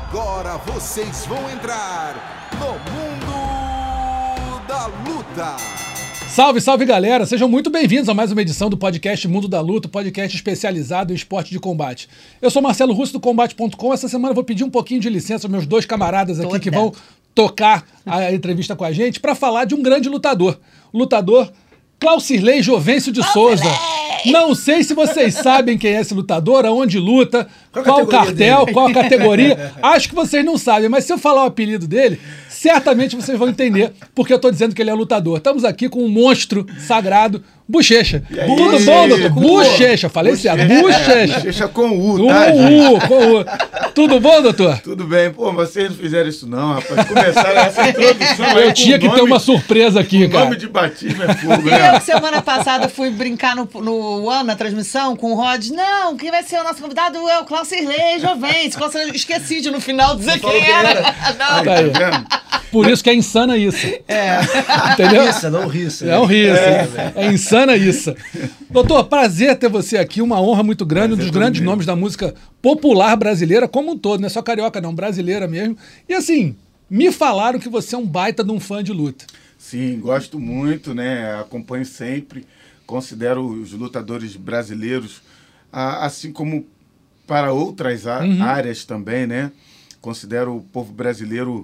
Agora vocês vão entrar no Mundo da Luta. Salve, salve galera, sejam muito bem-vindos a mais uma edição do podcast Mundo da Luta, podcast especializado em esporte de combate. Eu sou Marcelo Russo do Combate.com. Essa semana eu vou pedir um pouquinho de licença aos meus dois camaradas aqui que vão tocar a entrevista com a gente para falar de um grande lutador. O lutador Claucirley Jovencio de Souza. Não sei se vocês sabem quem é esse lutador, aonde luta, qual o cartel, qual a categoria. Acho que vocês não sabem, mas se eu falar o apelido dele, certamente vocês vão entender porque eu tô dizendo que ele é lutador. Estamos aqui com um monstro sagrado, Bochecha. Tudo bom, doutor? Bochecha, falei certo. Bochecha. Bochecha com U, tá, com U. Tudo bom, doutor? Tudo bem. Pô, vocês não fizeram isso não, rapaz. Começaram essa introdução. Eu tinha que ter uma surpresa aqui, cara. O nome de batismo é fogo, né? Eu, semana passada, fui brincar no One, na transmissão, com o Rod. Não, quem vai ser o nosso convidado é o Claucirley Jovencio. Esqueci de no final dizer quem era. Não. Tá aí. Por isso que é insana isso. É. Entendeu? Rissa, não rissa. É um riso. É insana isso. Doutor, prazer ter você aqui, uma honra muito grande, um dos grandes nomes da música popular brasileira como um todo, não é só carioca não, brasileira mesmo. E assim, me falaram que você é um baita de um fã de luta. Sim, gosto muito, né? Acompanho sempre, considero os lutadores brasileiros, assim como para outras áreas também, né? Considero o povo brasileiro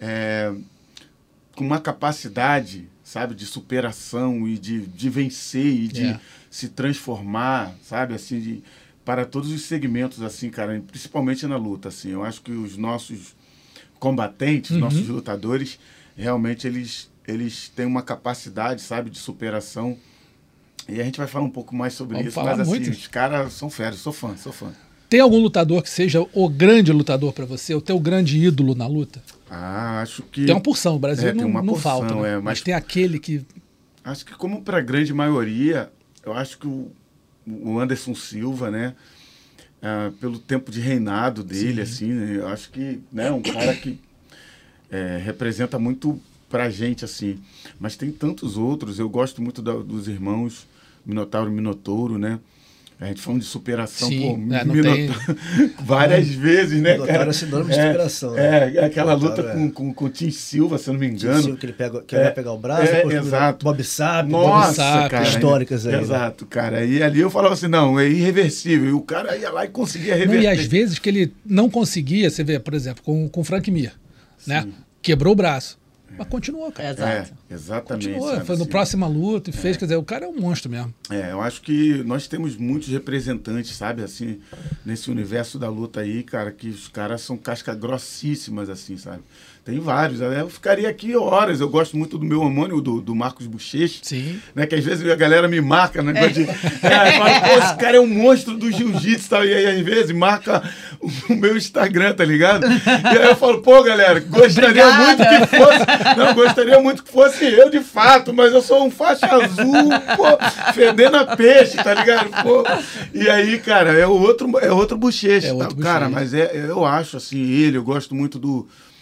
com uma capacidade, sabe, de superação e de vencer e de se transformar, sabe, assim, para todos os segmentos, assim, cara, principalmente na luta, assim. Eu acho que os nossos combatentes, nossos lutadores, realmente eles têm uma capacidade, sabe, de superação. E a gente vai falar um pouco mais sobre isso, mas assim, os caras são feros, sou fã. Tem algum lutador que seja o grande lutador pra você, o teu grande ídolo na luta? Acho que... Tem uma porção, o Brasil não porção, falta, né? Mas tem aquele que... Acho que como para a grande maioria, eu acho que o Anderson Silva, né? Pelo tempo de reinado dele, assim, né, eu acho que é um cara que representa muito pra gente, assim. Mas tem tantos outros, eu gosto muito dos irmãos Minotauro e Minotouro, né? A gente falando de superação, sim, várias vezes, né, cara? Minotauro é sinônimo de superação. Aquela luta com o Tim Silva, se eu não me engano. Tim Silva, que ele vai pegar o braço, exato. Bob Sapp, cara, históricas aí. Exato, cara. E ali eu falava assim, não, é irreversível. E o cara ia lá e conseguia reverter. E às vezes que ele não conseguia, você vê, por exemplo, com o Frank Mir, né? Quebrou o braço. Mas continuou, cara. Exato. Exatamente. Continuou, foi no próxima luta e fez, quer dizer, o cara é um monstro mesmo. Eu acho que nós temos muitos representantes, sabe, assim, nesse universo da luta aí, cara, que os caras são casca grossíssimas, assim, sabe? Tem vários, eu ficaria aqui horas, eu gosto muito do meu homônimo, do Marcos Bochecha, né, que às vezes a galera me marca, né, fala, pô, esse cara é um monstro do jiu-jitsu e tal, e aí às vezes marca o meu Instagram, tá ligado? E aí eu falo, pô, galera, gostaria muito que fosse eu de fato, mas eu sou um faixa azul, pô, fedendo a peixe, tá ligado? Pô. E aí, cara, é outro Bochecha, cara, mas eu acho, assim, eu gosto muito do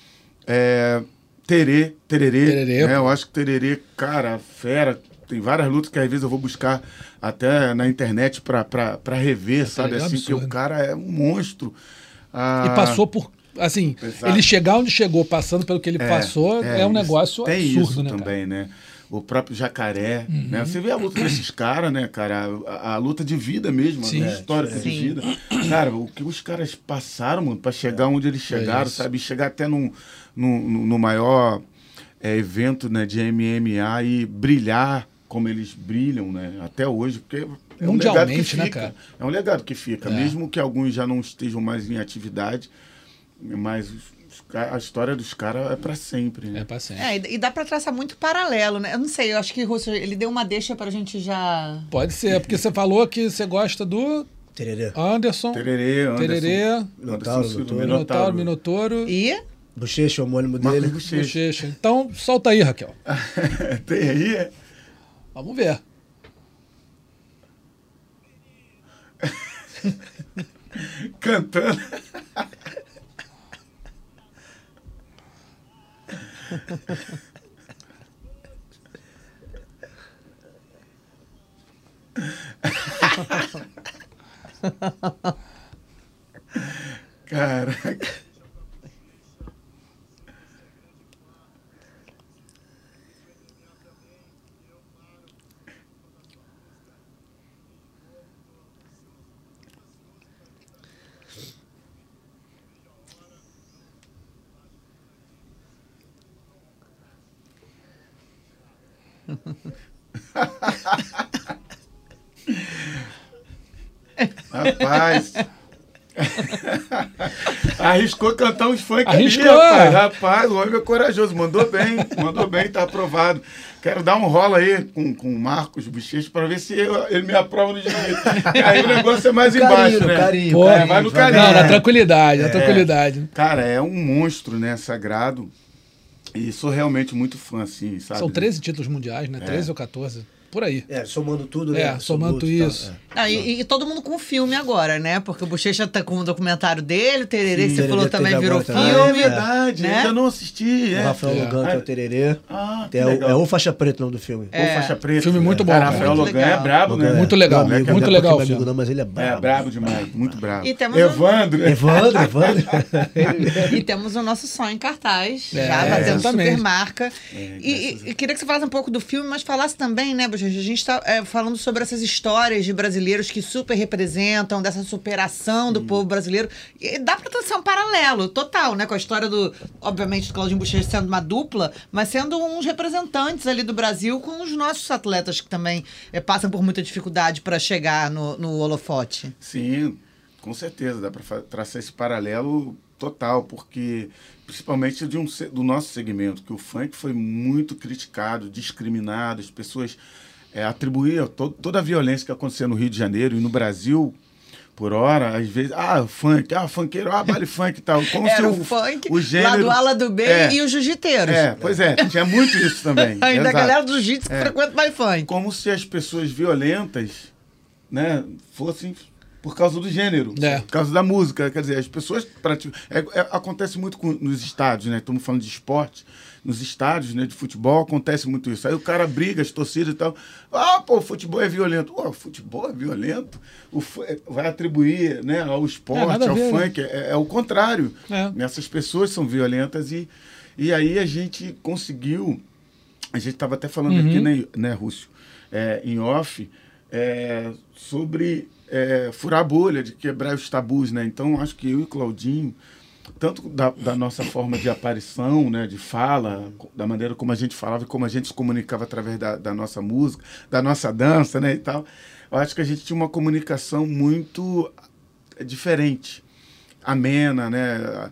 Tererê, né? Eu acho que Tererê, cara, fera. Tem várias lutas que às vezes eu vou buscar até na internet pra rever, sabe? Assim, que o cara é um monstro. E passou por, assim, ele chegar onde chegou, passando pelo que ele passou, é um negócio tem absurdo, isso né, também, né? O próprio Jacaré, né? Você vê a luta desses caras, né, cara? A luta de vida mesmo, né? Histórica de vida. Cara, o que os caras passaram, mano, pra chegar onde eles chegaram, sabe? Chegar até no maior evento, né, de MMA e brilhar como eles brilham, né? Até hoje, porque é um legado que fica. Né, cara? É um legado que fica. Mesmo que alguns já não estejam mais em atividade, mas a história dos caras é pra sempre, né? É pra sempre. E dá pra traçar muito paralelo, né? Eu não sei, eu acho que, Russo, ele deu uma deixa pra gente já... Pode ser, porque você falou que você gosta do... Tererê. Anderson. Tererê. Minotouro. E? Bochecha, o homônimo dele. Bochecha. Então, solta aí, Raquel. Tem aí? Vamos ver. Cantando. Caraca. Rapaz. Arriscou cantar uns funk Arriscou, ali, rapaz. O homem é corajoso. Mandou bem, tá aprovado. Quero dar um rola aí com o Marcos Bochecha pra ver se ele me aprova no direito. Aí o negócio é mais embaixo, né? Carinho, Pô, vai no carinho. Não, na tranquilidade, na tranquilidade. Cara, é um monstro, né? Sagrado. E sou realmente muito fã, assim, sabe? São 13 títulos mundiais, né? 13 ou 14. Por aí. Somando tudo, né? Somando isso. E todo mundo com filme agora, né? Porque o Bochecha tá com o documentário dele, o Tererê, Sim, você falou Tererê também, virou teve filme. agora É verdade, né? ainda não assisti. O Rafael Logan, que é o Tererê. Que É legal. o Faixa Preta o nome do filme. O Faixa Preta. Filme muito bom, Cara, cara. Rafael Muito Logan é legal. brabo, né? Muito legal, Meu amigo, muito não é legal o porque é meu amigo filme. não, mas ele é brabo. É brabo demais, muito brabo. E temos Evandro. Evandro. E temos o nosso som em cartaz, É, já batendo exatamente. super marca. E queria que você falasse um pouco do filme, mas falasse também, né, Bochecha? A gente está falando sobre essas histórias de brasileiros que super representam, dessa superação do povo brasileiro. E dá pra ser um paralelo total, né, com a história do, obviamente, do Claudinho Bochecha sendo uma dupla, mas sendo uns representantes ali do Brasil com os nossos atletas que também passam por muita dificuldade para chegar no holofote. Sim, com certeza, dá para traçar esse paralelo total, porque principalmente do nosso segmento, que o funk foi muito criticado, discriminado, as pessoas atribuíam toda a violência que acontecia no Rio de Janeiro e no Brasil, por hora, às vezes, funk, funkeiro, baile funk e tal. Como Era se o funk, o gênero, lá do ala do bem e os jiu-jiteiros. Pois é, tinha muito isso também. Ainda a exato. galera do jiu-jitsu que frequenta mais funk. Como se as pessoas violentas, né, fossem por causa do gênero, por causa da música. Quer dizer, as pessoas praticam. Acontece muito nos estádios, né? Estamos falando de esporte. Nos estádios, né, de futebol acontece muito isso. Aí o cara briga, as torcidas e tal. O futebol é violento. O futebol é violento? Vai atribuir, né, ao esporte, ao funk. É o contrário. Essas pessoas são violentas e aí a gente conseguiu. A gente estava até falando aqui, né, Rússio, em off, sobre furar a bolha, de quebrar os tabus, né? Então, acho que eu e o Claudinho, tanto da nossa forma de aparição, né, de fala, da maneira como a gente falava e como a gente se comunicava através da nossa música, da nossa dança, né, e tal, eu acho que a gente tinha uma comunicação muito diferente, amena, né,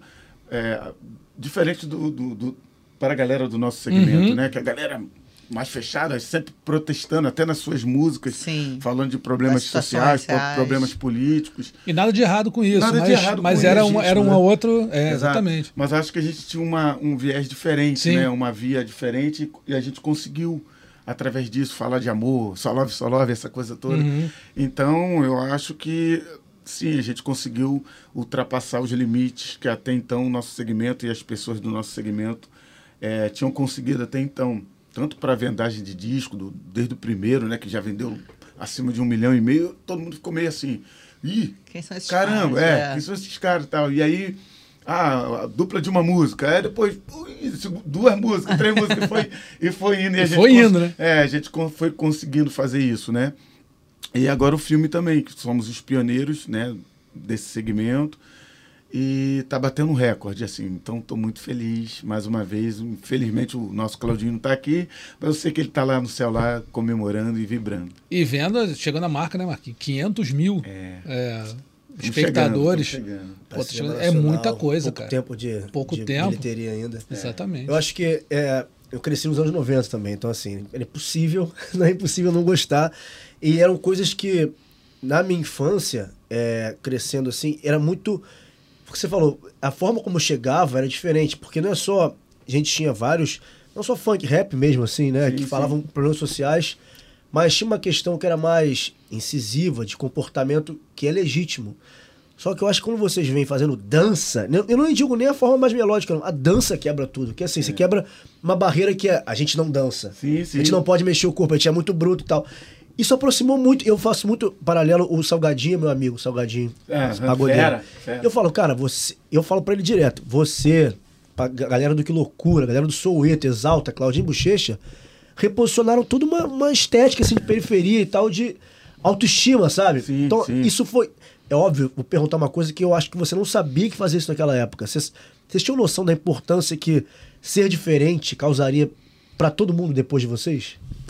diferente para a galera do nosso segmento, né, que a galera mais fechada, sempre protestando, até nas suas músicas, Sim. falando de problemas sociais, problemas políticos. E nada de errado com isso, mas com era isso, uma outra... exatamente. Mas acho que a gente tinha um viés diferente, né? Uma via diferente, e a gente conseguiu, através disso, falar de amor, só love, essa coisa toda. Então, eu acho que, sim, a gente conseguiu ultrapassar os limites que até então o nosso segmento e as pessoas do nosso segmento tinham conseguido até então. Tanto para a vendagem de disco, desde o primeiro, né, que já vendeu acima de 1,5 milhão, todo mundo ficou meio assim, quem são esses caramba, caras? Quem são esses caras e tal. E aí, a dupla de uma música, aí depois, 2 músicas, 3 músicas, e foi indo. Né? A gente foi conseguindo fazer isso, né? E agora o filme também, que somos os pioneiros, né, desse segmento. E tá batendo um recorde, assim. Então, estou muito feliz, mais uma vez. Infelizmente, o nosso Claudinho não está aqui, mas eu sei que ele está lá no céu, lá, comemorando e vibrando. E chegando a marca, né, Marquinhos? 500 mil espectadores. Chegando. É muita coisa, pouco cara. Tempo de bilheteria ainda. Exatamente. Eu acho que eu cresci nos anos 90 também, então, assim, é impossível, não é impossível não gostar. E eram coisas que, na minha infância, crescendo assim, era muito... Porque você falou, a forma como chegava era diferente, porque não é só... A gente tinha vários, não só funk, rap mesmo, assim, né? Que falavam problemas sociais, mas tinha uma questão que era mais incisiva, de comportamento, que é legítimo. Só que eu acho que quando vocês vêm fazendo dança, eu não digo nem a forma mais melódica, não. A dança quebra tudo. Que assim, você quebra uma barreira que a gente não dança. Sim. A gente não pode mexer o corpo, a gente é muito bruto e tal. Isso aproximou muito. Eu faço muito paralelo. O Salgadinho, meu amigo, Salgadinho, pagodeiro. Eu falo, cara, eu falo pra ele direto, você, a galera do Que Loucura, a galera do Soueto, Exalta, Claudinho Bochecha, reposicionaram toda uma estética assim, de periferia e tal, de autoestima, sabe? Então, isso foi... É óbvio, vou perguntar uma coisa que eu acho que você não sabia que fazia isso naquela época. Vocês tinham noção da importância que ser diferente causaria pra todo mundo depois de vocês?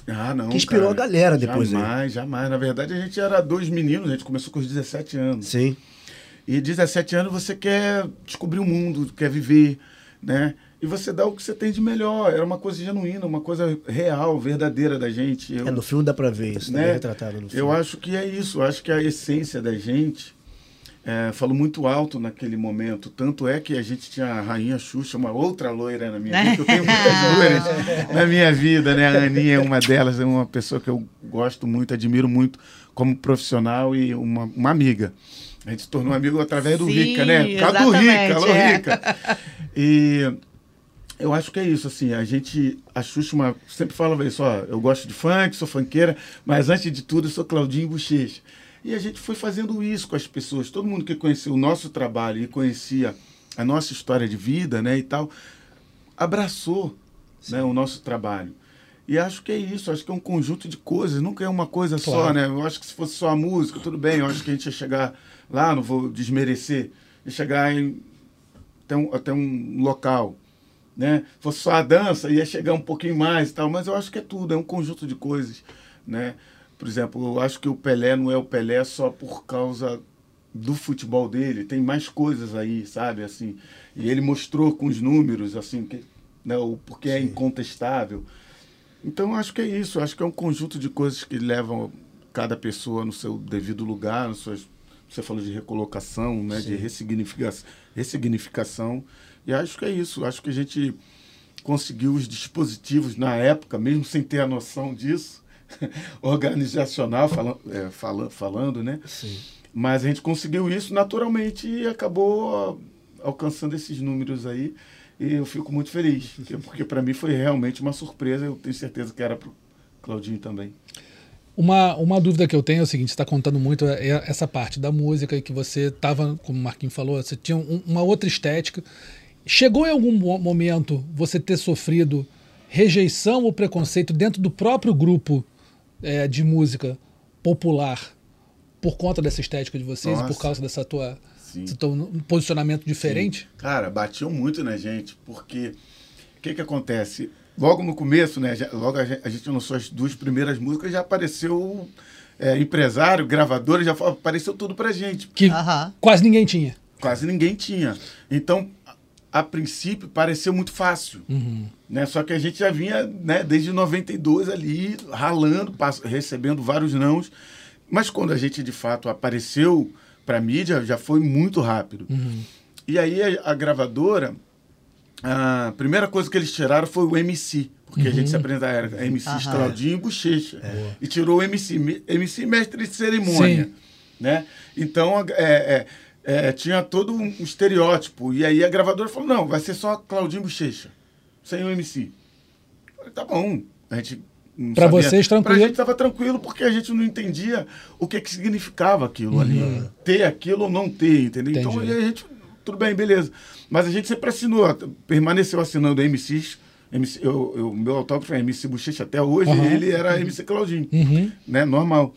Ah, não, que inspirou a galera depois. Jamais. Na verdade, a gente era 2 meninos, a gente começou com os 17 anos. Sim. E 17 anos você quer descobrir o mundo, quer viver, né? E você dá o que você tem de melhor. Era uma coisa genuína, uma coisa real, verdadeira da gente. No filme dá pra ver isso, né? Retratado no filme. Eu acho que é isso. Eu acho que a essência da gente falou muito alto naquele momento. Tanto é que a gente tinha a Rainha Xuxa, uma outra loira na minha vida. Eu tenho muitas loiras na minha vida, né? A Aninha é uma delas, é uma pessoa que eu gosto muito, admiro muito como profissional e uma amiga. A gente se tornou amigo através do Rica, né? Por causa do Rica, alô, Rica. E eu acho que é isso, assim, a Xuxa sempre falava isso, ó, eu gosto de funk, sou funkeira, mas antes de tudo eu sou Claudinho Bochecha. E a gente foi fazendo isso com as pessoas, todo mundo que conheceu o nosso trabalho e conhecia a nossa história de vida, né, e tal, abraçou, né, o nosso trabalho. E acho que é isso, acho que é um conjunto de coisas, nunca é uma coisa só, né? Eu acho que se fosse só a música, tudo bem, eu acho que a gente ia chegar lá, não vou desmerecer, ia chegar até um local, né? Se fosse só a dança, ia chegar um pouquinho mais e tal, mas eu acho que é tudo, é um conjunto de coisas, né? Por exemplo, eu acho que o Pelé não é o Pelé só por causa do futebol dele, tem mais coisas aí, sabe, assim, e ele mostrou com os números, assim, né, o porquê é incontestável. Então, acho que é isso. Acho que é um conjunto de coisas que levam cada pessoa no seu devido lugar. Você falou de recolocação, né? De ressignificação. E acho que é isso. Acho que a gente conseguiu os dispositivos na época, mesmo sem ter a noção disso, organizacional, falando, né? Sim. Mas a gente conseguiu isso naturalmente e acabou alcançando esses números aí. E eu fico muito feliz, porque para mim foi realmente uma surpresa. Eu tenho certeza que era para o Claudinho também. Uma dúvida que eu tenho é o seguinte: você está contando muito essa parte da música e que você estava, como o Marquinhos falou, você tinha uma outra estética. Chegou em algum momento você ter sofrido rejeição ou preconceito dentro do próprio grupo de música popular por conta dessa estética de vocês? Nossa. E por causa dessa tua... Você tem um posicionamento diferente? Sim. Cara, batiam muito na gente, porque o que acontece? Logo no começo, né? Logo a gente lançou as 2 primeiras músicas, já apareceu empresário, gravador, já apareceu tudo pra gente. Que quase ninguém tinha. Quase ninguém tinha. Então, a princípio, pareceu muito fácil. Né? Só que a gente já vinha, né, desde 92 ali, ralando, recebendo vários nãos. Mas quando a gente, de fato, apareceu para mídia, já foi muito rápido. E aí a gravadora, a primeira coisa que eles tiraram foi o MC, porque a gente se apresentava, era MC Claudinho e Bochecha. E tirou o MC mestre de cerimônia. Né? Então, tinha todo um estereótipo. E aí a gravadora falou, não, vai ser só Claudinho e Bochecha, sem o MC. Eu falei, tá bom, a gente... Para vocês, tranquilo? Pra gente estava tranquilo, porque a gente não entendia o que significava aquilo ali. Ter aquilo ou não ter, entendeu? Entendi. Então, a gente, tudo bem, beleza. Mas a gente sempre assinou, permaneceu assinando MCs. O meu autógrafo é MC Bochecha até hoje, e ele era MC Claudinho, né? Normal.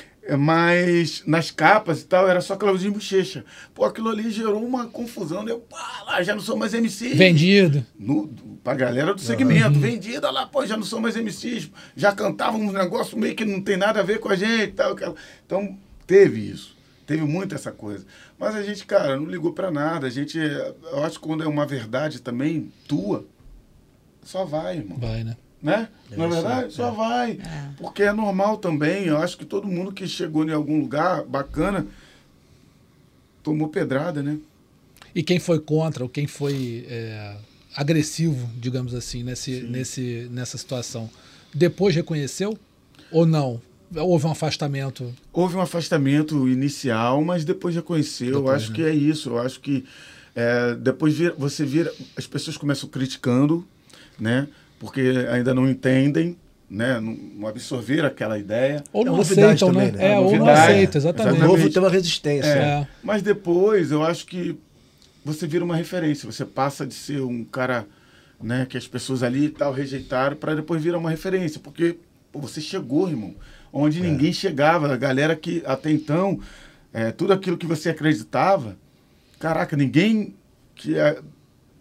Mas nas capas e tal, era só Claudinho Bochecha. Pô, aquilo ali gerou uma confusão. Eu, lá, já não sou mais MC. Vendido. Pra galera do segmento. Vendida lá, pô, já não sou mais MCs. Já cantavam um negócio meio que não tem nada a ver com a gente e tal. Então, teve isso. Teve muito essa coisa. Mas a gente, cara, não ligou pra nada. Eu acho que quando é uma verdade também tua, só vai, irmão. Vai, né? Né? Na verdade, só vai. Porque é normal também. Eu acho que todo mundo que chegou em algum lugar bacana tomou pedrada, né? E quem foi contra, ou quem foi agressivo, digamos assim, nessa situação, depois reconheceu ou não? Houve um afastamento? Houve um afastamento inicial, mas depois reconheceu. Eu acho que é isso. Eu acho que depois você vira... As pessoas começam criticando, né? Porque ainda não entendem, né? Não absorveram aquela ideia. Ou não aceitam, também, né? Ou não aceitam, exatamente. O novo tem uma resistência. Mas depois, eu acho que você vira uma referência. Você passa de ser um cara, né, que as pessoas ali e tal rejeitaram, para depois virar uma referência. Porque você chegou, irmão, onde ninguém chegava. A galera que até então, tudo aquilo que você acreditava, caraca, ninguém que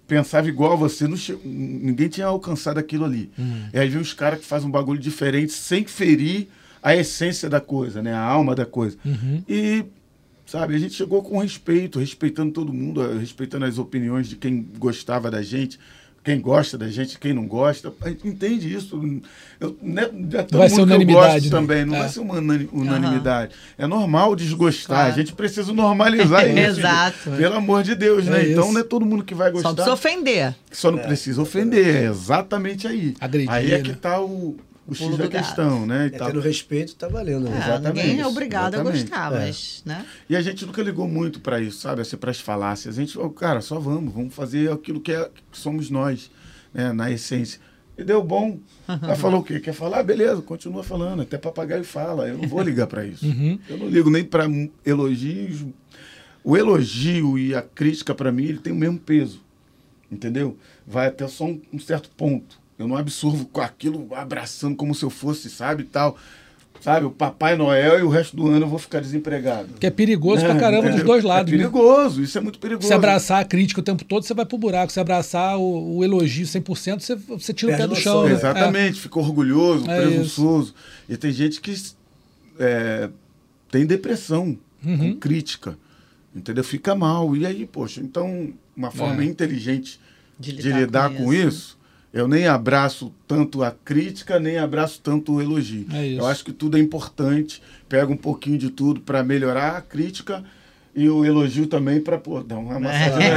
pensava igual a você, ninguém tinha alcançado aquilo ali. E aí vem os caras que fazem um bagulho diferente, sem ferir a essência da coisa, né? A alma da coisa. E, sabe, a gente chegou com respeito, respeitando todo mundo, respeitando as opiniões de quem gostava da gente, quem gosta da gente, quem não gosta. A gente entende isso. Não vai ser unanimidade, né? Também, não vai ser uma unanimidade. É normal desgostar, claro. A gente precisa normalizar isso. Exato. Pelo amor de Deus, né? Então não é todo mundo que vai gostar. Só não precisa ofender. Só não precisa ofender, é exatamente aí. Agredir, aí é que tá o X da questão, né? E tendo respeito, tá valendo. Né? Ninguém é obrigado a gostar, mas, né? E a gente nunca ligou muito para isso, sabe? Assim, para as falácias. A gente falou, cara, só vamos fazer aquilo que somos nós, né? Na essência. E deu bom. Ela falou o quê? Quer falar? Beleza, continua falando. Até papagaio fala. Eu não vou ligar para isso. Eu não ligo nem para elogios. O elogio e a crítica, para mim, ele tem o mesmo peso. Entendeu? Vai até só um certo ponto. Eu não absorvo com aquilo abraçando como se eu fosse, sabe, tal. Sabe, o Papai Noel e o resto do ano eu vou ficar desempregado. Que é perigoso pra caramba dos dois lados. É perigoso, né? Isso é muito perigoso. Se abraçar a crítica o tempo todo, você vai pro buraco. Se abraçar o elogio 100%, você tira o pé do chão. Né? Exatamente, fica orgulhoso, presunçoso. E tem gente que tem depressão com crítica, entendeu? Fica mal. E aí, poxa, então uma forma inteligente de lidar com isso. Eu nem abraço tanto a crítica, nem abraço tanto o elogio. Eu acho que tudo é importante. Pego um pouquinho de tudo para melhorar a crítica e o elogio também para dar uma massagem.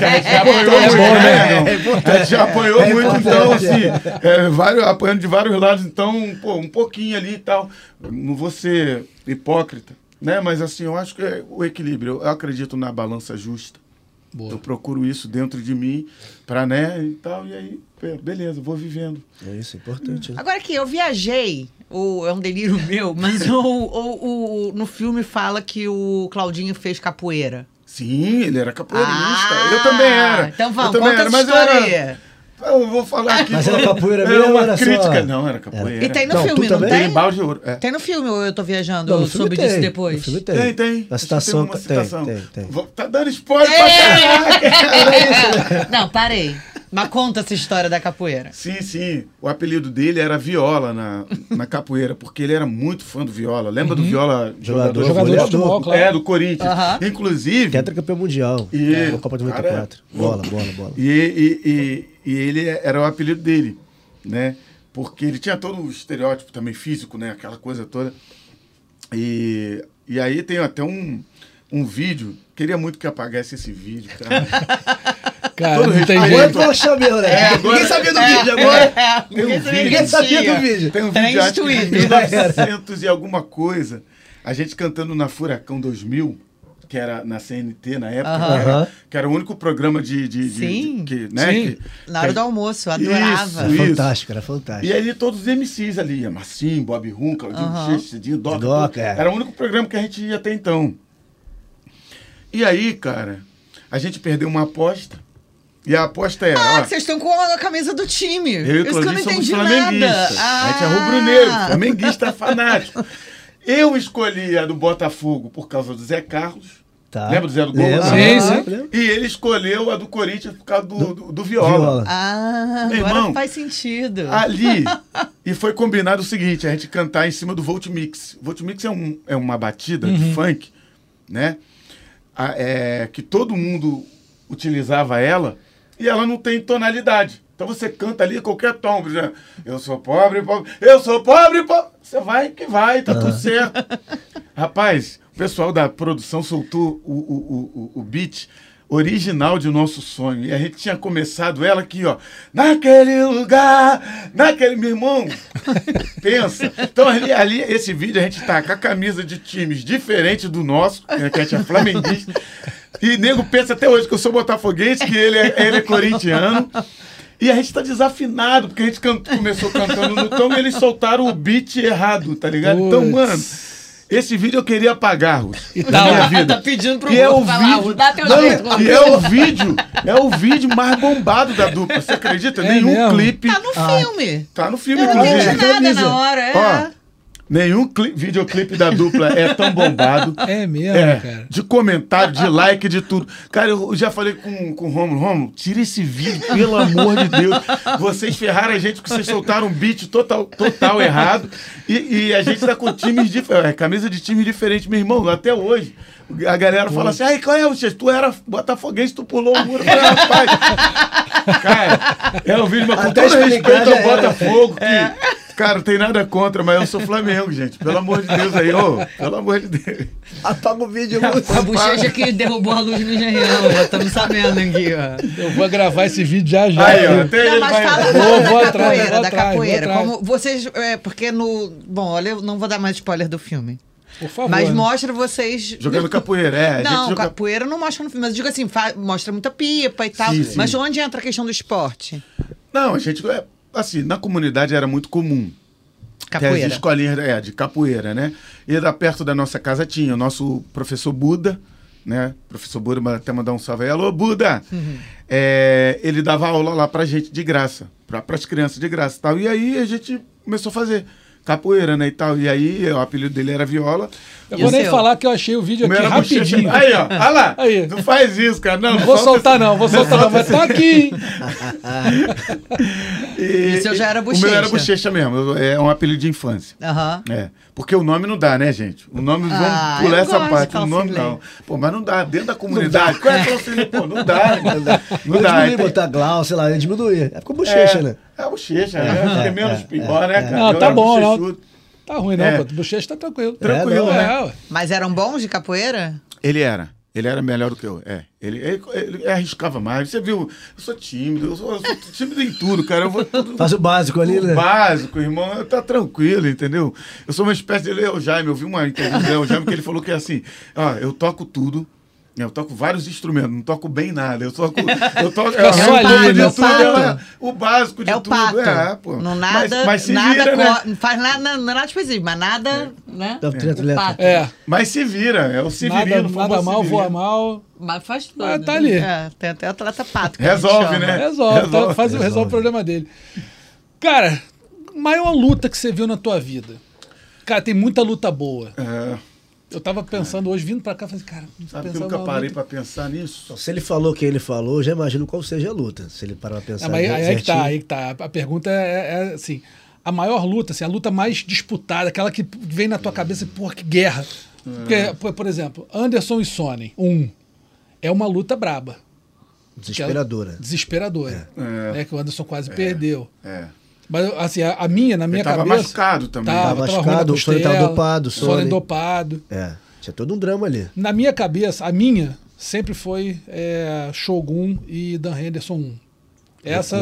A gente já apoiou muito, então, assim, apoiando de vários lados, então, um pouquinho ali e tal. Não vou ser hipócrita, né? Mas, assim, eu acho que é o equilíbrio. Eu acredito na balança justa. Boa. Eu procuro isso dentro de mim, né, e tal, e aí, beleza, vou vivendo. É isso, é importante. Né? Agora aqui, eu viajei, é um delírio meu, mas no filme fala que o Claudinho fez capoeira. Sim, ele era capoeirista, eu também era. Então vamos, conta essa história aí. Eu vou falar aqui. Mas era capoeira mesmo? Era uma crítica. Não, era capoeira. E tem no filme, não tem? Tem balde de ouro. Tem no filme ou eu tô viajando? Eu soube disso depois? No filme tem. Tem. Na citação tem. Tá dando spoiler pra caraca. Não, parei. Mas conta essa história da capoeira. Sim. O apelido dele era Viola na capoeira, porque ele era muito fã do Viola. Lembra do Viola? Jogador de futebol, claro. Do Corinthians. Inclusive... Tetracampeão mundial. Na Copa de 94. Bola. E ele era o apelido dele, né? Porque ele tinha todo o estereótipo também físico, né? Aquela coisa toda. E aí tem até um vídeo. Queria muito que apagasse esse vídeo, cara. Cara, todo respeito. Agora tu achou mesmo, né? Ninguém sabia do vídeo agora. Ninguém sabia do vídeo. Tem um vídeo acho que de 1900 e alguma coisa. A gente cantando na Furacão 2000. Que era na CNT na época, que era o único programa Sim. Né, na hora do almoço, eu adorava. Isso. Era fantástico. E aí todos os MCs ali, Marcinho, Bob Rum, Claudinho Cidinho, Doc. Era o único programa que a gente ia até então. E aí, cara, a gente perdeu uma aposta. E a aposta era... vocês estão com a camisa do time. Eu e Claudinho somos flamenguistas. A gente é rubro-negro, flamenguista fanático. Eu escolhi a do Botafogo por causa do Zé Carlos. Tá. Lembra do Zé do Gol? Sim. E ele escolheu a do Corinthians por causa do Viola. Agora irmão, faz sentido. Ali, e foi combinado o seguinte, a gente cantar em cima do Volt Mix. Volt Mix é uma batida de funk, né? Que todo mundo utilizava ela e ela não tem tonalidade. Então você canta ali qualquer tom, né? Eu sou pobre, eu sou pobre. Você vai que vai, tá tudo certo. Rapaz, o pessoal da produção soltou o beat original de Nosso Sonho. E a gente tinha começado ela aqui, ó. Naquele lugar, meu irmão. Pensa. Então ali, esse vídeo, a gente tá com a camisa de times diferentes do nosso, que a gente é flamenguista. E nego pensa até hoje que eu sou botafoguense, que ele é corintiano. E a gente tá desafinado, porque a gente começou cantando no tom e eles soltaram o beat errado, tá ligado? Então, mano, esse vídeo eu queria apagar, Russo. Na minha vida. Tá pedindo pro Russo falar, dá teu jeito. E é o vídeo mais bombado da dupla, você acredita? Nenhum clipe. Tá no filme. Tá no filme, inclusive. Eu não entendi nada na hora, Ó, Nenhum videoclipe da dupla é tão bombado. É mesmo, cara. De comentário, de like, de tudo. Cara, eu já falei com o Rômulo. Rômulo, tira esse vídeo, pelo amor de Deus. Vocês ferraram a gente porque vocês soltaram um beat total errado. E a gente tá com times diferentes. Camisa de time diferente. Meu irmão, até hoje, a galera fala assim, ai, qual é, Bochecha? Tu era botafoguense, tu pulou o muro. Eu falei, rapaz. Cara, é um vídeo, mas com todo respeito ao Botafogo, que... Cara, não tem nada contra, mas eu sou Flamengo, gente. Pelo amor de Deus aí, pelo amor de Deus. Apaga o vídeo, Lúcio. A Bochecha que derrubou a luz no Engenhão, estamos sabendo aqui, ó. Eu vou gravar esse vídeo já. Aí, ó, até não, mas vai... fala da capoeira. Como vocês, porque bom, olha, eu não vou dar mais spoiler do filme. Por favor. Mas mostra vocês... Jogando capoeira, Não, capoeira não mostra no filme. Mas eu digo assim, mostra muita pipa e tal. Sim. Mas onde entra a questão do esporte? Não, a gente... Assim, na comunidade era muito comum. Capoeira. Ter as escolinhas de capoeira, né? E perto da nossa casa tinha o nosso professor Buda, né? Professor Buda, até mandar um salve aí. Alô, Buda! Ele dava aula lá pra gente de graça. Para as crianças de graça e tal. E aí a gente começou a fazer capoeira, né, e tal. E aí o apelido dele era Viola. Eu vou nem falar que eu achei o vídeo aqui rapidinho. Aí, ó. Olha lá. Aí. Não faz isso, cara. Não vou soltar não. Mas tá aqui. E o seu já era Bochecha? O meu era Bochecha mesmo. É um apelido de infância. É. Porque o nome não dá, né, gente? O nome, vamos pular essa parte. O nome não. Pô, mas não dá. Dentro da comunidade. Qual é a calcinha? Pô, não dá. Não dá. Diminuir, botar Glau, sei lá, diminuir. É ficou Bochecha, né? É a Bochecha, né? É menos pior, né, cara? Não, tá bom, não. Tá ruim, não, pô. Bochecha tá tranquilo. Tranquilo, né? Mas eram bons de capoeira? Ele era melhor do que eu. Ele arriscava mais. Você viu, eu sou tímido, eu sou tímido em tudo, cara. Faz o básico ali, né? O básico, irmão, tá tranquilo, entendeu? Eu sou uma espécie de Léo Jaime. Eu vi uma entrevista do Léo Jaime que ele falou que é assim, eu toco tudo. Eu toco vários instrumentos, não toco bem nada. Eu toco só ali, de né? tudo, o básico de tudo. Pato. Pô. Não nada, mas se nada vira, né? Não faz nada específico, mas nada, né? O pato. Mas se vira, é o Severino. Nada mal, voa mal. Mas faz tudo. Tá ali. Tem até atleta pato. Resolve, né? Resolve o problema dele. Cara, maior luta que você viu na tua vida? Cara, tem muita luta boa. Eu tava pensando hoje, vindo pra cá, falei, cara, sabe que eu nunca parei pra pensar nisso? Então, se ele falou o que ele falou, eu já imagino qual seja a luta. Se ele parar pra pensar. Mas aí que tá. A pergunta é assim: a maior luta, assim, a luta mais disputada, aquela que vem na tua cabeça, porra, que guerra. Porque, por exemplo, Anderson e Sonnen, é uma luta braba. Desesperadora. Né, que o Anderson quase perdeu. Mas, assim, na minha ele cabeça... Tava machucado também. Tava machucado, o Sonnen tava dopado. Sonnen dopado. Tinha todo um drama ali. Na minha cabeça, a minha sempre foi Shogun e Dan Henderson 1. Essa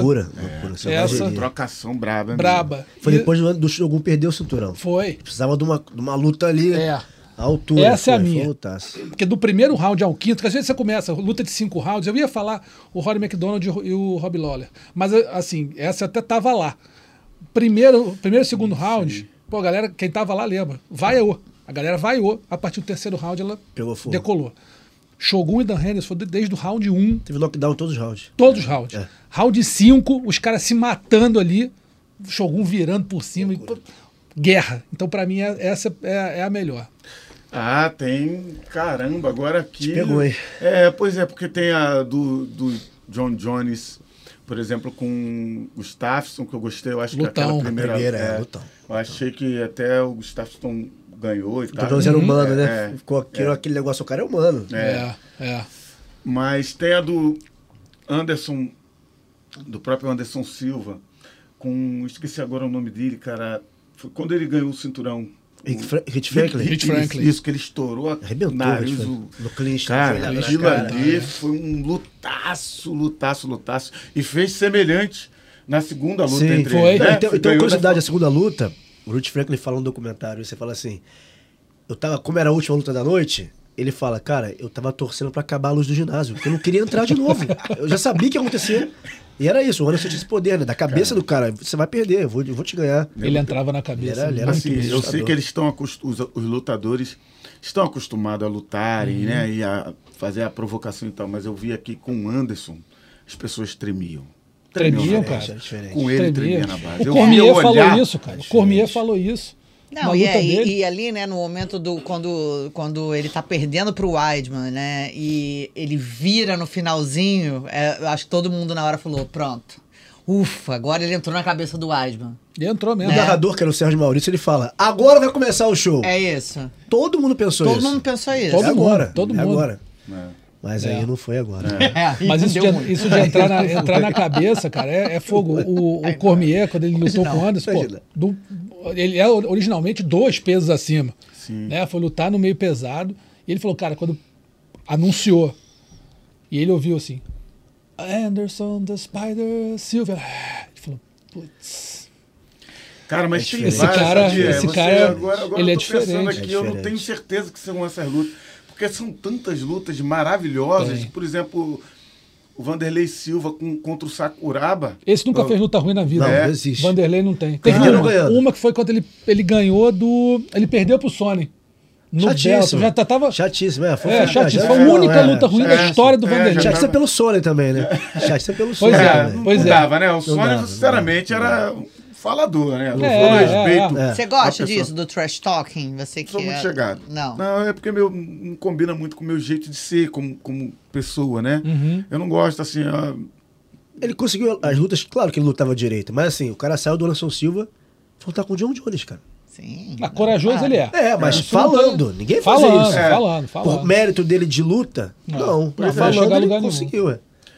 trocação braba. Foi depois do Shogun perder o cinturão. Foi. Precisava de uma luta ali. A altura. Essa é a minha. Porque do primeiro round ao quinto, que às vezes você começa, luta de 5 rounds, eu ia falar o Rory McDonald e o Rob Lawler. Mas, assim, essa até tava lá. Primeiro e segundo round, pô, galera, quem tava lá lembra. Vaiou. A galera vaiou. A partir do terceiro round, ela decolou. Shogun e Dan Henderson foi desde o round 1. Teve lockdown todos os rounds. Todos os rounds. Round 5, os caras se matando ali. Shogun virando por cima. Guerra. Então, pra mim, essa é a melhor. Tem. Caramba, agora aqui. Te pegou, hein? Pois é, porque tem a do John Jones, por exemplo, com o Gustafsson, que eu gostei. Eu acho Lutão. que aquela primeira. Lutão. Eu achei que até o Gustafsson ganhou e tal. O John Jones era humano, né? Ficou aquele negócio, o cara é humano. Mas tem a do Anderson, do próprio Anderson Silva, esqueci agora o nome dele, cara. Foi quando ele ganhou o cinturão. Hit Franklin. Isso, que ele estourou arrebentou o nariz. No clinch. Cara, aquilo ali foi um lutaço. E fez semelhante na segunda luta entre eles. Né? Então, curiosidade, a segunda luta, o Hit Franklin fala no documentário, e você fala assim, como era a última luta da noite, ele fala, cara, eu tava torcendo pra acabar a luz do ginásio, porque eu não queria entrar de novo. Eu já sabia que ia acontecer. E era isso, o Anderson tinha esse poder, né? Da cabeça do cara, você vai perder, eu vou te ganhar. Ele entrava na cabeça. Ele era assim, eu sei que eles os lutadores estão acostumados a lutarem, né? E a fazer a provocação e tal, mas eu vi aqui com o Anderson, as pessoas tremiam. Tremiam, cara. Com ele tremia na base. O Cormier falou isso, cara. O Cormier falou isso. Não, e ali, né, no momento quando ele tá perdendo pro Weidman, né, e ele vira no finalzinho, eu acho que todo mundo na hora falou, pronto, ufa, agora ele entrou na cabeça do Weidman. Ele entrou mesmo. O narrador, que era o Sérgio Maurício, ele fala, agora vai começar o show. É isso. Todo mundo pensou isso. Todo mundo pensou isso. Todo mundo. Agora. Mas aí não foi agora. Mas isso de entrar na cabeça, cara, é fogo. O Cormier, quando ele lutou com o Anderson, ele é originalmente 2 pesos acima. Sim. Né? Foi lutar no meio pesado. E ele falou, cara, quando anunciou, e ele ouviu assim, Anderson, the Spider, Silver. Ele falou, putz. Cara, mas tem esse várias, cara, agora ele é eu tô pensando diferente. aqui, eu não tenho certeza que são essas lutas. Porque são tantas lutas maravilhosas. Por exemplo, o Vanderlei Silva contra o Sakuraba. Esse nunca fez luta ruim na vida. Não existe. Vanderlei não tem. Teve uma que foi quando ele ganhou ele perdeu pro Sony. No chatíssimo. Belto. Já tava... Chatíssimo, chatíssimo. Foi a única luta ruim da história do Vanderlei. Chatíssimo pelo Sony também, né? Chatíssimo pelo Sony. Não dava, né? O Sony, sinceramente, era falador, né? Você gosta disso, do trash talking? Você que sou muito chegado. Não, é porque não combina muito com o meu jeito de ser como pessoa, né? Eu não gosto, assim... Ele conseguiu as lutas, claro que ele lutava direito, mas assim, o cara saiu do Anderson Silva, foi lutar com o John Jones, cara. Sim. Corajoso ele é. Mas falando, ninguém fazia isso. Falando. Por mérito dele de luta, não. Falando ele conseguiu,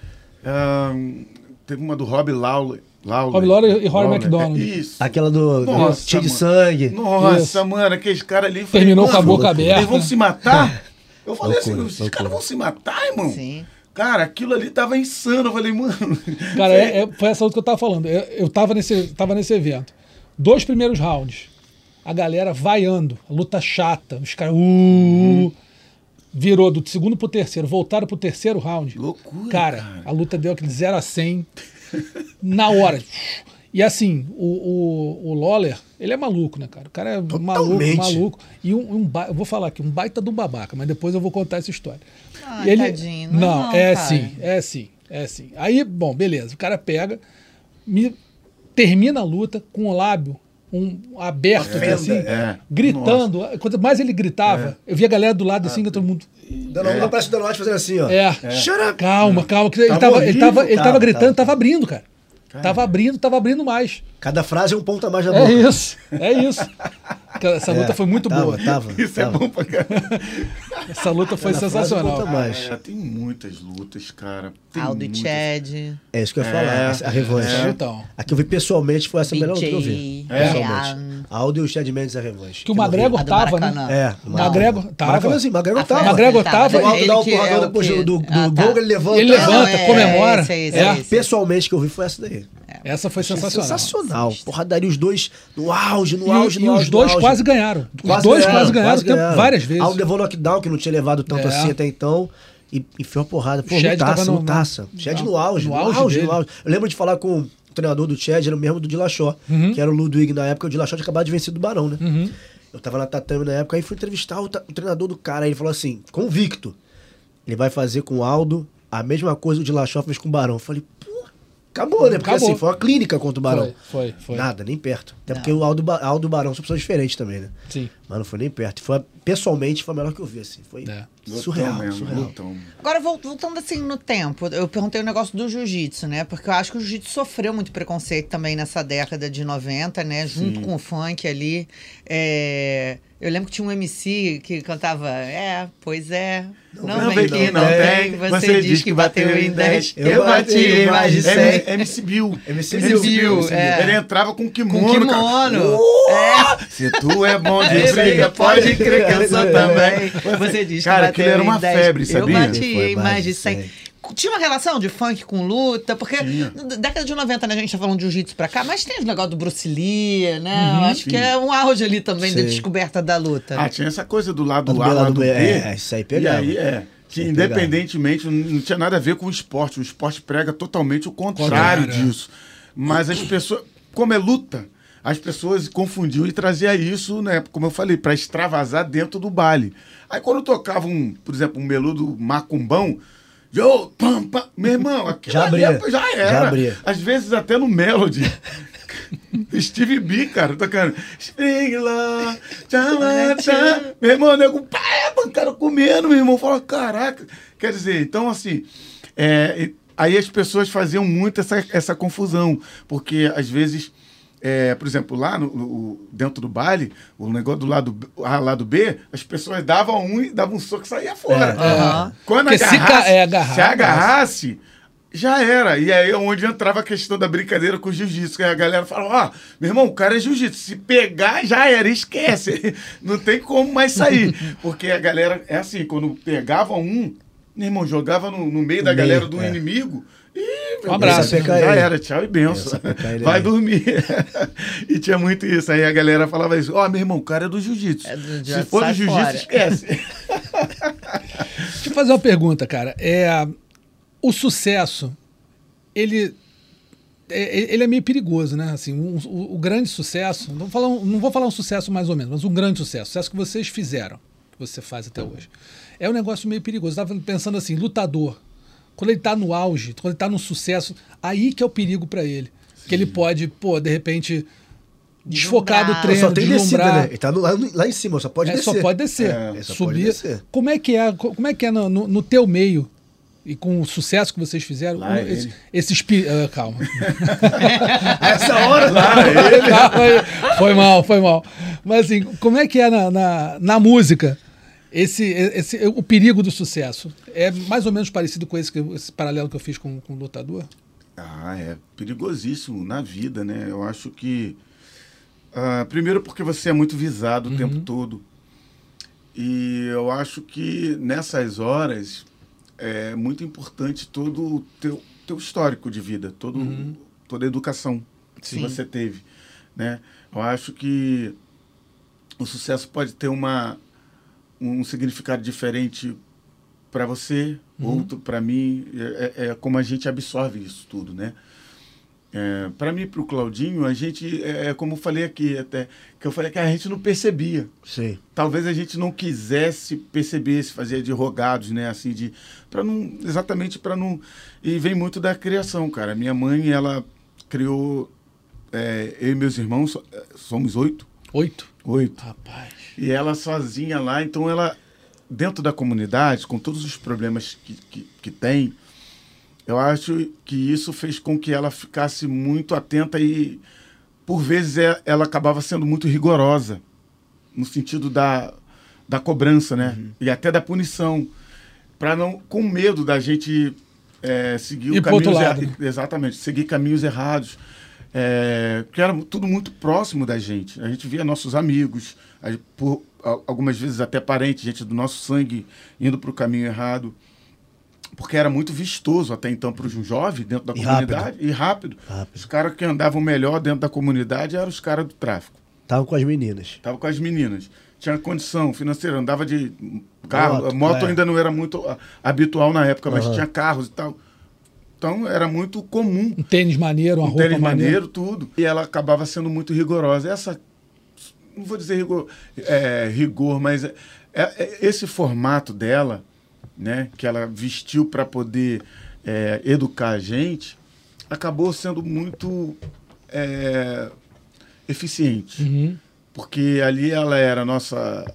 Teve uma do Rob Lawler. Rob Lawler e Rory McDonald. Isso. Aquela do cheio de sangue. Nossa, mano, aqueles caras ali... Terminou com a boca aberta. Eles vão se matar? Eu falei assim, esses caras vão se matar, irmão? Sim. Cara, aquilo ali tava insano. Eu falei, mano... Cara, foi essa luta que eu tava falando. Eu tava nesse evento. 2 primeiros rounds. A galera vaiando. Luta chata. Os caras... Virou do segundo pro terceiro. Voltaram pro terceiro round. Loucura, cara. A luta deu aquele 0-100 na hora. E assim, o Lawler, ele é maluco, né, cara? O cara é maluco. E eu vou falar aqui, um baita de um babaca, mas depois eu vou contar essa história. Tadinho. Não, é sim. Aí, bom, beleza. O cara pega, termina a luta com o lábio aberto, assim, gritando. Nossa. Quanto mais ele gritava, eu via a galera do lado assim, todo mundo... Não parece dando fazendo assim, ó. Shut up. Calma. Ele tava gritando, tava abrindo, cara. Tava abrindo mais. Cada frase é um ponto a mais na boca. É isso. Essa luta foi muito boa. Isso é bom pra caramba. Essa luta foi sensacional. Tem muitas lutas, cara. Aldo e Chad. É isso que eu ia falar, a revanche. Então. A que eu vi pessoalmente foi essa melhor luta que eu vi. Pessoalmente. Aldo e o Chad Mendes a revanche. Que o McGregor tava, né? O McGregor tava. McGregor tava. O Aldo dá o porradão depois do gol, ele levanta. Ele levanta, comemora. Pessoalmente que eu vi foi essa daí. Essa foi sensacional. Porradaria, os dois no auge. E os dois quase ganharam. Os dois quase ganharam várias vezes. Aldo levou knockdown, que não tinha levado tanto assim até então. E enfiou a porrada. Pô, lutaça. Chad no auge. Eu lembro de falar com o treinador do Chad, era o mesmo do Dillashaw, que era o Ludwig na época. O Dillashaw tinha acabado de vencer do Barão, né? Eu tava na tatame na época, aí fui entrevistar o treinador do cara. Aí ele falou assim, convicto, ele vai fazer com o Aldo a mesma coisa que o Dillashaw fez com o Barão. Eu falei, acabou, né? Porque assim, foi uma clínica contra o Barão. Foi. Nada, nem perto. Até porque o Aldo e o Barão são pessoas diferentes também, né? Sim. Mas não foi nem perto. Pessoalmente, foi a melhor que eu vi, assim. Foi surreal. Agora, voltando assim no tempo, eu perguntei o negócio do jiu-jitsu, né? Porque eu acho que o jiu-jitsu sofreu muito preconceito também nessa década de 90, né? Junto com o funk ali. Eu lembro que tinha um MC que cantava, pois é, não vem que não tem, você diz que bateu em 10, eu bati em mais de 100. MC Bill. MC Bill. Ele entrava com kimono. Se tu é bom de briga, pode crer que eu sou também. Você diz que cara, bateu aquilo era uma em 10, febre, sabia? Eu bati em mais de 100. Tinha uma relação de funk com luta, porque na década de 90, né, a gente tá falando de jiu-jitsu pra cá, mas tem o negócio do Bruce Lee, né? Eu acho que é um auge ali também da descoberta da luta. Tinha essa coisa do lado A, lado B. Isso aí pegava. E aí, que independentemente, não tinha nada a ver com o esporte. O esporte prega totalmente o contrário disso. Mas as pessoas, como é luta, as pessoas confundiam e traziam isso, né, como eu falei, para extravasar dentro do baile. Aí quando tocava, por exemplo, um meludo macumbão, meu irmão, aquilo já era. abria. Às vezes até no Melody. Steve B, cara, tocando. Springla, meu irmão, nego, pá, cara comendo, meu irmão. Fala, caraca. Quer dizer, então, assim, aí as pessoas faziam muito essa confusão, porque, às vezes, por exemplo, lá dentro do baile, o negócio do lado A, lado B, as pessoas davam um e davam um soco e saía fora. Quando se agarrasse, já era. E aí é onde entrava a questão da brincadeira com o jiu-jitsu, que a galera falava, meu irmão, o cara é jiu-jitsu, se pegar, já era, esquece. Não tem como mais sair. Porque a galera, é assim, quando pegava um, meu irmão, jogava no meio da galera do inimigo, e um abraço. Já era, tchau e benção. Vai dormir. E tinha muito isso. Aí a galera falava isso, meu irmão, o cara é do jiu-jitsu. Se for do jiu-jitsu, esquece. Deixa eu fazer uma pergunta, cara. O sucesso, ele é meio perigoso, né? Assim, o grande sucesso, não vou falar um sucesso mais ou menos, mas um grande sucesso que vocês fizeram, que você faz até hoje, é um negócio meio perigoso. Eu estava pensando assim, lutador, quando ele está no auge, quando ele está no sucesso, aí que é o perigo para ele. Sim. Que ele pode, de repente, desfocar do treino, só tem deslumbrar. Descida, né? Ele tá lá em cima, só pode descer. Só pode descer. Subir. Pode descer. Como é que é no teu meio? E com o sucesso que vocês fizeram, calma. Essa hora lá, Foi mal. Mas assim, como é que é na música o perigo do sucesso? É mais ou menos parecido com esse paralelo que eu fiz com o lutador? É perigosíssimo na vida, né? Eu acho que primeiro porque você é muito visado o tempo todo. E eu acho que nessas horas é muito importante todo o teu histórico de vida, toda a educação que você teve, né? Eu acho que o sucesso pode ter um significado diferente para você, outro para mim, é como a gente absorve isso tudo, né? Para mim, para o Claudinho, a gente, como eu falei aqui até, que eu falei que a gente não percebia. Sim. Talvez a gente não quisesse perceber, se fazia de rogados, né? Assim, exatamente para não... E vem muito da criação, cara. Minha mãe, ela criou, eu e meus irmãos, somos 8. 8? 8. Rapaz. E ela sozinha lá, então ela, dentro da comunidade, com todos os problemas que tem, eu acho que isso fez com que ela ficasse muito atenta e, por vezes, ela acabava sendo muito rigorosa, no sentido da cobrança, né? E até da punição, para não, com medo da gente seguir o caminho errado. Exatamente, seguir caminhos errados, que era tudo muito próximo da gente. A gente via nossos amigos, algumas vezes até parentes, gente do nosso sangue, indo para o caminho errado. Porque era muito vistoso até então para um jovem dentro da comunidade. E rápido. Os caras que andavam melhor dentro da comunidade eram os caras do tráfico. Estavam com as meninas. Tinha condição financeira, andava de carro. Moto ainda não era muito habitual na época, mas tinha carros e tal. Então era muito comum. Um tênis maneiro, uma roupa tênis maneiro, tudo. E ela acabava sendo muito rigorosa. Não vou dizer rigor, mas esse formato dela, né, que ela vestiu para poder educar a gente, acabou sendo muito eficiente. Porque ali ela era nossa,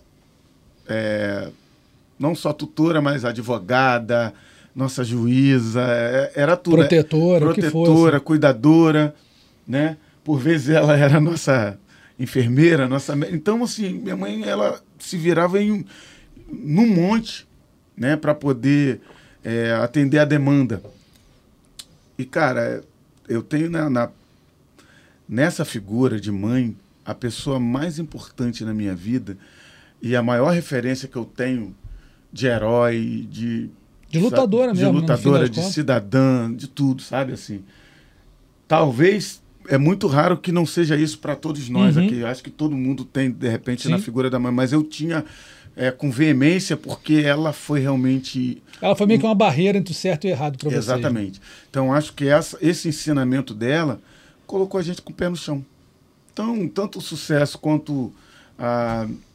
não só tutora, mas advogada, nossa juíza, era tudo. Protetora, cuidadora, né? Por vezes ela era nossa enfermeira, Então, assim, minha mãe, ela se virava num monte, né, para poder atender a demanda. E, cara, eu tenho nessa figura de mãe a pessoa mais importante na minha vida e a maior referência que eu tenho de herói, de lutadora mesmo, de lutadora, de cidadã, de tudo, sabe, assim. Talvez é muito raro que não seja isso para todos nós aqui. Eu acho que todo mundo tem, de repente, na figura da mãe, mas eu tinha com veemência, porque ela foi realmente... Ela foi meio que uma barreira entre o certo e o errado para você. Exatamente. Então, acho que esse ensinamento dela colocou a gente com o pé no chão. Então, tanto o sucesso quanto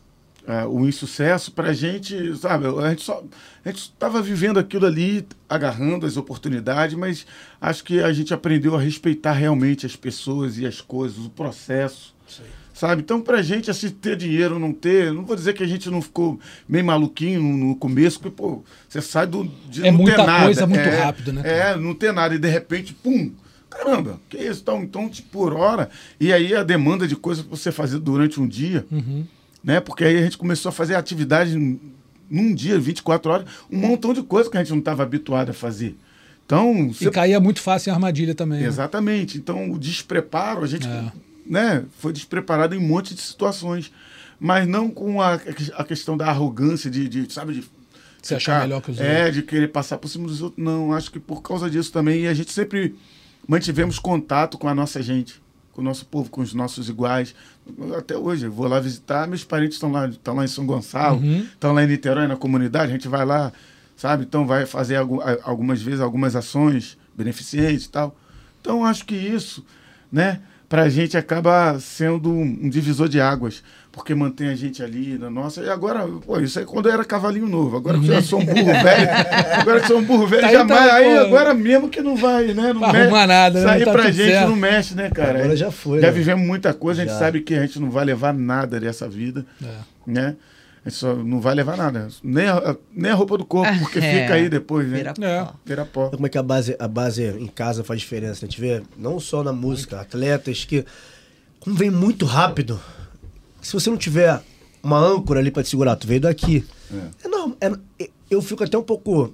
o insucesso, pra gente, sabe, a gente estava vivendo aquilo ali, agarrando as oportunidades, mas acho que a gente aprendeu a respeitar realmente as pessoas e as coisas, o processo. Sim. Sabe? Então, pra gente, assim, ter dinheiro, não ter... Não vou dizer que a gente não ficou meio maluquinho no começo, porque, pô, você sai de não ter nada. Coisa muito rápido, né? Não ter nada. E, de repente, pum! Caramba, que isso? Então, tipo, por hora. E aí, a demanda de coisas pra você fazer durante um dia, né? Porque aí a gente começou a fazer atividade num dia, 24 horas, um montão de coisa que a gente não estava habituado a fazer. Então... E caía muito fácil em armadilha também. Exatamente. Né? Então, o despreparo, a gente... Né, foi despreparado em um monte de situações, mas não com a questão da arrogância de sabe, de se achar melhor que os outros. De querer passar por cima dos outros. Não, acho que por causa disso também, a gente sempre mantivemos contato com a nossa gente, com o nosso povo, com os nossos iguais. Até hoje, eu vou lá visitar, meus parentes estão lá em São Gonçalo, estão lá em Niterói, na comunidade, a gente vai lá, sabe? Então vai fazer algumas vezes algumas ações beneficentes e tal. Então, acho que isso, né? Pra gente acaba sendo um divisor de águas, porque mantém a gente ali na nossa. E agora, pô, isso aí quando eu era cavalinho novo, agora que eu sou um burro velho, agora mesmo que não vai, né? Não arrumar nada, né? Sair pra gente certo. Não mexe, né, cara? Agora já foi. Já né? vivemos muita coisa, a gente sabe que a gente não vai levar nada dessa vida, né? A gente só não vai levar nada, nem a roupa do corpo, porque fica aí depois, né? Vira pó. Como é que a base em casa faz diferença? A gente vê, não só na música, atletas que, como vem muito rápido, se você não tiver uma âncora ali pra te segurar, tu veio daqui. Eu fico até um pouco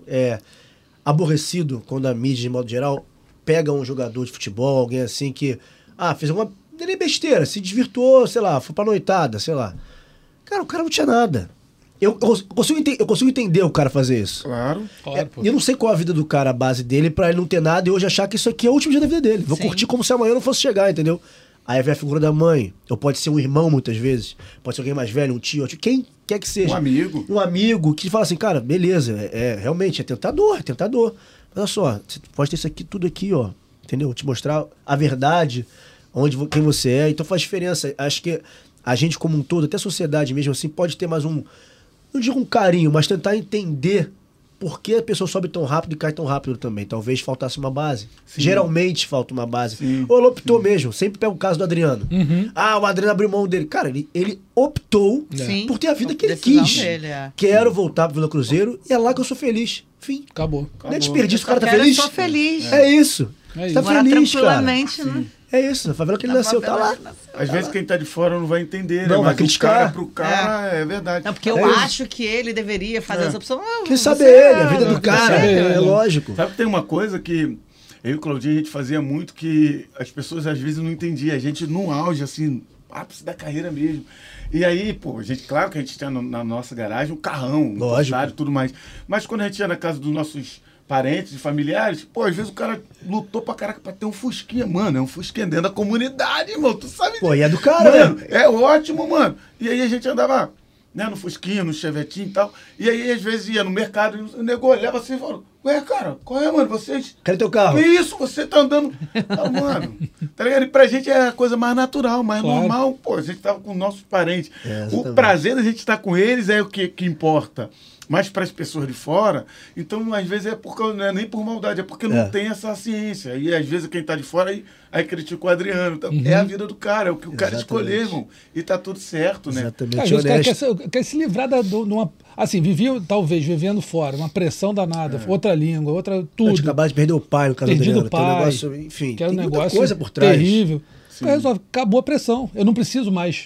aborrecido quando a mídia, de modo geral, pega um jogador de futebol, alguém assim que, fez alguma besteira, se desvirtuou, sei lá, foi pra noitada, sei lá. Cara, o cara não tinha nada. Eu consigo entender o cara fazer isso. Claro. Eu não sei qual a vida do cara, a base dele, pra ele não ter nada e hoje achar que isso aqui é o último dia da vida dele. Vou curtir como se amanhã não fosse chegar, entendeu? Aí vem a figura da mãe. Ou pode ser um irmão, muitas vezes. Pode ser alguém mais velho, um tio, quem quer que seja. Um amigo que fala assim, cara, beleza, realmente é tentador. Mas olha só, você pode ter isso aqui, tudo aqui, ó. Entendeu? Te mostrar a verdade, quem você é. Então faz diferença. Acho que a gente como um todo, até a sociedade mesmo assim, pode ter mais não digo um carinho, mas tentar entender por que a pessoa sobe tão rápido e cai tão rápido também. Talvez faltasse uma base. Sim. Geralmente falta uma base. Sim. Ou ele optou mesmo. Sempre pega o caso do Adriano. O Adriano abriu mão dele. Cara, ele optou por ter a vida que ele quis. Quero voltar pro Vila Cruzeiro e é lá que eu sou feliz. Fim. Acabou. Não é desperdício, o cara tá feliz? Eu sou feliz. É isso. Você tá feliz, tranquilamente, cara. Né? É isso, na favela que ele nasceu, tá lá. Às vezes quem tá de fora não vai entender, não, né? vai criticar. Pro cara é verdade. Não, porque eu acho que ele deveria fazer essa opção. Quem sabe ele, a vida do cara, é lógico. Sabe que tem uma coisa que eu e o Claudinho a gente fazia muito que as pessoas às vezes não entendiam. A gente num auge, assim, ápice da carreira mesmo. E aí, pô, claro que a gente tinha na nossa garagem um carrão, um postário e tudo mais. Mas quando a gente ia na casa dos nossos parentes e familiares, pô, às vezes o cara lutou pra caraca pra ter um Fusquinha, mano, é um Fusquinha dentro da comunidade, irmão, tu sabe disso. Pô, e é do cara, mano, é ótimo, mano. E aí a gente andava, né, no Fusquinha, no Chevetinho e tal, e aí às vezes ia no mercado e o nego olhava assim e falava, ué, cara, qual é, mano, vocês... Cadê teu carro? Que isso, você tá andando... mano, tá ligado? E pra gente é a coisa mais natural, mais normal, pô, a gente tava com nossos parentes. O prazer da gente estar com eles é o que importa. Mas para as pessoas de fora, então às vezes não é nem por maldade, é porque não tem essa ciência. E às vezes quem está de fora aí critica o Adriano. Então, é a vida do cara, é o que o cara escolheu, irmão. E tá tudo certo, né? Exatamente. Às vezes o cara quer se livrar assim, vivendo fora, uma pressão danada, outra língua, outra tudo. Acabar de perder o pai no caso do Adriano. O pai, negócio, enfim, que era tem um negócio coisa por trás. Terrível. Resolve, acabou a pressão, eu não preciso mais.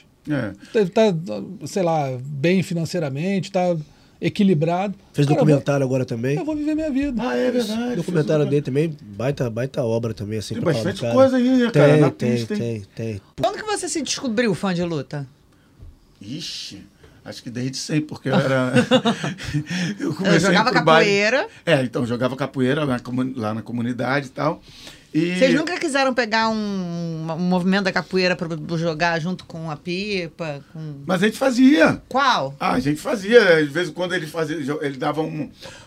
Tá, sei lá, bem financeiramente, tá equilibrado. Fez documentário agora também. Eu vou viver minha vida. É verdade. O documentário dele também, baita obra também, assim. Tem bastante coisa aí, né, cara? Tem. Quando que você se descobriu fã de luta? Ixi, acho que desde sempre, porque eu era... eu jogava capoeira. Então, jogava capoeira lá na comunidade e tal. Vocês nunca quiseram pegar um movimento da capoeira para jogar junto com a pipa? Mas a gente fazia. Qual? A gente fazia. Às vezes, quando ele dava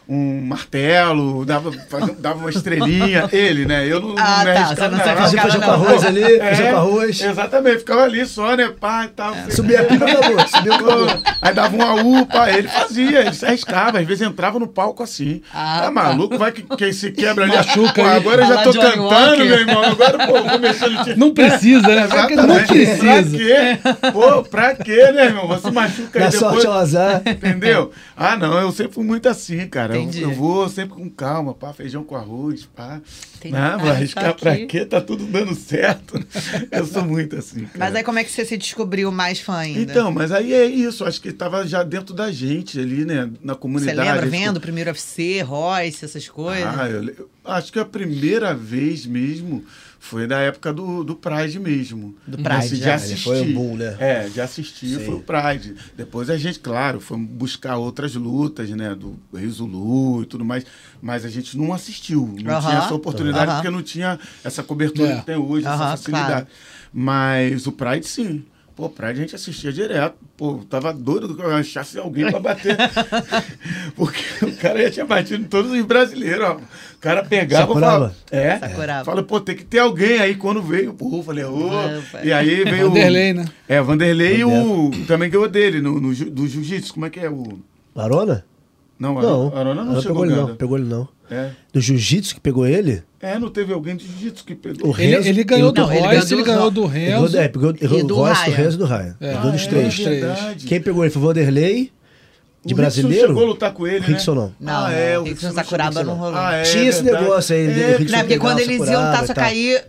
um martelo, dava uma estrelinha. Ele, né? Eu não tá, arriscava você não nada. Feijão com arroz ali, feijão com arroz. Exatamente, ficava ali só, né? Pá, e tal. Subia a pipa, acabou. Subiu, acabou. Aí dava um upa, ele fazia, ele se arriscava, às vezes entrava no palco assim. Tá maluco, vai que quem se quebra ali. Machuca Pô, aí. agora eu já Vai tô lá, Johnny cantando, Walker. meu irmão. Agora, pô, vou mexer no Não precisa, né? Não precisa. Pra quê? Pô, pra quê, né, irmão? Você machuca aí Dá depois. sorte ao azar. Entendeu? Ah, não, eu sempre fui muito assim, cara. Entendi. Eu vou sempre com calma, pá, feijão com arroz, pá. Entendi. Não, vou arriscar Tá pra aqui. quê? Tá tudo dando certo. Eu sou muito assim, cara. Mas aí como é que você se descobriu mais fã ainda? Então, mas aí é isso, acho que tava já dentro da gente ali, né, na Você comunidade. lembra A gente- vendo o primeiro UFC, Royce, essas coisas? eu acho que a primeira vez mesmo foi da época do Pride mesmo. Do Pride, Assim, de já. assistir. Foi um boom, né? É, de assistir Sim. foi o Pride. Depois a gente, claro, foi buscar outras lutas, né, do Rio Zulu e tudo mais, mas a gente não assistiu, não Aham. tinha essa oportunidade Aham. porque não tinha essa cobertura É. que tem hoje, essa Aham, facilidade. claro. Mas o Pride, sim. Pô, Pride a gente assistia direto. Pô, tava doido que eu achasse alguém pra bater. Porque o cara já tinha batido em todos os brasileiros, ó. O cara pegava e Sakuraba? falava... Sakuraba. Fala, pô, tem que ter alguém aí. Quando veio, pô, eu falei, ô... Opa. E aí veio... Vanderlei, né? É, Vanderlei e o... Também ganhou dele, do jiu-jitsu. Como é que é o... Arona? Não, Não. Arona não chegou pegou ele não. nada. Pegou ele não. É. Do jiu-jitsu que pegou ele? Não teve alguém de jiu-jitsu que pegou. O Renzo- Ele ganhou do Não, ele Royce, ganhou ele do ganhou Ro- do Renzo. Pegou E o do Royce, do Ryan. Renzo e do Ryan. É. Pegou dos Ah, três. dos três. verdade. Quem pegou ele foi o Vanderlei, de O brasileiro. Rickson chegou a lutar com ele, O Rickson né? não. Não, o o Rickson Rickson Sakuraba não rolou. Tinha esse verdade. negócio aí, do Rickson Não, porque pegar quando o eles iam Sakuraba Taça e tal. cair,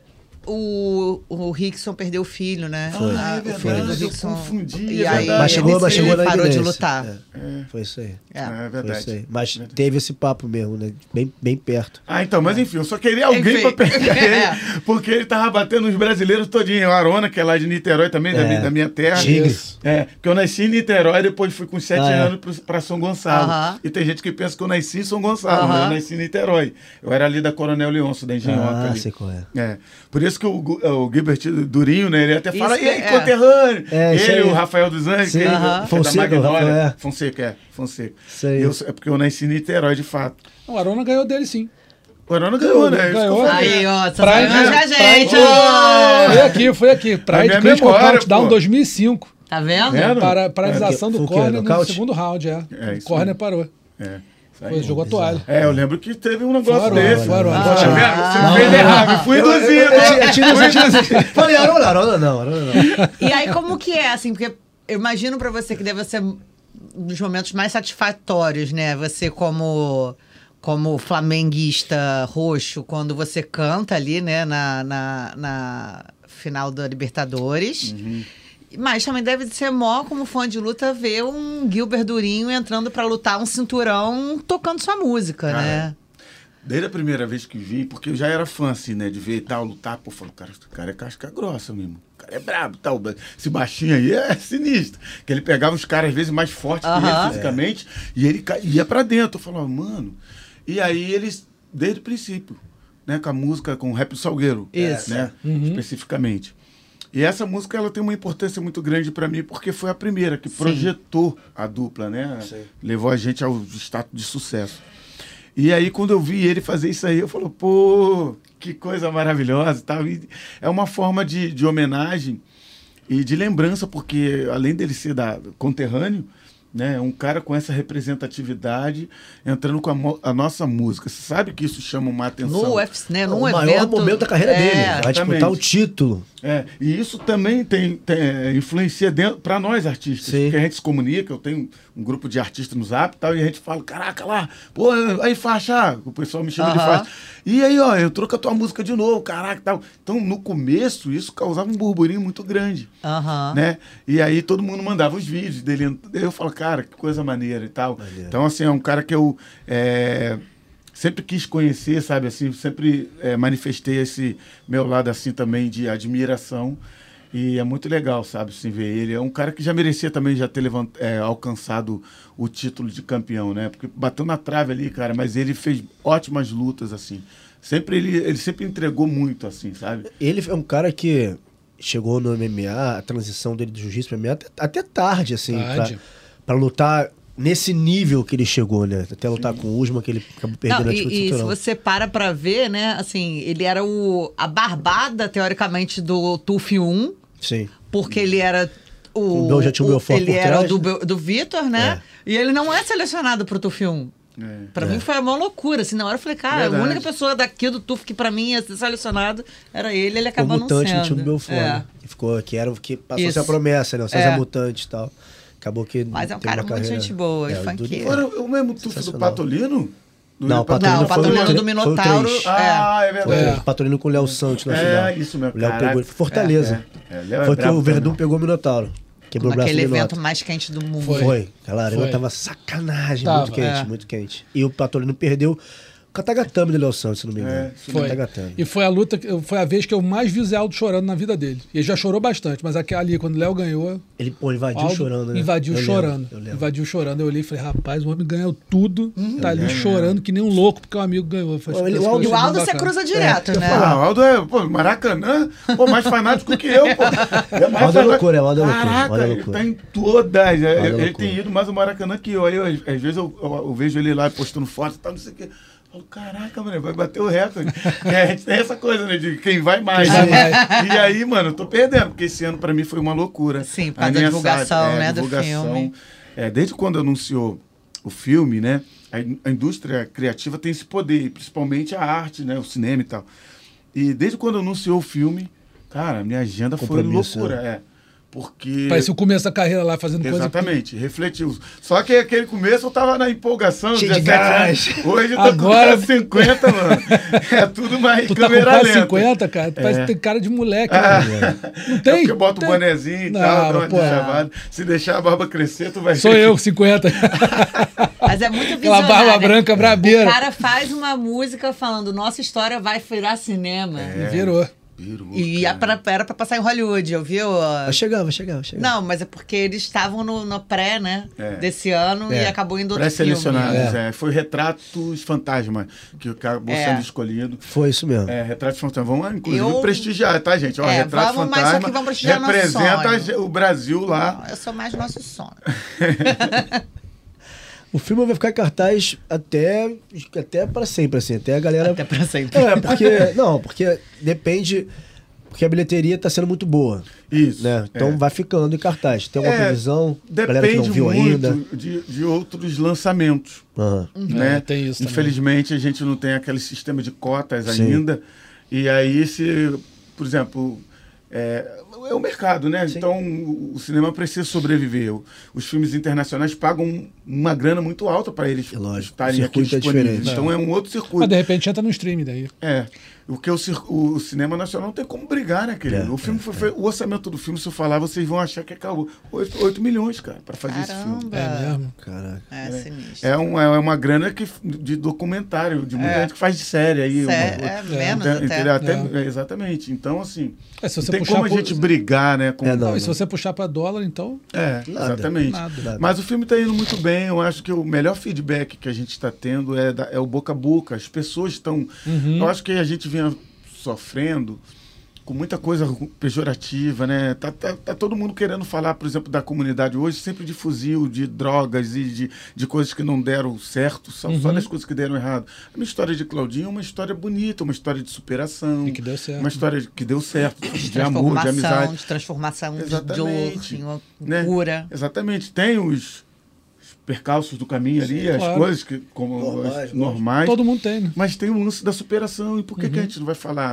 o Rickson perdeu o filho, né? Foi. Ah, é O filho do verdade, eu Rickson. confundi, E é aí verdade. Mas chegou ele na parou de iminência. lutar. Foi isso aí. É. É Foi verdade. isso aí. Mas teve esse papo mesmo, né? Bem perto. Ah, então, mas enfim, eu só queria alguém Enfim. pra pegar É. ele, porque ele tava batendo os brasileiros todinho. O Arona, que é lá de Niterói também, da minha terra. Tigre. Isso. É, porque eu nasci em Niterói, depois fui com 7 Ah, é. anos pra São Gonçalo. Aham. E tem gente que pensa que eu nasci em São Gonçalo, mas Aham. eu nasci em Niterói. Eu era ali da Coronel Leôncio, da Engenhoca. Ah, ali. sei qual é. É. Por isso que o Gilbert Durinho, né? Ele até fala, Isso e aí, que é. conterrâneo? É, isso Ele, aí. o Rafael dos Anjos, Sim. que é Aham. da Fonseca, Magnólia. Rafael, é. Fonseca. Isso aí. É porque eu nasci em Niterói, de fato. O Arona ganhou dele, sim. O Arona ganhou, né? Isso que eu Ganhou. falei. Aí, ó, só Pride, sabe mais que a gente, Pride. ó. Foi aqui. Pride minha Critical memória, Countdown pô. 2005. Tá vendo? É, Para a paralisação Foi do o quê? corner no Nocaute? segundo round, É, O isso corner aí. parou. É. Isso aí. Foi, jogou a toalha. É, eu lembro que teve um negócio Fora, desse. fora, Tá fora. vendo? Você fez errado, eu fui induzido. Falei, Arona não. E aí, como que é, assim? Porque eu imagino pra você que deve ser um dos momentos mais satisfatórios, né? Você como flamenguista roxo, quando você canta ali, né? Na final da Libertadores. Mas também deve ser mó, como fã de luta, ver um Gilbert Durinho entrando pra lutar um cinturão tocando sua música, né? Desde a primeira vez que vi, porque eu já era fã, assim, né? De ver e tal, lutar. Pô, eu falo, cara, esse cara é casca grossa mesmo. O cara é brabo, tal. Esse baixinho aí é sinistro. Que ele pegava os caras, às vezes, mais fortes que ele fisicamente, e ele ia pra dentro. Eu falava, mano... E aí eles, desde o princípio, né? Com a música, com o Rap do Salgueiro. Isso. Né? Especificamente. E essa música, ela tem uma importância muito grande pra mim, porque foi a primeira que projetou a dupla, né? Sim. Levou a gente ao status de sucesso. E aí, quando eu vi ele fazer isso aí, eu falei, pô, que coisa maravilhosa e tal. E é uma forma de homenagem e de lembrança, porque além dele ser conterrâneo, né, um cara com essa representatividade entrando com a nossa música. Você sabe que isso chama uma atenção. No UFC, né? O Num maior evento... momento da carreira dele. Vai exatamente. disputar o título. E isso também influencia para nós artistas, Sim. porque a gente se comunica, eu tenho um grupo de artistas no Zap e tal, e a gente fala, caraca lá, pô, aí faixa, o pessoal me chama de faixa. E aí, ó, eu troco a tua música de novo, caraca e tal. Então, no começo, isso causava um burburinho muito grande, né? E aí todo mundo mandava os vídeos dele, eu falo, cara, que coisa maneira e tal. Maneiro. Então, assim, é um cara que eu sempre quis conhecer, sabe, assim, sempre manifestei esse meu lado, assim, também de admiração. E é muito legal, sabe, assim, ver ele. É um cara que já merecia também já ter alcançado o título de campeão, né? Porque bateu na trave ali, cara, mas ele fez ótimas lutas, assim. Ele sempre entregou muito, assim, sabe? Ele é um cara que chegou no MMA, a transição dele do jiu-jitsu pro MMA até tarde, assim, Tarde. pra lutar nesse nível que ele chegou, né? Até lutar com o Usman, que ele acabou perdendo a disputa. E se você para pra ver, né? Assim, ele era a barbada, teoricamente, do TUF 1. Sim. Porque ele era o já tinha o Belfort ele por era trás. do Vitor, né? E ele não é selecionado pro TUF 1. Pra mim foi uma loucura. Assim, na hora eu falei, cara, a única pessoa daqui do TUF que pra mim ia ser selecionado era ele acabou não sendo. O Mutante no time do Belfort, né? Que passou a ser a promessa, né? O César Mutante e tal. Acabou que. Mas é um cara muito gente boa, funkeiro. Era o mesmo TUF do Patolino? Não, o Patolino do Minotauro. É verdade. O Patolino com o Léo Santos na final. Isso mesmo. O Léo pegou Fortaleza. Foi que o Verdun pegou o Minotauro. Quebrou o braço do Aquele Minotauro. evento mais quente do mundo. Foi. Aquela arena tava sacanagem. Muito quente, muito quente. E o Patolino perdeu o Katagatame do Léo Santos, se não me engano. Foi. E foi a luta, foi a vez que eu mais vi o Zé Aldo chorando na vida dele. E ele já chorou bastante, mas ali, quando o Léo ganhou... Ele invadiu Aldo chorando, né? Invadiu chorando. Invadiu chorando. Eu olhei e falei, rapaz, o homem ganhou tudo. Tá ali chorando que nem um louco, porque o amigo ganhou. E o Aldo você cruza direto, né? O Aldo é, Maracanã, mais fanático que eu, pô. O Aldo é loucura, o Aldo é loucura. Caraca, ele tá em todas. Ele tem ido mais o Maracanã que eu. Aí, às vezes, eu vejo ele lá postando foto e tal, não sei o quê. Eu falo, caraca, mano, vai bater o recorde. A gente tem essa coisa, né, de quem vai mais. E aí, mano, eu tô perdendo, porque esse ano pra mim foi uma loucura. Sim, por causa da divulgação, né, do filme. Desde quando anunciou o filme, né, a indústria criativa tem esse poder, principalmente a arte, né, o cinema e tal. E desde quando anunciou o filme, cara, minha agenda foi loucura, porque... Parece o começo da carreira lá, fazendo coisa... Exatamente, refletiu. Só que aquele começo eu tava na empolgação, cheio de gás. Hoje eu tô agora... com 50, mano. É tudo mais tu câmera lenta. Tu tá com quase 50, cara? Tu parece que tem cara de moleque. Não tem? Porque eu boto o bonezinho e tal, dá uma chavada. Se deixar a barba crescer, tu vai... Sou eu, 50. Mas é muito visionário. Aquela barba branca brabeira. O cara faz uma música falando, nossa história vai virar cinema. E virou. E era pra passar em Hollywood, ouviu? Vai chegar. Não, mas é porque eles estavam no pré, né? Desse ano e acabou indo outro filme. Pré-selecionados, Foi Retratos Fantasma, que acabou sendo escolhido. Foi isso mesmo. Retratos Fantasma. Vamos, inclusive, prestigiar, tá, gente? Retratos Fantasma mas só que vamos prestigiar representa o Brasil lá. Eu sou mais nosso sonho. O filme vai ficar em cartaz até para sempre, assim. Até a galera... Até para sempre. Porque depende... Porque a bilheteria está sendo muito boa. Isso. Né? Então vai ficando em cartaz. Tem alguma previsão? Depende que não viu muito ainda. De outros lançamentos. Né? Tem isso Infelizmente, também. A gente não tem aquele sistema de cotas ainda. E aí, por exemplo... É o mercado, né? Sim. Então, o cinema precisa sobreviver. Os filmes internacionais pagam uma grana muito alta para eles estarem aqui disponíveis. Então, é um outro circuito. Mas, de repente, entra no streaming daí. Porque o cinema nacional não tem como brigar, né, querido? O filme o orçamento do filme, se eu falar, vocês vão achar que acabou. 8 milhões, cara, para fazer esse filme. É mesmo? Caraca. Sinistro. É uma grana de documentário, de muita gente que faz de série aí. Menos até. Exatamente. Então, assim, se você tem como a gente brigar, né? E se você puxar para dólar, então... Exatamente. Nada. Mas o filme está indo muito bem. Eu acho que o melhor feedback que a gente está tendo é o boca a boca. As pessoas estão... Eu acho que a gente vinha sofrendo com muita coisa pejorativa, né? Tá todo mundo querendo falar, por exemplo, da comunidade hoje, sempre de fuzil, de drogas e de coisas que não deram certo, só das coisas que deram errado. A minha história de Claudinho é uma história bonita, uma história de superação. E que deu certo. Uma história que deu certo, de amor, de amizade. De transformação, exatamente, de dor, em cura. Exatamente. Tem os percalços do caminho ali, as coisas que, como normais. Todo mundo tem, né? Mas tem o lance da superação. E por que a gente não vai falar?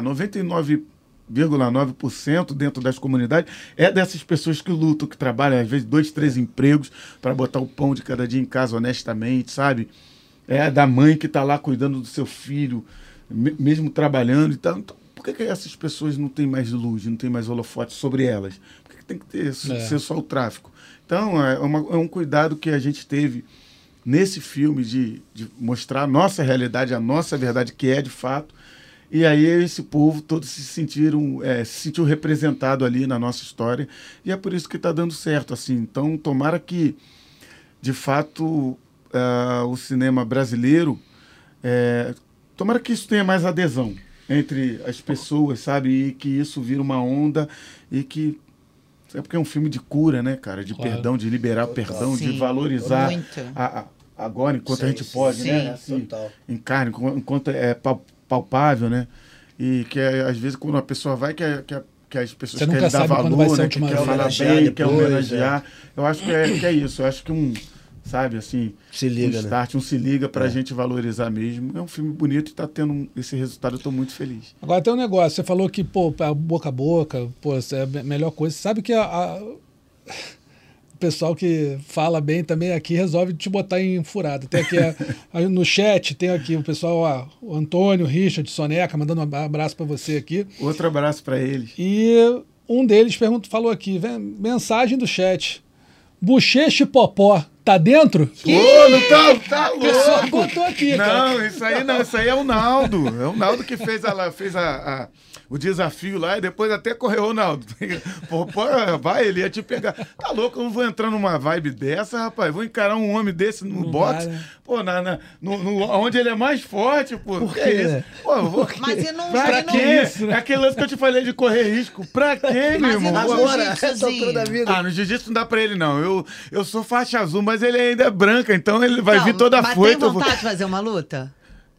99,9% dentro das comunidades é dessas pessoas que lutam, que trabalham, às vezes, 2, 3 empregos para botar o pão de cada dia em casa honestamente, sabe? É da mãe que está lá cuidando do seu filho, mesmo trabalhando e tal. Então, por que essas pessoas não têm mais luz, não têm mais holofote sobre elas? Por que tem que ser só o tráfico? Então, é um cuidado que a gente teve nesse filme de mostrar a nossa realidade, a nossa verdade, que é de fato. E aí esse povo todo se sentiu representado ali na nossa história. E é por isso que está dando certo. Assim. Então, tomara que, de fato, o cinema brasileiro, tomara que isso tenha mais adesão entre as pessoas, sabe? E que isso vira uma onda e que É porque é um filme de cura, né, cara? De perdão, de liberar perdão, de valorizar agora, enquanto a gente pode, né? Assim, em carne, enquanto é palpável, né? E que às vezes quando uma pessoa vai, que as pessoas querem dar valor, né? Que quer falar bem, quer homenagear. Eu acho que é isso. Eu acho que sabe, assim, se liga, se liga pra gente valorizar mesmo. É um filme bonito e tá tendo esse resultado, eu tô muito feliz. Agora tem um negócio, você falou que, pô, boca a boca, pô, é a melhor coisa. Sabe que o pessoal que fala bem também aqui resolve te botar em furada. Tem aqui aí no chat, tem aqui o pessoal, o Antônio, o Richard, Soneca, mandando um abraço pra você aqui. Outro abraço pra eles. E um deles falou aqui, mensagem do chat. Bochecha e popó, tá dentro? Ô, não tá louco. O pessoal botou aqui, cara. Não, isso aí é o Naldo. É o Naldo que fez o desafio lá e depois até correu, Naldo. Popó, vai, ele ia te pegar. Tá louco, eu não vou entrar numa vibe dessa, rapaz. Vou encarar um homem desse no boxe. Né? Pô, onde ele é mais forte, pô. Por quê? É isso? Pô, mas e não... Pra quê? Isso, né? É aquele lance que eu te falei de correr risco. Pra quê, meu irmão? Agora, essa altura da vida. No jiu-jitsu não dá pra ele, não. Eu sou faixa azul, mas ele ainda é branca, então ele vai vir toda foita. Mas tem vontade de fazer uma luta?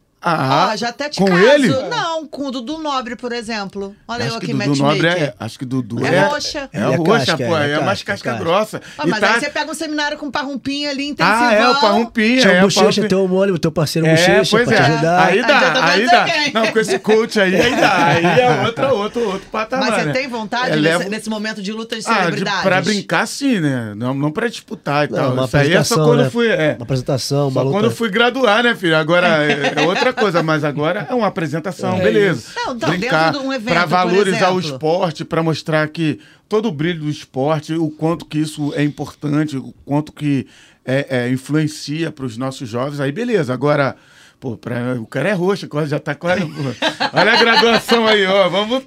Já até te com caso. Ele? Não, com o Dudu Nobre, por exemplo. Olha eu aqui, matchmaker. Acho que Dudu é roxa. É roxa, pô. É mais casca grossa. Mas aí você pega um seminário com o Parrumpinha ali, intensivão. É o Parrumpinha. Chama o Bochecha, teu homônimo, teu parceiro Bochecha, pois pra te ajudar. Aí dá. Não, com esse coach aí dá. Aí é outro patamar. Mas você tem vontade nesse momento de luta de celebridades? Pra brincar, sim, né? Não pra disputar e tal. Isso aí é só quando eu fui... Uma apresentação, uma luta. Quando eu fui graduar, né, filho? Agora é outra coisa, mas agora é uma apresentação, beleza. Brincar dentro de um evento, pra valorizar o esporte, pra mostrar que todo o brilho do esporte, o quanto que isso é importante, o quanto que influencia pros nossos jovens, aí beleza. Agora, pô, o cara é roxo, já tá claro. Olha a graduação aí, ó. Vamos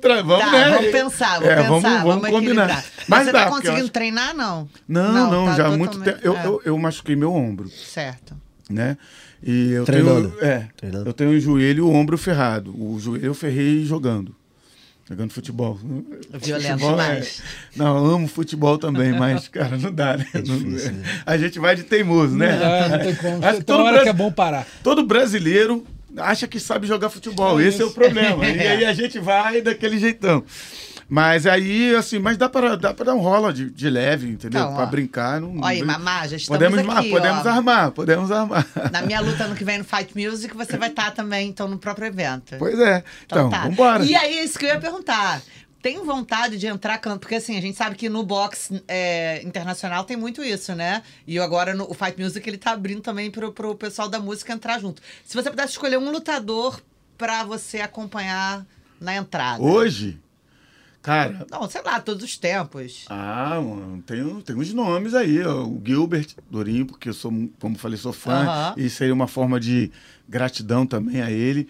pensar, vamos combinar. Mas você tá conseguindo treinar, não? Não, tá já há muito tempo. Eu machuquei meu ombro. Certo. Né? E eu Treinando. Eu tenho o joelho e o ombro ferrado. O joelho eu ferrei jogando futebol. Violento demais. Não, eu amo futebol também, mas, cara, não dá, né? Difícil, né? A gente vai de teimoso, né? Não tem como. Toda hora que é bom parar. Todo brasileiro acha que sabe jogar futebol. Esse é o problema. E aí a gente vai daquele jeitão. Mas aí, assim, dá pra dar um rola de leve, entendeu? Então, pra brincar. Olha aí, Mamá, já estamos aqui, podemos armar. Na minha luta ano que vem no Fight Music, você vai estar também, então, no próprio evento. Pois é. Então vambora. E aí, isso que eu ia perguntar. Tem vontade de entrar porque assim, a gente sabe que no boxe internacional tem muito isso, né? E agora o Fight Music, ele tá abrindo também pro pessoal da música entrar junto. Se você pudesse escolher um lutador pra você acompanhar na entrada. Hoje? Cara... Não, sei lá, todos os tempos. Mano, tem uns nomes aí, ó. O Gilbert Dorim, porque eu sou, como falei, sou fã. E seria uma forma de gratidão também a ele.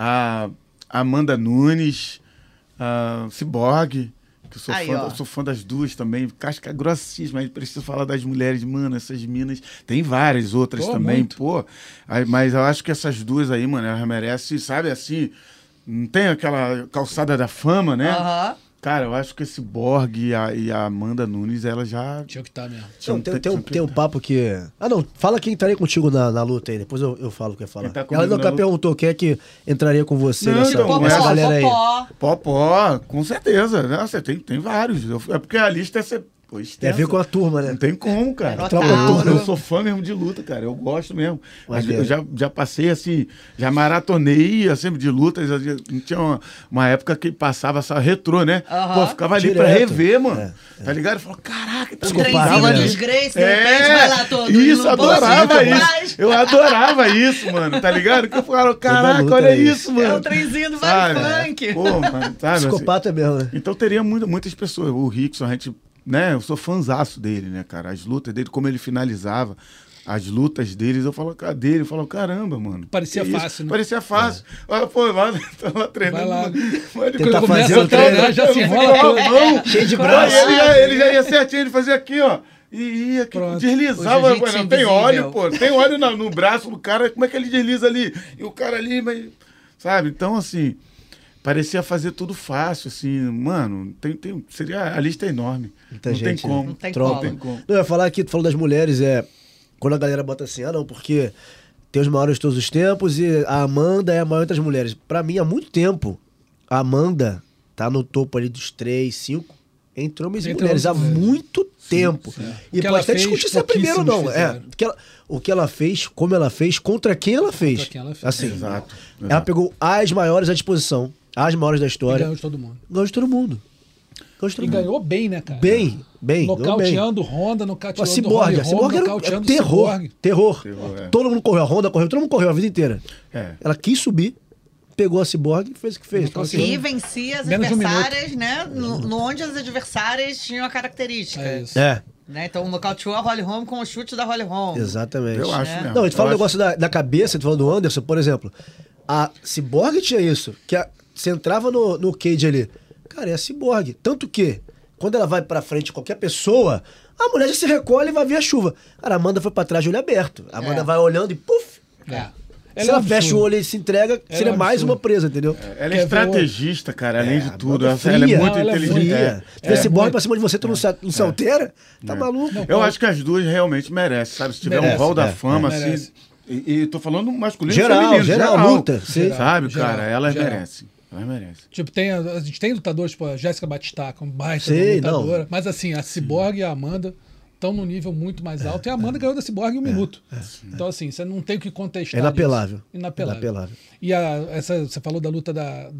A Amanda Nunes, a Cyborg, que eu sou fã das duas também. Casca grossíssima, aí preciso falar das mulheres, mano, essas minas. Tem várias outras também, muito. Mas eu acho que essas duas aí, mano, elas merecem, sabe, assim, não tem aquela calçada da fama, né? Cara, eu acho que esse Borg e a Amanda Nunes, ela já... Tinha que estar mesmo. Tem um papo que... não, fala quem entraria contigo na luta aí, depois eu falo o que ia falar. Ela nunca perguntou quem é que entraria com você nessa galera aí. Popó, com certeza. Nossa, tem vários. É porque a lista é... Tem a ver com a turma, né? Não tem como, cara. Eu sou fã mesmo de luta, cara. Eu gosto mesmo. Eu já passei assim, já maratonei assim, de lutas. Tinha uma época que passava essa retrô, né? Pô, ficava ali pra rever, mano. Tá ligado? Eu falava, caraca, tá trenzinho dos Grace, de repente vai lá todo. Isso, adorava isso. Eu adorava isso, mano. Tá ligado? Que eu falava, caraca, olha isso, mano. É o trenzinho do Vale Funk. Pô, mano, sabe? Psicopata mesmo, né? Então teria muitas pessoas. O Rickson, a gente... Né? Eu sou fãzaço dele, né, cara? As lutas dele, como ele finalizava, as lutas deles, eu falo, cadê? Eu falo, caramba, mano. Parecia fácil, né? Parecia fácil. Olha, pô, lá treinando. Vai lá. Tentar fazer o treino, já se enrola todo. Cheio de braço. Ele já ia certinho, ele fazia aqui, ó. E ia, deslizava. Não tem óleo, pô. Tem óleo no braço do cara. Como é que ele desliza ali? E o cara ali, mas... Sabe? Então, assim... parecia fazer tudo fácil, assim, mano, seria, a lista é enorme. Muita não gente, tem como. Não tem troca. como. Tem como. Não, eu ia falar aqui, tu falou das mulheres, quando a galera bota assim, não, porque tem os maiores de todos os tempos e a Amanda é a maior das mulheres. Pra mim, há muito tempo, a Amanda tá no topo ali dos 3, 5, entre homens e mulheres, há muito tempo. E que pode ela até fez, discutir se é primeiro ou não. pouquíssimos fizeram. O que ela fez, como ela fez, contra quem ela fez. Contra quem ela fez. Assim, Exato. ela pegou as maiores à disposição, as maiores da E história. ganhou de todo mundo. Ganhou de todo mundo. Ganhou de todo E mundo. ganhou bem, né, cara? Bem. Ganhou bem. Nocauteando Honda, Pô, nocauteando a Cyborg era nocauteando terror. Cyborg. Terror. Terror, é. Todo mundo correu, a Honda correu, todo mundo correu a vida inteira. É. Ela quis subir, pegou a Cyborg e fez o que fez. Então, E assim, vencia as Menos de um adversárias, né? Onde as adversárias tinham a característica. É isso. Né? Então, nocauteou a Holly Holm com o chute da Holly Holm. Exatamente. Eu acho mesmo. Não, a gente fala Eu um negócio da cabeça, a gente falou do Anderson, por exemplo. A Cyborg tinha isso, que você entrava no cage ali. Cara, é a Cyborg. Tanto que, quando ela vai pra frente qualquer pessoa, a mulher já se recolhe e vai ver a chuva. Cara, a Amanda foi pra trás de olho aberto. A Amanda vai olhando e puf! É. Se ela fecha o olho e se entrega, seria é um mais absurdo. uma presa, entendeu? Ela é estrategista, cara, além de tudo. Amanda Ela é fria. muito Não, ela é inteligente. Fria. Se tivesse Cyborg pra cima de você, tu não se altera? Tá maluco? Eu acho que as duas realmente merecem, sabe? Se tiver Merece, um rol da fama, merece. assim. E tô falando masculino Geral, e feminino. geral, luta, sim. Sabe, Geral, cara? Elas geral. merecem. Elas merecem. Tipo, a gente tem lutadores, tipo, a Jéssica Batista, como baita Sei, lutadora. não. Mas assim, a Cyborg e a Amanda estão num nível muito mais alto. E a Amanda ganhou da Cyborg em um minuto. Então, assim, você não tem o que contestar. É inapelável. Isso. Inapelável. E você falou da luta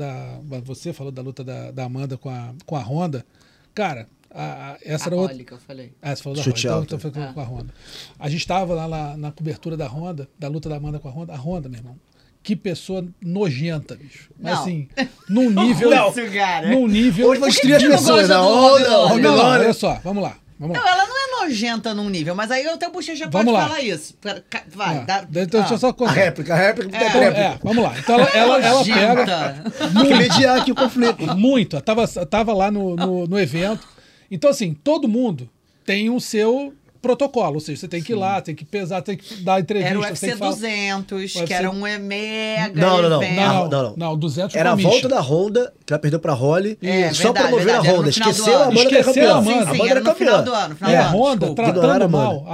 você falou da luta da Amanda com a Honda. Cara, essa era outra. Holly que eu falei. Você falou da Chute Honda. alto. Então foi com a Honda. A gente estava lá na cobertura da Honda, da luta da Amanda com a Honda. A Honda, meu irmão. Que pessoa nojenta, bicho. Mas Não. assim, num nível. Isso, cara. Num nível. Hoje vai destruir as que tu não pessoas gosta na do onda. Rob Não, Rob olha só, vamos lá. Não, ela não é nojenta num nível, mas aí o teu bochecha pode Vamos lá. falar isso. Vai, Então, deixa eu só A contar. réplica, Vamos lá. Então ela pega Nojenta. Tem que mediar aqui o conflito. muito. Tava lá no evento. Então, assim, todo mundo tem o seu protocolo. Ou seja, você tem que ir lá, tem que pesar, tem que dar entrevista. Era o tem UFC que falar. 200, UFC que era um mega Não. evento. Não, 200 Era a foi volta Misha. da Honda, que ela perdeu pra Holly, É, só verdade, promover a verdade, era Honda. no final do Esqueceu a ano. Amanda que era Esqueceu a campeã. Amanda. A Sim, Amanda era era no final campeã. do ano. Final E do a ano, Honda desculpa. Ignoraram tratando a mal,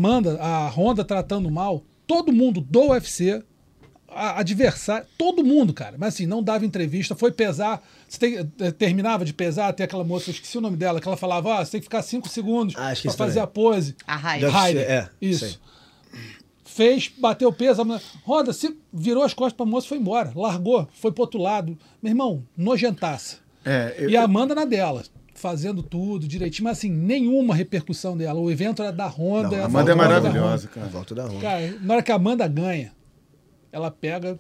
a Honda tratando mal, todo mundo do UFC, adversário, todo mundo, cara. Mas assim, não dava entrevista, foi pesar. Terminava de pesar, tem aquela moça, eu esqueci o nome dela, que ela falava, você tem que ficar 5 segundos pra esqueci fazer também. a pose. A Raia. Raia. Isso. Isso. Fez, bateu o peso, a mulher, Honda, se virou as costas pra moça e foi embora. Largou, foi pro outro lado. Meu irmão, nojentaça. E a Amanda na dela, fazendo tudo direitinho, mas assim, nenhuma repercussão dela. O evento era da Honda. A Amanda é maravilhosa, cara. Volta da Honda. Cara, na hora que a Amanda ganha, ela pega,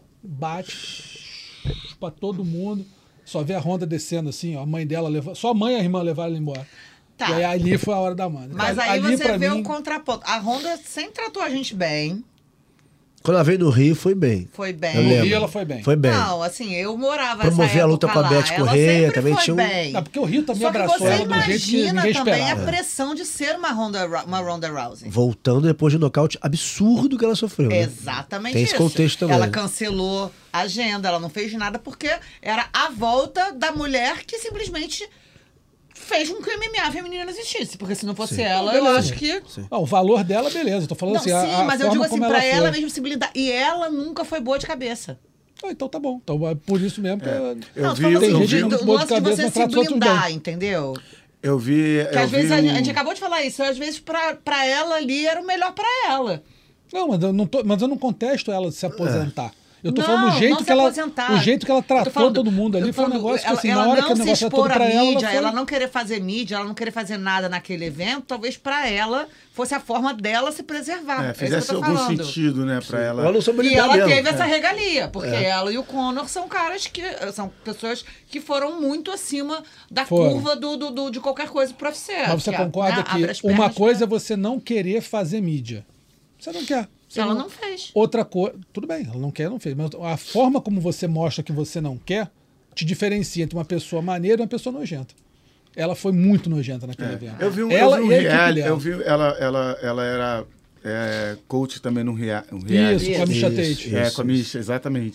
bate pra todo mundo. Só vê a Honda descendo assim, ó, a mãe dela levou. Só a mãe e a irmã levaram ela embora. Tá. E aí ali foi a hora da Amanda. Mas aí ali, você pra vê mim, o contraponto. A Honda sempre tratou a gente bem. Quando ela veio no Rio, foi bem. Foi Eu bem. no lembro. Rio ela foi bem. Foi bem. Não, assim, eu morava Promover essa a luta época com a lá. Beth Ela Correia, sempre também foi tinha um- bem. Não, porque o Rio também Só que abraçou você ela do jeito que imagina ninguém também esperava. a pressão de ser uma Ronda Rousey. Voltando depois do nocaute absurdo que ela sofreu. Né? Exatamente Tem isso. esse contexto também. Ela cancelou a agenda, ela não fez nada porque era a volta da mulher que simplesmente fez com que o MMA feminino existisse. Porque se não fosse ela, eu beleza. acho que... O valor dela, beleza. Tô falando Não, assim, sim, a mas eu forma digo assim, como pra foi. ela mesmo se blindar. E ela nunca foi boa de cabeça. Então tá bom. Então, é por isso mesmo que Eu não, vi, falando tem eu gente vi, que do boa de lance de cabeça, você mas se trata os outros blindar, bem. entendeu? eu vi. Que às vezes a um- gente acabou de falar isso, às vezes pra ela ali era o melhor pra ela. Não, mas eu não contesto ela de se aposentar. Eu tô Não, falando do não jeito se que ela. aposentar. O jeito que ela Eu tô tratou falando- todo mundo ali eu tô foi um falando, negócio que, assim, ela na hora não que o se negócio é expor todo à pra ela. mídia, foi... ela não querer fazer mídia, ela não querer fazer nada naquele evento, talvez pra ela fosse a forma dela se preservar. É isso que eu fizesse tô algum falando. sentido, né, pra ela. Ela não soube E lidar ela mesmo. teve essa regalia, porque ela e o Conor são caras que são pessoas que foram muito acima da Foram. curva de qualquer coisa pro UFC. Mas você que, concorda né, abre que as uma pernas coisa é pra- você não querer fazer mídia. Você não quer. Você Ela não fez. Outra coisa. Tudo bem, ela não quer, não fez. Mas a forma como você mostra que você não quer te diferencia entre uma pessoa maneira e uma pessoa nojenta. Ela foi muito nojenta naquele evento. Eu vi um, ela eu vi um e a equipe reality, dela. eu vi ela era coach também no reality. Isso, com a Misha Tate. Com a Misha, exatamente.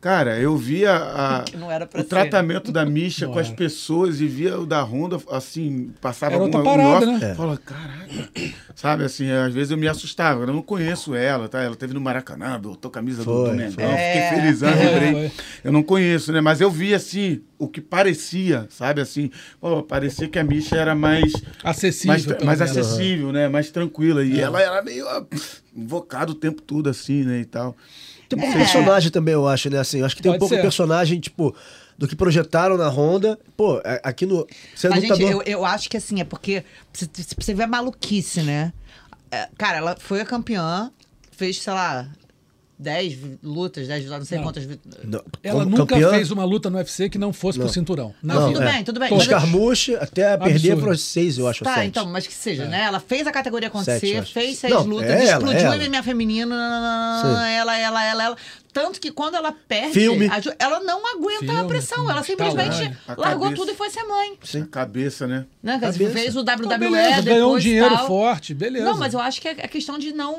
Cara, eu via não era pra o ser. tratamento da Misha Não com as era. pessoas e via o da Honda, assim, passava Era outra alguma parada, coisa. né? Falava, caraca, sabe, assim, às vezes eu me assustava, eu não conheço ela, tá? Ela teve no Maracanã, botou camisa do Foi, Mengão, foi. fiquei felizão, Foi, lembrei. foi. Eu não conheço, né? Mas eu vi, assim, o que parecia, sabe, assim, pô, parecia que a Misha era mais Acessível. pelo mais menos. acessível, né? Mais tranquila. E ela era meio invocada o tempo todo, assim, né? E tal. Tem um pouco de personagem também, eu acho, né? Assim, eu acho que tem um Pode pouco de ser. personagem, tipo, do que projetaram na Honda. Pô, aqui no... Você é Mas, gente, lutador... eu acho que assim, é porque você vê a maluquice, né? Cara, ela foi a campeã, fez, sei lá, 10 lutas, não sei Não. quantas. Não, Ela como nunca campeã, fez uma luta no UFC que não fosse pro cinturão. Na Não, vida. Tudo bem. Os Carmuche, até perder Absurdo. foram 6, eu acho, Tá, 7. então, mas que seja, né? Ela fez a categoria 7, acontecer, eu acho. fez 6 Não, lutas, é ela, explodiu ela. o MMA feminino, Sim. ela. Tanto que quando ela perde, Filme. ela não aguenta a Filme, pressão. Ela simplesmente Stallone. largou A cabeça. tudo e foi ser mãe. A cabeça, né? Né? Cabeça. Fez o Ah, WWE beleza, depois ganhou um dinheiro tal. forte, beleza. Não, mas eu acho que é questão de não...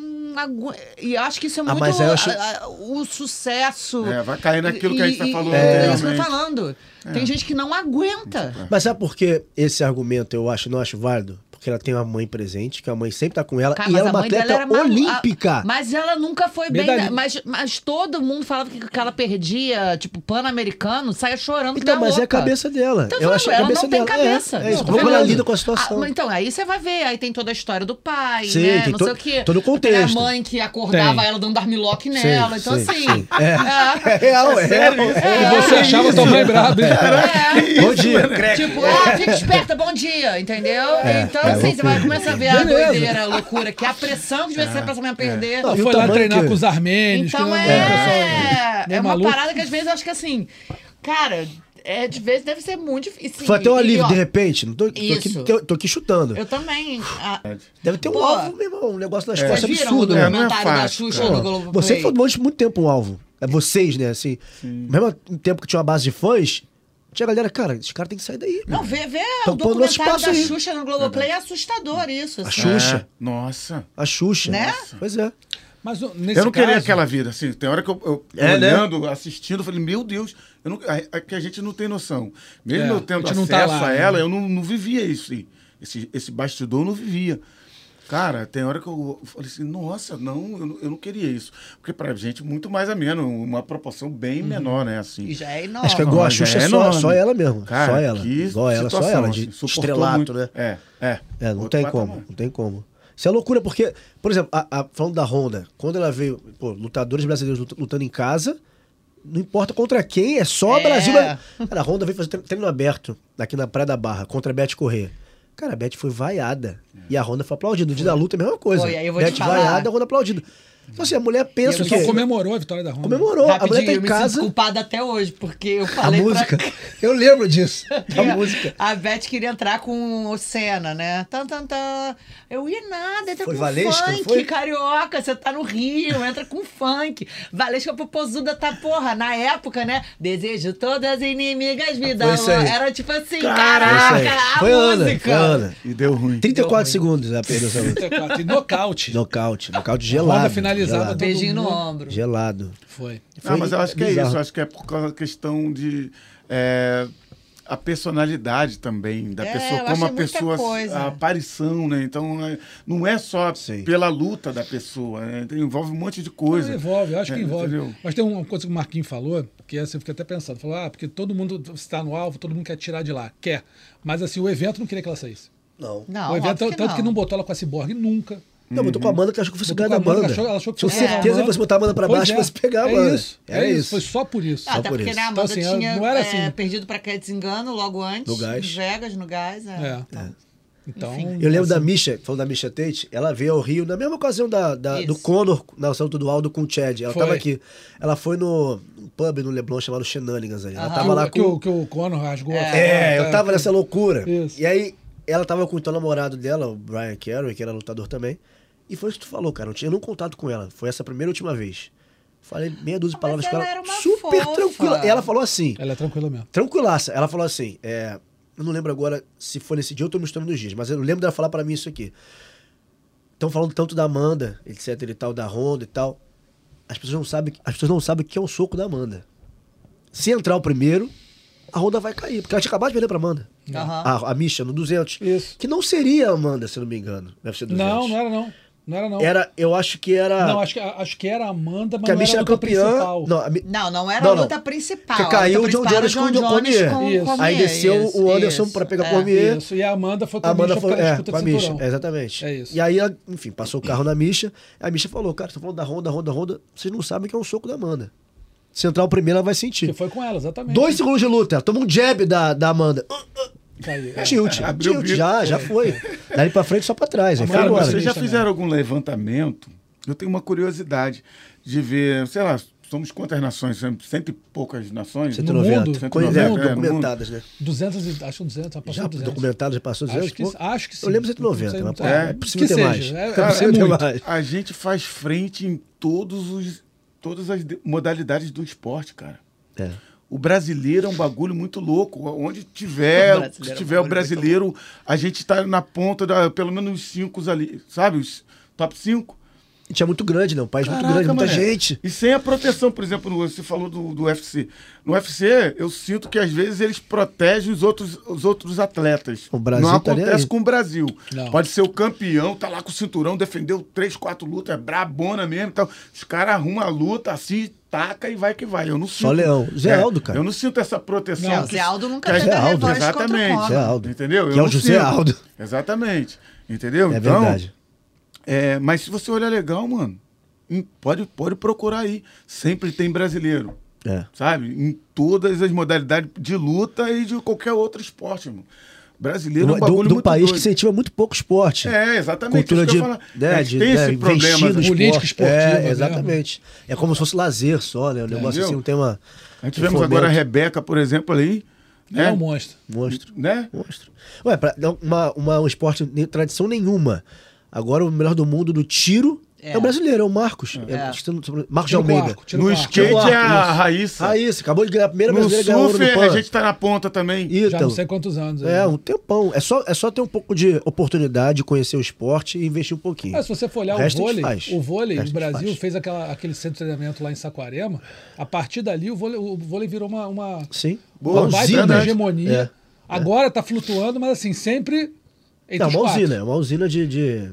E acho que isso é muito... mas eu acho- o sucesso... É, vai cair naquilo que a gente tá falando É isso que eu tô anteriormente. falando. Tem gente que não aguenta. Mas sabe por que esse argumento eu não acho válido? Porque ela tem uma mãe presente, que a mãe sempre tá com ela, Cara, e mas ela é a uma mãe dela atleta era olímpica. Mas ela nunca foi Medalha. bem. Mas todo mundo falava que ela perdia, tipo, Pan-Americano, saia chorando. Então, que mas louca. é a cabeça dela. Então, Eu acho a ela cabeça não tem dela. cabeça. É isso. Não, Como tô ela falando. lida com a situação. Então, aí você vai ver, aí tem toda a história do pai, Sim, né? tem Não to- sei o quê. todo o Tem a contexto. mãe que acordava Tem. ela dando armlock nela. Então, sim, assim. sim. É real, é real. E você achava sua mãe braba, hein? Bom dia. Tipo, fica esperta, bom dia, entendeu? Então, assim, você vai começar a ver a Beleza. doideira, a loucura, que a pressão que devia ser pra essa mulher perder. Não, E e o foi lá tamanho treinar que- com os armênios. Então que é meio uma maluco. parada que às vezes eu acho que assim, cara, de vez deve ser muito difícil. Foi até um E, alívio, ó, de repente. Não tô Isso. tô aqui chutando. Eu também. Deve ter um Pô, alvo, meu irmão. Um negócio nas Vocês costas viram absurdo, o né? não é documentário da fácil, Xuxa cara. no Globoplay? Você foi durante muito tempo um alvo. É vocês, né? Assim, mesmo tempo que tinha uma base de fãs, tinha galera, cara, esse cara tem que sair daí. Não, vê Tão o pondo nosso documentário espaço da aí. Xuxa no Globoplay, é assustador isso. A assim. Xuxa. É, nossa. A Xuxa. Né? Pois é. Mas nesse Eu não queria caso- aquela vida, assim. Tem hora que eu É, né? olhando, assistindo, eu falei, meu Deus, eu não, que a gente não tem noção. Mesmo É, eu a tendo gente não acesso tá lá, a né? ela, eu não vivia isso. Esse bastidor eu não vivia. Cara, tem hora que eu falei assim, nossa, eu não queria isso. Porque pra gente, muito mais ameno, uma proporção bem menor, né? Assim. E já é enorme. Acho que igual a Mas Xuxa, é só enorme. ela mesmo. Cara, só ela. que Igual ela, só situação, ela. De assim, suportou estrelato, muito. né? É. Não Outro tem patamar. como. Não tem como. Isso é loucura, porque, por exemplo, falando da Honda, quando ela veio, pô, lutadores brasileiros lutando em casa, não importa contra quem, é só É. Brasil. Cara, a Honda veio fazer treino aberto aqui na Praia da Barra, contra a Beth Corrêa. Cara, a Beth foi vaiada. E a Honda foi aplaudida. No dia da luta é a mesma coisa. Foi, aí eu vou te Beth falar. vaiada, a Honda aplaudida. Então, assim, a mulher pensa O que. pessoal comemorou a vitória da Honda. Comemorou. A mulher Rapidinho, tá eu em me sinto casa. culpada até hoje, porque eu A falei música. pra... Eu lembro disso. A música. A Beth queria entrar com o Senna, né? Tan, tan, tan. Eu ia nada, entra Foi com Valesca, não funk, foi? carioca, você tá no Rio, entra com funk. Valesca Popozuda tá, porra, na época, né? Desejo todas inimigas, vida Foi isso aí. louca. Era tipo assim, Foi caraca, isso aí. a Foi Ana, música. foi Ana. E deu ruim. 34 segundos ela perdeu essa luta. 34. E nocaute. Nocaute A gelado. Honda finalizava gelado. todo Beijinho no mundo. ombro. Gelado. Foi. Mas eu acho que é bizarro. isso. Acho que é por causa da questão de... a personalidade também da É, pessoa, eu como a achei muita pessoa, coisa. a aparição, né? Então, não é só Sim. pela luta da pessoa, né? Então, envolve um monte de coisa. Envolve, eu acho que envolve. Entendeu? Mas tem uma coisa que o Marquinhos falou, que essa eu fiquei até pensando. Falou, porque todo mundo está no alvo, todo mundo quer tirar de lá. Quer. Mas assim, o evento não queria que ela saísse. Não. Não, o evento, óbvio tanto que não botou ela com a Ciborgue nunca. Não, botou com a Amanda que achou que fosse Botou ganhar da com a Amanda, Amanda. ela achou que Tinha fosse ganhar certeza da que fosse botar a Amanda pra Pois baixo e fosse pegar a é Amanda. isso, Era é isso. Foi só por isso. Até por porque isso. né, a Então, Amanda assim, tinha não era assim. perdido pra Cat Zingano logo antes. No gás. Em Vegas, no gás. É. Então, Eu lembro da assim, Misha, falando da Misha Tate, ela veio ao Rio na mesma ocasião do Isso. Conor, na luta do Aldo com o Chad. Ela Foi. tava aqui. Ela foi num pub no Leblon chamado Shenanigans ali. Ela Aham. tava lá com. que o Conor rasgou. Eu tava nessa loucura. Isso. E aí, ela tava com o então namorado dela, o Brian Carey, que era lutador também. E foi isso que tu falou, cara. Não tinha nenhum contato com ela. Foi essa primeira e última vez. Falei meia dúzia de palavras mas com ela ela. era uma Super fofa. tranquila. E ela falou assim, Ela é tranquila mesmo. tranquilaça. Ela falou assim, eu não lembro agora se foi nesse dia ou tô misturando os dias, mas eu lembro dela falar pra mim isso aqui. Estão falando tanto da Amanda, etc e tal, da Honda e tal. as pessoas não sabem o que é o soco da Amanda. Se entrar o primeiro, a Ronda vai cair. Porque ela tinha acabado de perder pra Amanda. A Misha, no 200. Isso. Que não seria a Amanda, se não me engano. Deve ser 200. Não era não. Não era não. Eu acho que era... Não, acho que era a Amanda, mas que a não Misha era a era luta campeã. principal. Não era a luta principal. Porque caiu o John Jones com o Cormier. Aí desceu o Anderson pra pegar o Cormier. Isso, e a Amanda foi com a a Amanda Misha foi, por causa da disputa com a de Misha, cinturão. exatamente. É isso. E aí, ela, enfim, passou o carro na Misha. A Misha falou, cara, você tá falando da Ronda. Vocês não sabem o que é um soco da Amanda. Se entrar o primeiro, ela vai sentir. Que foi com ela, exatamente. 2 segundos de luta, ela toma um jab da Amanda. Caiu. Tilt, já foi. Daí pra frente, só pra trás. Aí foi Cara, embora. vocês já também. fizeram algum levantamento? Eu tenho uma curiosidade de ver, sei lá, somos quantas nações? Cento e poucas nações? 190. mundo, 190, Documentadas, né? 200, acho que 200, já passou Já 200. documentadas, já passou 200? Acho que sim. Eu lembro 190, mas É, é possível que ter seja, mais. é possível ter muito. mais. A gente faz frente em todas as modalidades do esporte, cara. É. O brasileiro é um bagulho muito louco. Onde tiver o brasileiro, a gente tá na ponta, pelo menos os 5 ali, sabe? Os top 5. A gente é muito grande, né? Um país muito Caraca, grande, muita mané. gente. E sem a proteção, por exemplo, você falou do UFC. No UFC, eu sinto que às vezes eles protegem os outros atletas. O Brasil não tá nem acontece aí. com o Brasil. Não. Pode ser o campeão, tá lá com o cinturão, defendeu 3, 4 lutas, é brabona mesmo. Então, os caras arrumam a luta assim, taca e vai que vai. Eu não sinto. Só Leão. Zé Aldo, cara. Eu não sinto essa proteção. Não, que- Zé Aldo nunca que a teve gente- a revanche contra o Exatamente. Conor. Zé Aldo. Entendeu? Que é o não José sinto. Aldo. Exatamente. Entendeu? É Então, verdade. mas se você olhar legal, mano, pode procurar aí. Sempre tem brasileiro, É. sabe? Em todas as modalidades de luta e de qualquer outro esporte, mano. Brasileiro é um bagulho Do muito país doido. que incentiva muito pouco esporte. É, exatamente. Cultura isso de, que eu ia falar. né, A gente tem esse investir problema. no Política esporte. esportiva É, exatamente. É como se fosse lazer só, né? O negócio Entendeu? assim não tem uma... A gente tivemos agora a Rebeca, por exemplo, ali. É Né? um monstro. Monstro. Né? Monstro. Ué, um esporte de tradição nenhuma. Agora o melhor do mundo do tiro é o brasileiro, é o Marcos. Marcos de Tiro com Almeida. arco, tiro No com arco. skate Tiro com é a arco, isso. Raíssa. Raíssa, acabou de ganhar a primeira No brasileira ganhou ouro surf, no a PAN. gente tá na ponta também. Já Então, não sei quantos anos. aí. um tempão. É só ter um pouco de oportunidade de conhecer o esporte e investir um pouquinho. Se você for olhar O o resto a gente vôlei, faz. o vôlei O no resto a gente Brasil faz. fez aquele centro de treinamento lá em Saquarema. A partir dali, o vôlei virou uma Sim. Boa, uma baita verdade. hegemonia. É. Agora tá flutuando, mas assim, sempre entre É os uma quatro. usina, é uma usina de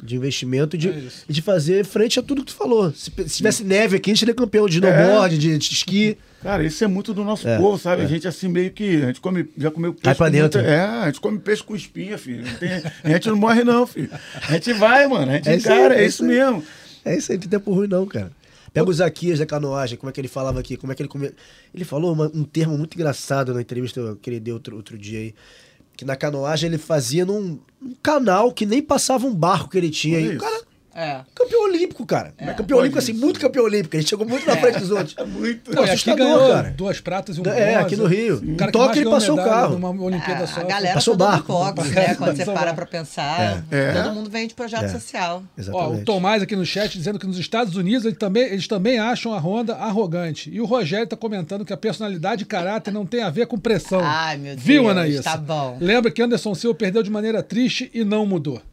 É investimento isso. e de fazer frente a tudo que tu falou. Se tivesse neve aqui, a gente seria campeão de snowboard, de esqui. Cara, isso é muito do nosso É, povo, sabe? A gente assim meio que. A gente já comeu peixe. Vai pra com dentro. a gente come peixe com espinha, filho. A gente não morre, não, filho. A gente vai, mano. A gente É isso aí, encara, é é isso isso aí. mesmo. É isso aí, não tem tempo ruim não, cara. Pega o Zaquias da canoagem, como é que ele falava aqui, como é que ele comia. Ele falou um termo muito engraçado na entrevista que ele deu outro dia aí. Que na canoagem ele fazia num canal que nem passava um barco que ele tinha. Olha E o isso. cara, É. campeão olímpico, cara. Campeão olímpico, assim, muito campeão olímpico. Ele chegou muito na frente dos outros. Muito. Não, e aqui assustador, ganhou cara. 2 pratas e um bronze. Aqui no Rio. O Em cara que Tóquio mais ele ganhou passou o medalha carro. numa Olimpíada só. A galera Passou toda do barco. boxe, né? Quando você Passou para barco. pra pensar, todo mundo vem de projeto social. Ó, Exatamente. o Tomás aqui no chat dizendo que nos Estados Unidos eles também acham a Honda arrogante. E o Rogério tá comentando que a personalidade e caráter não tem a ver com pressão. Ai, meu Deus. Viu, Anaísa? Tá bom. Lembra que Anderson Silva perdeu de maneira triste e não mudou.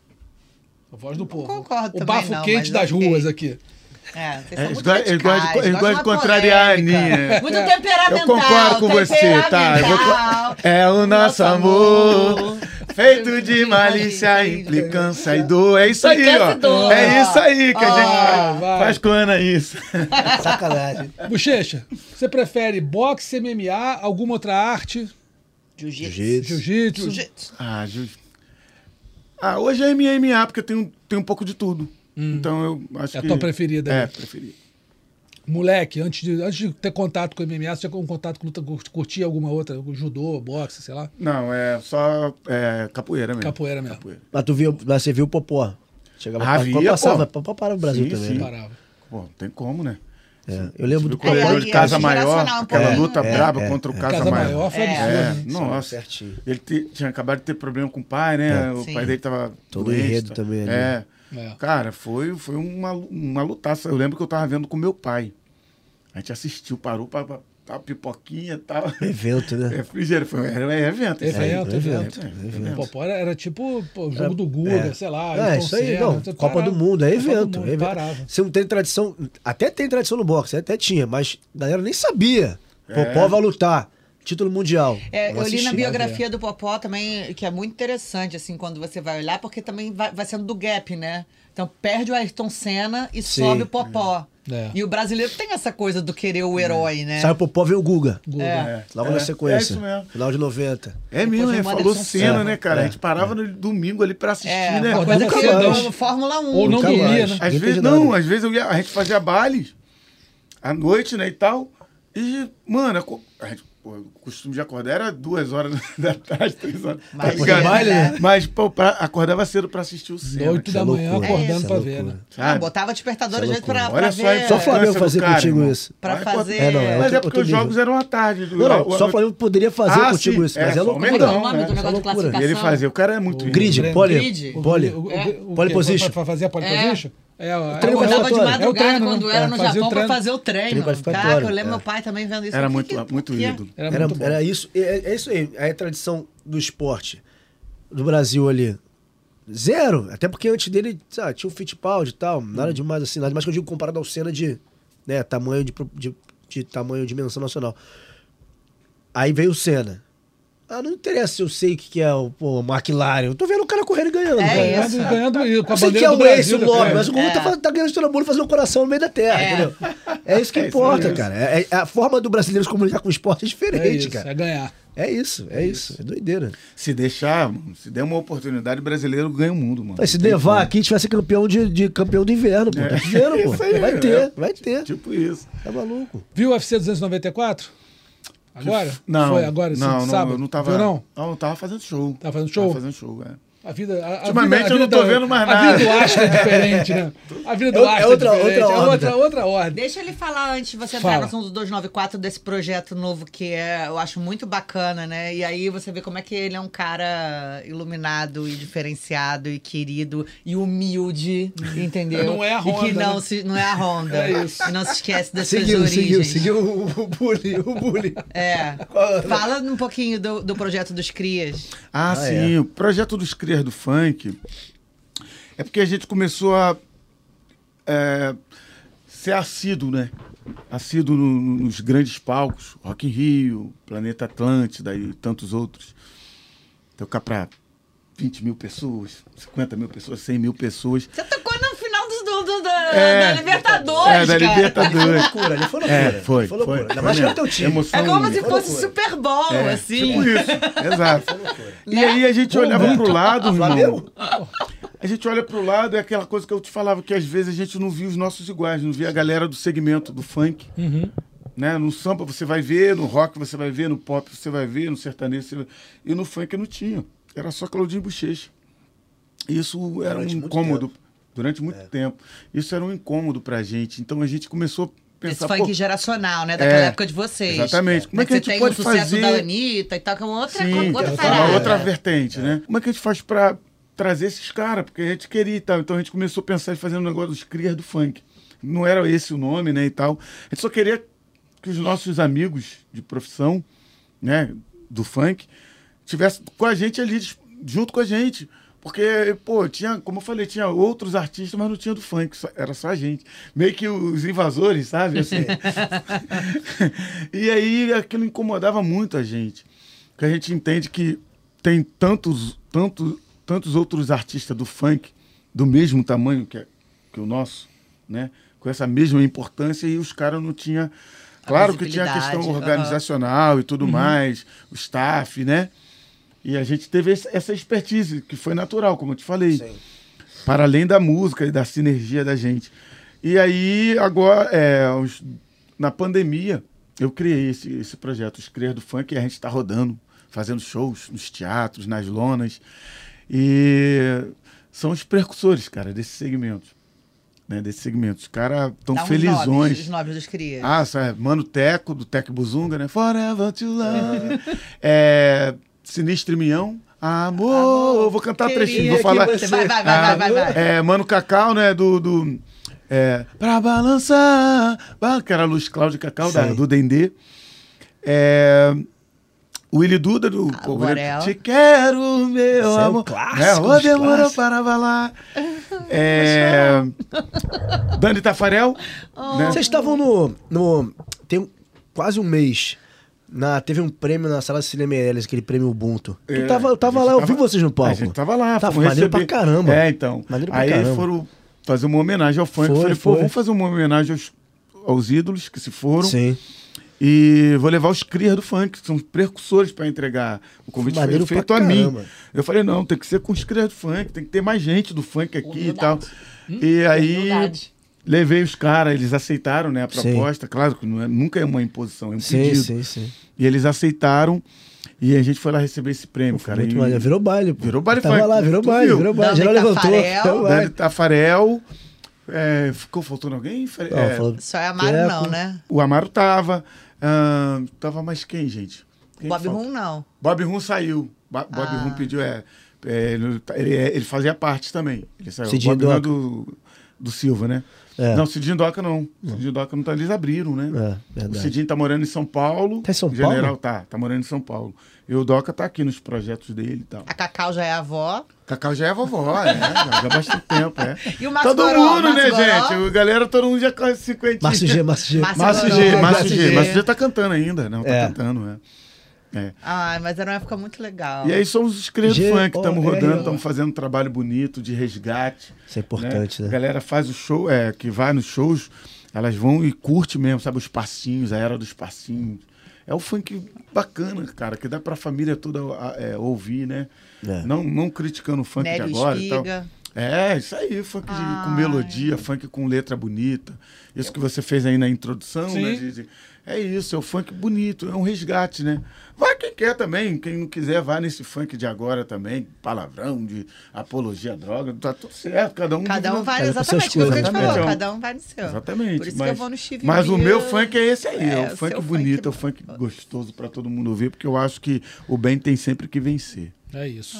A voz do povo. concordo O também bafo não, quente mas das ok. ruas aqui. Vocês são Eles muito gostam- eles gostam de- radicais, eles gostam de de uma contrariar a polêmica. Aninha. Muito temperamental. Eu concordo com você, tá? É o nosso amor, feito de malícia, implicância e dor. É isso aí, Implicância ó. e dor. É isso aí que a gente vai. faz com a Ana isso. Sacanagem. Bochecha, você prefere boxe, MMA, alguma outra arte? Jiu-jitsu. Jiu-jitsu? Hoje é MMA, porque tem um pouco de tudo. Então eu acho É a que... tua preferida, né? preferida. Moleque, antes de ter contato com o MMA, você tinha um contato com luta, curtia alguma outra? Judô, boxe, sei lá? Não, é só capoeira mesmo. Capoeira mesmo. Mas você viu o Popó. Chegava Ah, quando via, passava, pô. Popó para o Brasil Sim, também. sim. né? Parava. Pô, não tem como, né? É, eu lembro do Corredor de aí Casa é Maior, geracional, aquela pô. luta braba contra o Casa Casa Maior. Maior foi absurdo, né? Nossa. certinho. Ele tinha acabado de ter problema com o pai, né? O Sim. pai dele tava Todo doente, enredo tá? também ali. É. Cara, foi uma lutaça. Eu lembro que eu tava vendo com meu pai. A gente assistiu, parou pra tal, pipoquinha e tal. Evento, né? Refrigerante, era um evento. Evento. Evento. Popó era tipo o jogo do Guga, sei lá. É, isso aí, não. Copa do Mundo, é evento. Mundo, parava. Você não tem tradição, até tem tradição no boxe, até tinha, mas a galera nem sabia. Popó vai lutar. Título mundial. Eu li na biografia do Popó também, que é muito interessante, assim, quando você vai olhar, porque também vai sendo do gap, né? Então perde o Ayrton Senna e sobe o Popó. E o brasileiro tem essa coisa do querer o herói, né? Sai o Popó, vem o Guga. Logo na sequência. É isso mesmo. Final de 90. É mesmo, falou Senna, né, cara? A gente parava no domingo ali pra assistir, né? Uma coisa que Fórmula 1. Ou não dormia, né? Às vezes a gente fazia baile à noite, né, e tal. E, mano, a gente... o costume de acordar era 2 horas da tarde, 3 horas. Mas pô, acordava cedo pra assistir o Senna. 8 da manhã acordando pra ver, né? Botava despertador de jeito pra Olha ver. Só o Flamengo fazia contigo isso. Pra fazer... Mas é porque os jogos eram à tarde. Não, só o Flamengo poderia fazer contigo isso. Mas é loucura. Como é o nome do negócio de classificação? E ele fazia. O cara é muito... Grid. Pole position. Pra fazer a pole position? Eu acordava de madrugada quando era no Japão pra fazer o treino. Caraca, eu lembro meu pai também vendo isso. Era muito ídolo. Era isso. É isso aí. É a tradição do esporte do Brasil ali. Zero. Até porque antes dele, sabe, tinha o Fittipaldi e tal. Nada demais assim. Nada mais que eu digo comparado ao Senna de tamanho de tamanho, dimensão nacional. Aí veio o Senna. Não interessa se eu sei o que é o McLaren. Eu tô vendo o cara correndo e ganhando. Ganhando com a eu sei bandeira que é do o Brasil. Ace, o nome, mas o Guga tá ganhando todo mundo fazendo um coração no meio da terra, entendeu? É isso que importa, cara. A forma do brasileiro se comunicar com o esporte é diferente, cara. É ganhar. É isso. É doideira. Se der uma oportunidade, o brasileiro ganha o mundo, mano. Mas se nevar aqui, a gente vai ser campeão de campeão do inverno, pô. Tá dizendo, pô. Vai ter. Tipo isso. Tá maluco. Viu o UFC 294? Agora? Não. Foi agora, sábado? Eu não tava. Viu, não? Eu tava fazendo show. Tava fazendo show? Tava fazendo show, Ultimamente eu não tô vendo mais nada. A vida do Astro é diferente, né? A vida do Astro é diferente. Outra ordem. Deixa ele falar antes de você entrar no assunto do 294 desse projeto novo que eu acho muito bacana, né? E aí você vê como é que ele é um cara iluminado e diferenciado e querido e humilde, entendeu? Não é a Honda. E que não é a Honda. É isso. E não se esquece das suas origens. Seguiu o bullying. Fala um pouquinho do projeto dos Crias. Sim. O projeto dos Crias do funk é porque a gente começou a ser assíduo, né? Assíduo nos grandes palcos, Rock in Rio, Planeta Atlântida e tantos outros. Tocar pra 20 mil pessoas, 50 mil pessoas, 100 mil pessoas. Você tocou no final da Libertadores, da cara. Libertadores. Foi loucura. Foi loucura. Ainda mais que era teu time. É como se fosse Super Bowl, assim. Tipo isso, exato. E aí a gente olhava pro lado, irmão. A gente olha pro lado, é aquela coisa que eu te falava, que às vezes a gente não via os nossos iguais, não via a galera do segmento do funk. Né? No samba você vai ver, no rock você vai ver, no pop você vai ver, no sertanejo você vai ver. E no funk não tinha. Era só Claudinho Bochecha. Isso era um incômodo. Durante muito tempo. Isso era um incômodo pra gente. Então a gente começou a pensar... Esse funk geracional, né? Daquela época de vocês. Exatamente. Como é que a gente pode fazer... Você tem o sucesso da Anitta e tal, que é uma outra vertente, né? Como é que a gente faz pra trazer esses caras? Porque a gente queria e tal. Então a gente começou a pensar em fazer um negócio dos Crias do Funk. Não era esse o nome, né, e tal. A gente só queria que os nossos amigos de profissão, né, do funk, tivessem com a gente ali, junto com a gente. Porque, pô, tinha, como eu falei, tinha outros artistas, mas não tinha do funk, era só a gente. Meio que os invasores, sabe? Assim. E aí aquilo incomodava muito a gente. Porque a gente entende que tem tantos outros artistas do funk do mesmo tamanho que o nosso, né? Com essa mesma importância, e os caras não tinham... Claro que tinha a questão organizacional e tudo mais, o staff, né? E a gente teve essa expertise, que foi natural, como eu te falei. Sim. Para além da música e da sinergia da gente. E aí, agora, na pandemia, eu criei esse projeto, Os Crias do Funk, e a gente está rodando, fazendo shows nos teatros, nas lonas. E são os precursores, cara, desse segmento. Né, desse segmento. Os caras estão felizões. Os nobres dos Crias. Sabe? Mano Teco, do Teco Buzunga, né? Forever to Love. Sinistro Mião. Amor, vou cantar trechinho, vou falar. Vai. Mano Cacau, né? Pra balançar. Que era a Luz Cláudia Cacau, do Dendê. O Willy Duda do Povo Borel. Te quero, meu é amor. clássico, Ô, demorou para falar. Dani Tafarel. Né? Vocês estavam no tem quase um mês. Teve um prêmio na Sala de Cinema Meirelles, aquele prêmio Ubuntu. Eu tava lá, eu vi vocês no palco. A gente tava lá. Tava maneiro pra caramba. Então. Maneiro pra aí caramba. foram fazer uma homenagem ao funk. Eu falei, pô, vamos fazer uma homenagem aos ídolos que se foram. Sim. E vou levar os crias do funk, que são os precursores para entregar. O convite foi feito a mim. Eu falei, não, tem que ser com os crias do funk, tem que ter mais gente do funk aqui e tal. E aí levei os caras, eles aceitaram, né, a proposta. Claro que nunca é uma imposição, é um pedido. Sim. E eles aceitaram e a gente foi lá receber esse prêmio, cara. Muito maneiro. Virou baile, pô. Virou baile funk. Tava lá, virou baile. Geral levantou. Dani Tafarel. Ficou faltando alguém? Só é Amaro não, né? O Amaro tava. Tava mais quem, gente? Bob Rum não. Bob Rum saiu. Bob Rum pediu. Ele fazia parte também. Ele saiu. Cidinho Bob Rum Doca. do Silva, né? Não, Cidinho Doca não. Cidinho Doca não tá. Eles abriram, né? Verdade. O Cidinho tá morando em São Paulo. Tá em São Paulo? Paulo? Tá morando em São Paulo. E o Doca tá aqui nos projetos dele e tal. A Cacau já é a avó. Cacau já é vovó, já há bastante tempo, E o Márcio todo Goró, mundo, né, Goró? gente? A galera, todo mundo já conhece 50. Márcio G. Márcio G tá cantando ainda, não? Tá cantando, Mas era uma época muito legal. E aí somos os crias do funk, estamos rodando, estamos fazendo um trabalho bonito de resgate. Isso é importante, né? A galera faz o show, que vai nos shows, elas vão e curte mesmo, sabe, os passinhos, a era dos passinhos. É o funk bacana, cara, que dá pra família toda ouvir, né? Não criticando o funk Nélio de agora e tal. Espiga. Isso aí, funk com melodia, funk com letra bonita. Isso que você fez aí na introdução, né? É isso, é o funk bonito, é um resgate, né? Vai quem quer também, quem não quiser vai nesse funk de agora também, palavrão, de apologia à droga, tá tudo certo, cada um vai, exatamente, que a gente falou, cada um vai no seu. Exatamente. Por isso que eu vou no Steve Mas o Miller. meu funk é esse aí, é o funk bonito, é o funk gostoso pra todo mundo ouvir, porque eu acho que o bem tem sempre que vencer. É isso.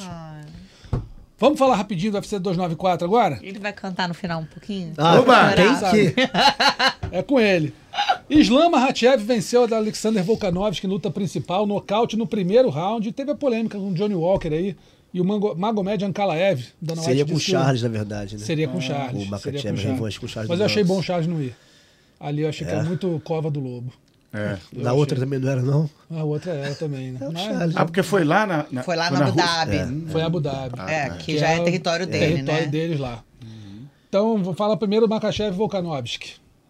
Vamos falar rapidinho do UFC 294 agora? Ele vai cantar no final um pouquinho? Oba! Tem que... É com ele. Islam Makhachev venceu a Alexander Volkanovski em luta principal, nocaute no primeiro round. Teve a polêmica com o Johnny Walker aí e o Magomed Ankalaev. Seria com o Charles, na verdade, né? Seria com o Charles. O Makhachev revanche com o Charles. Mas eu achei bom o Charles não ir. Ali eu achei que é muito cova do lobo. Na outra também não era, não? A outra era também, né? Porque foi lá na Foi lá na Abu Dhabi. Foi Abu Dhabi. Que já é território dele, território deles lá. Então, vou falar primeiro do Makhachev e Volkanovski.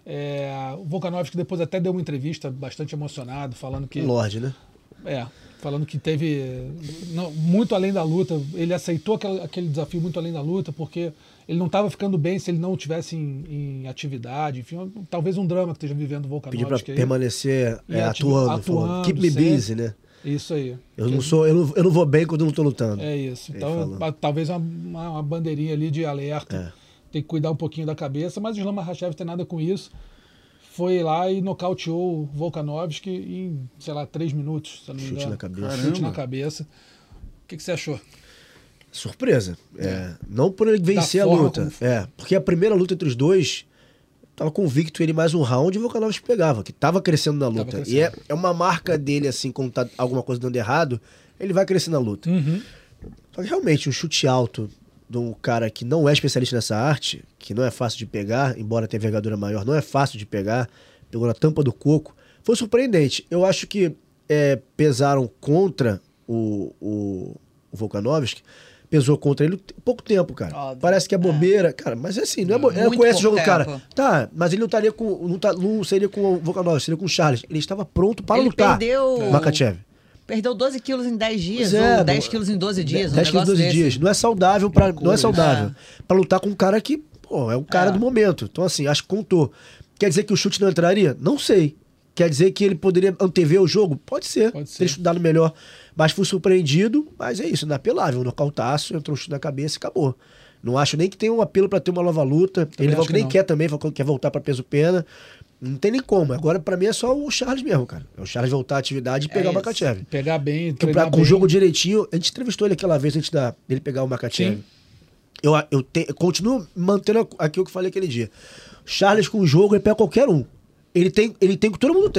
O Volkanovski depois até deu uma entrevista bastante emocionado, falando que... Lorde, né? Falando que teve... muito além da luta, ele aceitou aquele desafio muito além da luta, porque ele não estava ficando bem se ele não estivesse em atividade, enfim, talvez um drama que esteja vivendo o Volkanovski. Pedir para permanecer atuando. Keep me busy, né? Isso aí. Eu não vou bem quando eu não estou lutando. É isso. Então, talvez uma bandeirinha ali de alerta. Tem que cuidar um pouquinho da cabeça, mas o Islam Makhachev tem nada com isso. Foi lá e nocauteou o Volkanovski em, 3 minutos. Se não me engano. Chute na cabeça. Chute na cabeça. O que você achou? Surpresa. Não por ele vencer a luta. Porque a primeira luta entre os dois, tava convicto ele mais um round e o Volkanovski pegava, que tava crescendo na luta. E é uma marca dele, assim, quando tá alguma coisa dando errado, ele vai crescer na luta. Só que realmente, um chute alto de um cara que não é especialista nessa arte, que não é fácil de pegar, embora tenha envergadura maior, não é fácil de pegar, pegou na tampa do coco, foi surpreendente. Eu acho que pesaram contra o Volkanovski, pesou contra ele pouco tempo, cara. Óbvio. Parece que é bobeira. Cara, mas assim, não é bobeira. Ele conhece o jogo do cara. Tá, mas ele não estaria com... Não seria com o Volkanovski, seria com o Charles. Ele estava pronto para lutar. Perdeu... Makhachev. Perdeu 12 quilos em 10 dias, ou 10 quilos em 12 dias. 10 quilos em 12 dias. Não é saudável para lutar com um cara que, é o cara do momento. Então, assim, acho que contou. Quer dizer que o chute não entraria? Não sei. Quer dizer que ele poderia antever o jogo? Pode ser. Ter estudado melhor. Mas fui surpreendido, mas é isso, inapelável. Um nocautaço, entrou um chute na cabeça e acabou. Não acho nem que tenha um apelo para ter uma nova luta. Ele falou que nem quer também, falou que quer voltar para peso-pena. Não tem nem como. Agora, pra mim, é só o Charles mesmo, cara. É o Charles voltar à atividade e pegar o Makhachev. Pegar bem, treinar com o jogo direitinho. A gente entrevistou ele aquela vez antes dele pegar o Makhachev. Eu continuo mantendo aquilo que eu falei aquele dia. Charles com o jogo, ele pega qualquer um. Ele tem o que todo mundo tem, cara.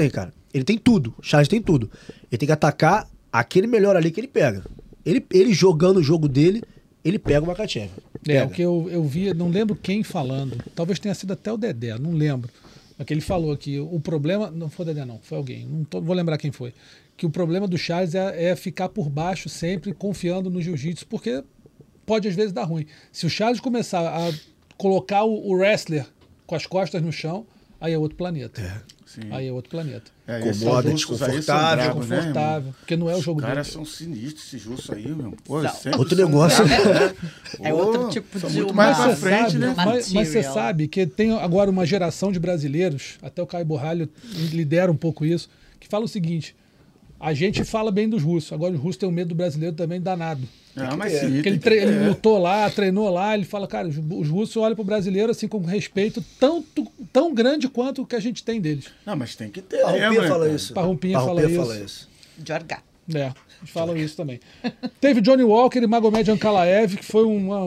Ele tem tudo. O Charles tem tudo. Ele tem que atacar aquele melhor ali que ele pega. Ele jogando o jogo dele, ele pega o Makhachev. O que eu vi, não lembro quem falando. Talvez tenha sido até o Dedé, não lembro. Mas que ele falou que o problema... Não foi o Dedé, não. Foi alguém. Não vou lembrar quem foi. Que o problema do Charles é ficar por baixo sempre, confiando no jiu-jitsu, porque pode às vezes dar ruim. Se o Charles começar a colocar o wrestler com as costas no chão, aí é outro planeta. Aí é outro planeta. Incomoda, desconfortável. Confortável, porque não é o jogo dele. Os caras são sinistros, esses russos aí, meu. Pô, outro negócio. É outro tipo de... muito mais pra frente, né? Mas você sabe que tem agora uma geração de brasileiros, até o Caio Borralho lidera um pouco isso, que fala o seguinte: a gente fala bem dos russos, agora os russos têm um medo do brasileiro também danado. Porque ele lutou lá, treinou lá, ele fala, cara, os russos olham pro brasileiro assim com respeito tão grande quanto o que a gente tem deles. Não, mas tem que ter. Parrumpinha fala isso. Parrumpinha fala isso. Jorga. Eles falam isso também. Teve Johnny Walker e Magomed Ankalaev, que foi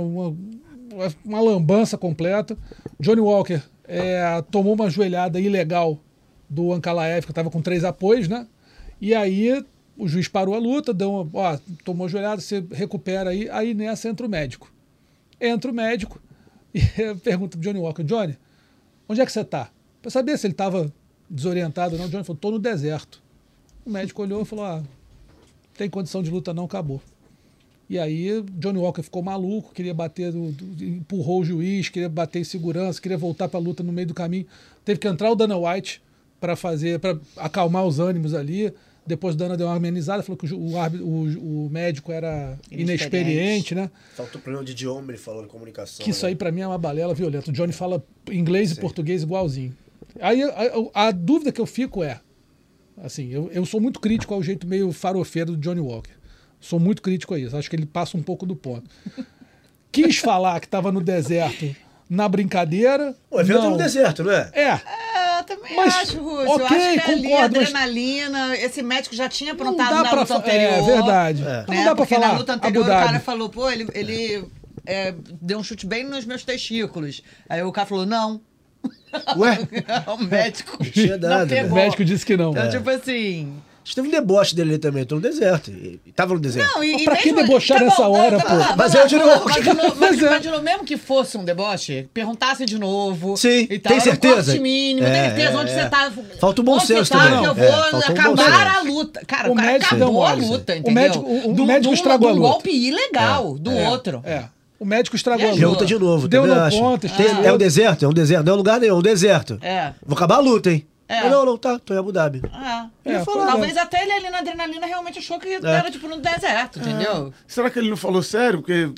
uma lambança completa. Johnny Walker tomou uma joelhada ilegal do Ankalaev, que estava com 3 apoios, né? E aí o juiz parou a luta, tomou joelhada, você recupera aí nessa entra o médico. Entra o médico e pergunta pro Johnny Walker: Johnny, onde é que você tá? Pra saber se ele estava desorientado ou não. O Johnny falou: tô no deserto. O médico olhou e falou: tem condição de luta não, acabou. E aí Johnny Walker ficou maluco, queria bater, empurrou o juiz, queria bater em segurança, queria voltar pra luta no meio do caminho. Teve que entrar o Dana White para acalmar os ânimos ali. Depois Dana deu uma amenizada, falou que o médico era inexperiente, né? Faltou problema de idioma, ele falou, de comunicação. Que isso aí pra mim é uma balela violenta. O Johnny fala inglês e português igualzinho. Aí a dúvida que eu fico assim, eu sou muito crítico ao jeito meio farofeiro do Johnny Walker. Sou muito crítico a isso. Acho que ele passa um pouco do ponto. Quis falar que estava no deserto na brincadeira. O evento é no deserto, não é? Eu também acho, Rússio. Ok, eu acho que concordo, ali, adrenalina, esse médico já tinha aprontado na luta anterior. É verdade. Né? Não dá pra Porque falar. na luta anterior o cara falou, pô, ele deu um chute bem nos meus testículos. Aí o cara falou, não. Ué? O médico não pegou. O médico disse que não. Então, tipo assim... Teve um deboche dele ali também, tô no deserto. Ele tava no deserto. Não, pra que debochar nessa hora, pô? Mas é o Johnny Walker. Mas mesmo que fosse um deboche, perguntasse de novo. Sim, e tal, tem certeza? Mínimo, tem certeza onde você tá. Falta o bom senso também. Eu vou falta acabar a luta. Cara, o cara acabou a luta, entendeu? O médico estragou a luta. Um golpe ilegal do outro. O médico estragou a luta. Pergunta de novo. Deu no ponto. É um deserto? É um deserto. Não é um lugar nenhum, é um deserto. Vou acabar a luta, hein? Não, tá, tô em Abu Dhabi. Talvez até ele ali na adrenalina realmente achou que era tipo no deserto, entendeu? Será que ele não falou sério? Porque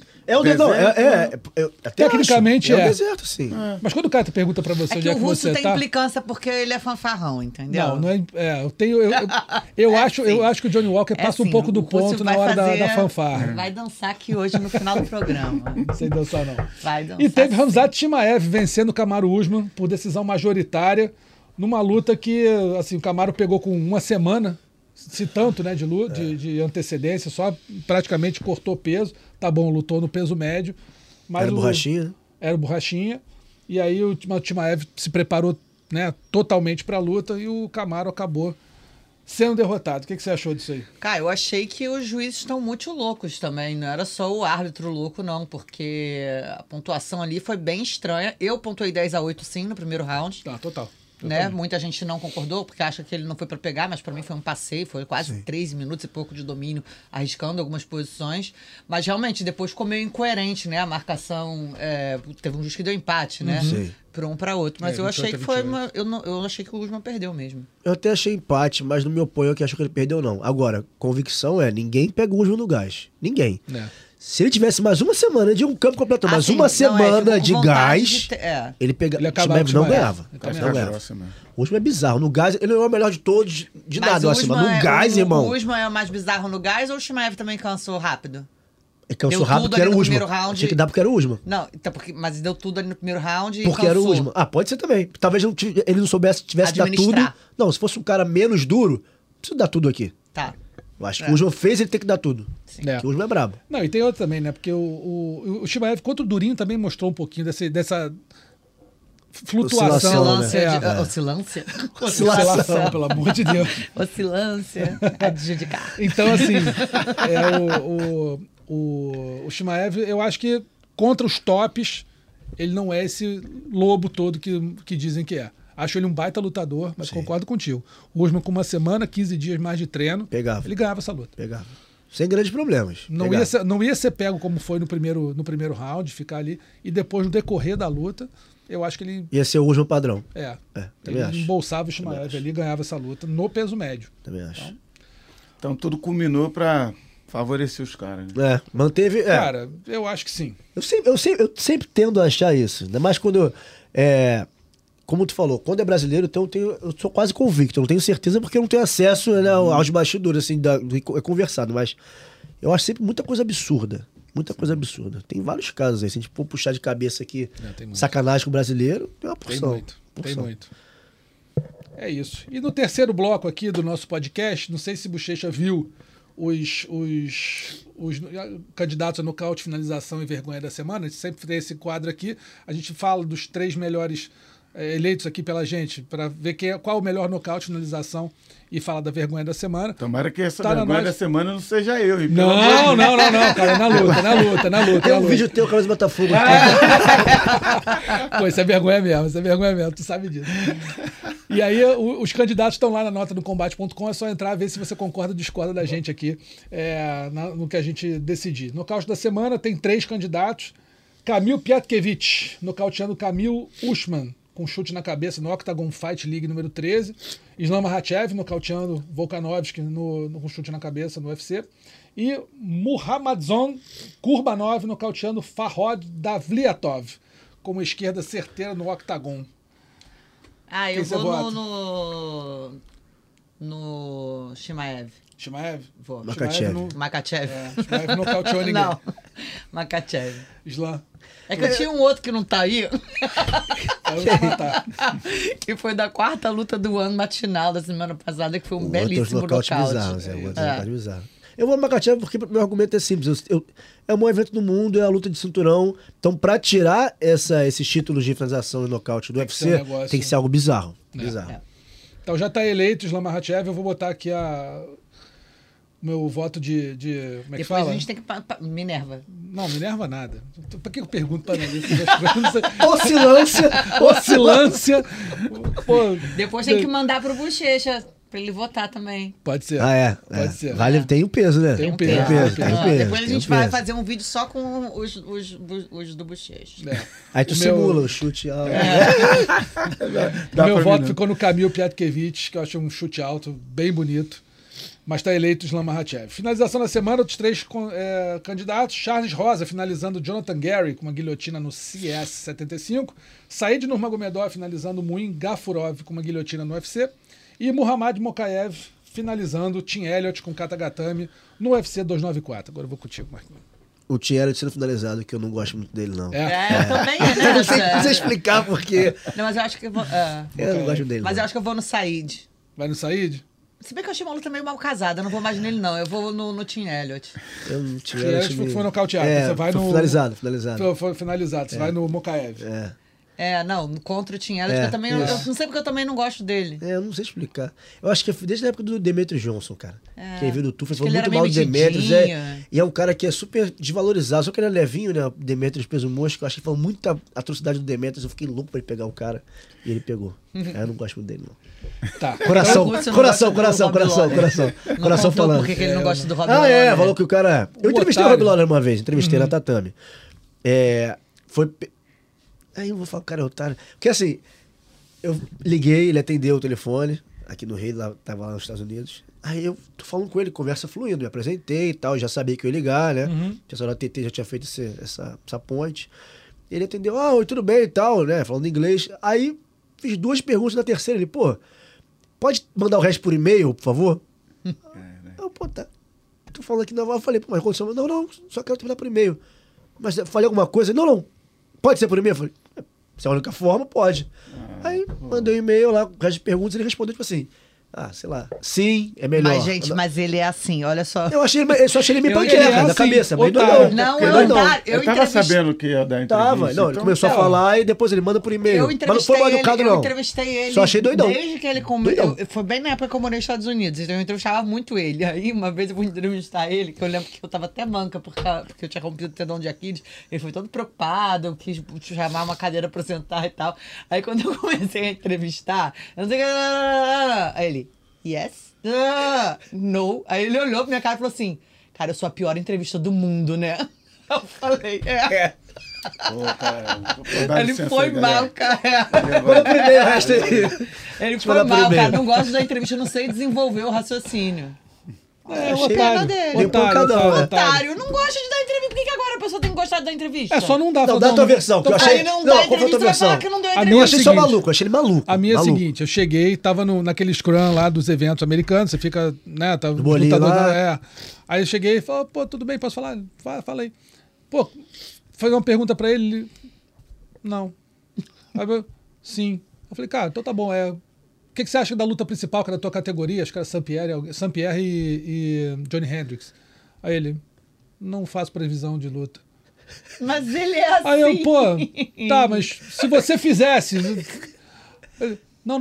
tecnicamente é um deserto, sim. Mas quando o cara pergunta pra você onde é que você tá... o russo tem implicância porque ele é fanfarrão, entendeu? Não eu acho que o Johnny Walker passa um pouco do ponto na hora da fanfarra. Vai dançar aqui hoje no final do programa. Não sei dançar, não. Vai dançar. E teve Khamzat Chimaev vencendo o Kamaru Usman por decisão majoritária, numa luta que, assim, o Kamaru pegou com uma semana, se tanto, né, de antecedência, só praticamente cortou peso. Tá bom, lutou no peso médio. Mas era borrachinha. Era borrachinha. E aí o Chimaev se preparou, né, totalmente pra luta e o Kamaru acabou sendo derrotado. O que você achou disso aí? Cara, eu achei que os juízes estão muito loucos também. Não era só o árbitro louco, não, porque a pontuação ali foi bem estranha. Eu pontuei 10-8, sim, no primeiro round. Tá, total. Né? Muita gente não concordou, porque acha que ele não foi para pegar, mas para mim foi um passeio, foi quase 13 minutos e pouco de domínio, arriscando algumas posições. Mas realmente, depois ficou meio incoerente, né? A marcação, teve um juiz que deu empate, né? Para um para outro. Mas eu achei que foi eu achei que o Usman perdeu mesmo. Eu até achei empate, mas não me oponho que acho que ele perdeu, não. Agora, convicção ninguém pega o Usman no gás. Ninguém. Se ele tivesse mais uma semana de um campo completo, mais uma semana de gás, ele não ganhava. O Usman é bizarro. No gás, ele não é o melhor de todos, de nada acima. No gás, irmão. O Usman é o mais bizarro no gás ou o Chimaev também cansou rápido? Ele cansou rápido porque era o Usman. Tinha que dar porque era o Usman. Não, então, mas deu tudo ali no primeiro round e porque cansou. Era o Usman. Pode ser também. Talvez ele não soubesse, tivesse dar tudo. Não, se fosse um cara menos duro, precisa dar tudo aqui. Tá. Eu acho que o Usman fez, ele tem que dar tudo. Porque o Usman é brabo. Não, e tem outro também, né? Porque o Chimaev contra o Durinho também mostrou um pouquinho dessa... flutuação. Oscilação, pelo amor de Deus. Oscilância, adjudicar. Então, assim, o Chimaev, eu acho que contra os tops, ele não é esse lobo todo que dizem que é. Acho ele um baita lutador, mas concordo contigo. O Usman, com uma semana, 15 dias mais de treino, ele ganhava essa luta. Pegava. Sem grandes problemas. Não ia ser pego como foi no primeiro round, ficar ali. E depois, no decorrer da luta, eu acho que ele... Ia ser o Usman padrão. Ele embolsava o Chimaev ali e ganhava essa luta no peso médio. Também acho. Então tudo culminou para favorecer os caras. Né? Manteve... Cara, eu acho que sim. Eu sempre tendo a achar isso. Ainda mais quando... como tu falou, quando é brasileiro, então eu sou quase convicto. Eu não tenho certeza porque eu não tenho acesso, né, aos bastidores, assim, é conversado. Mas eu acho sempre muita coisa absurda. Muita coisa absurda. Tem vários casos aí. Se a gente for puxar de cabeça aqui, sacanagem com o brasileiro, tem uma porção. Tem muito. É isso. E no terceiro bloco aqui do nosso podcast, não sei se Bochecha viu os candidatos a nocaute, finalização e vergonha da semana. A gente sempre tem esse quadro aqui. A gente fala dos 3 melhores eleitos aqui pela gente, para ver qual o melhor nocaute, finalização e falar da vergonha da semana. Tomara que essa vergonha da semana não seja eu. Não, cara, na luta. Tem um vídeo teu, Carlos Botafogo. Pô, isso é vergonha mesmo, tu sabe disso. E aí, os candidatos estão lá na nota do combate.com, é só entrar e ver se você concorda ou discorda da gente aqui no que a gente decidir. Nocaute da semana tem 3 candidatos. Kamil Piatkevich, nocauteando Kamil Usman, com chute na cabeça no Octagon Fight League número 13. Islam Makhachev nocauteando Volkanovski com chute na cabeça no UFC. E Muhamadzon Kurbanov nocauteando Farhod Davliatov com uma esquerda certeira no Octagon. Eu vou no Chimaev. Chimaev? Vou. Makhachev. Chimaev nocauteou ninguém. Não, Makhachev. Islam. É que eu tinha um outro que não tá aí. Que foi da 4ª luta do ano matinal da semana passada, que foi um belíssimo nocaute. Bizarro. Eu vou no Makhachev porque meu argumento é simples. É o maior evento do mundo, é a luta de cinturão. Então, pra tirar esses títulos de finalização e nocaute do UFC, tem que ser algo bizarro. Então já tá eleito Islam Makhachev. Eu vou botar aqui meu voto de como é que fala? Depois a gente tem que... Minerva. Não, Minerva nada. Pra que eu pergunto pra mim? Oscilância. Pô, depois tem que mandar pro Bochecha pra ele votar também. Pode ser. Pode ser. Tem um peso, né? Tem um peso. Depois a gente vai fazer um vídeo só com os do Bochecha. Aí tu simula o chute alto. O meu voto ficou no Kamil Piatkevich, que eu achei um chute alto, bem bonito. Mas está eleito Islam Makhachev. Finalização da semana, outros 3 candidatos. Charles Rosa finalizando Jonathan Gary com uma guilhotina no CS 75. Said Nurmagomedov finalizando Muin Gafurov com uma guilhotina no UFC. E Muhammad Mokaev finalizando Tim Elliott com Katagatame no UFC 294. Agora eu vou contigo, Marquinhos. O Tim Elliott sendo finalizado, que eu não gosto muito dele, não. Eu também, né? Não sei explicar por quê. Não, mas eu acho que eu vou... eu não gosto dele, Mas eu acho que eu vou no Said. Vai no Said? Se bem que eu achei uma luta meio mal casada, eu não vou mais nele, não. Eu vou no Tim Elliott. Tim Elliott foi nocauteado. Você vai no... Finalizado. Foi finalizado. Você vai no Mokaev. Não, contra o Tim Elliott, eu também... Eu não sei porque eu também não gosto dele. Eu não sei explicar. Eu acho que desde a época do Demetrius Johnson, cara. Quem viu do Tufa falou muito mal do Demetrius. E é um cara que é super desvalorizado. Só que ele é levinho, né? O Demetrius peso mosca. Eu acho que falou muita atrocidade do Demetrius. Eu fiquei louco pra ele pegar o cara. E ele pegou. Eu não gosto muito dele, não. Tá. Coração falando. Por que ele não gosta do Rob Lawler? Falou que o cara... Eu entrevistei o Rob Lawler uma vez. Entrevistei na Tatame. Aí eu vou falar, cara, é otário. Porque assim, eu liguei, ele atendeu o telefone, aqui no Rio, tava lá nos Estados Unidos. Aí eu tô falando com ele, conversa fluindo, me apresentei e tal, já sabia que eu ia ligar, né? O pessoal da TT já tinha feito essa ponte. Ele atendeu, oi, tudo bem e tal, né? Falando inglês. Aí fiz 2 perguntas na terceira, ele, pode mandar o resto por e-mail, por favor? Tá. Tô falando aqui na voz, eu falei, mas aconteceu? Não, só quero terminar por e-mail. Mas falei alguma coisa? Não. Pode ser por e-mail? Eu falei, se é a única forma, pode. Aí mandei um e-mail lá, com o resto de perguntas, ele respondeu, tipo assim, sei lá. Sim, é melhor. Mas, gente, mas ele é assim, olha só. Eu só achei ele meio Ele panqueca é da assim, cabeça. Meio otário. doidão. Não, Meio eu doidão. otário. Eu tava sabendo que ia dar entrevista. Tava. Não, ele então, começou a falar e depois ele manda por e-mail. Eu Mas não entrevistei foi mal educado, ele, não. eu entrevistei ele. Só achei doidão. Desde que ele foi bem na época que eu morei nos Estados Unidos, então eu entrevistava muito ele. Aí uma vez eu fui entrevistar ele, que eu lembro que eu tava até manca porque eu tinha rompido o tendão de Aquiles. Ele foi todo preocupado, eu quis chamar uma cadeira pra sentar e tal. Aí quando eu comecei a entrevistar, eu não sei o que. Aí ele, yes? No. Aí ele olhou pra minha cara e falou assim: cara, eu sou a pior entrevista do mundo, né? Eu falei, Pô, cara, Ele foi mal, cara. Manda por e-mail o resto aí. Ele foi mal, cara. Não gosto da entrevista, não sei desenvolver o raciocínio. É, Achei otário. meio pancadão, né? Otário, não gosta de dar entrevista. Por que agora a pessoa tem que gostar de dar entrevista? É só não dar. Não, dá a tua versão. Que eu achei... Aí não dá qual foi a tua entrevista, vai versão? falar que não deu A Eu minha entrevista. achei é o só seguinte, maluco, eu achei ele maluco. A minha é a maluco. seguinte, eu cheguei, tava naquele scrum lá dos eventos americanos, você fica, né, tá Do bolinho lá. Aí eu cheguei e falei, pô, tudo bem, posso falar? Falei. Pô, fazer uma pergunta pra ele, não. Aí eu, sim. Eu falei, cara, então tá bom, o que você acha da luta principal, que era da tua categoria? Acho que era Saint-Pierre e Johnny Hendricks. Aí ele, não faço previsão de luta. Mas ele é assim. Aí eu, pô, tá, mas se você fizesse... Ele,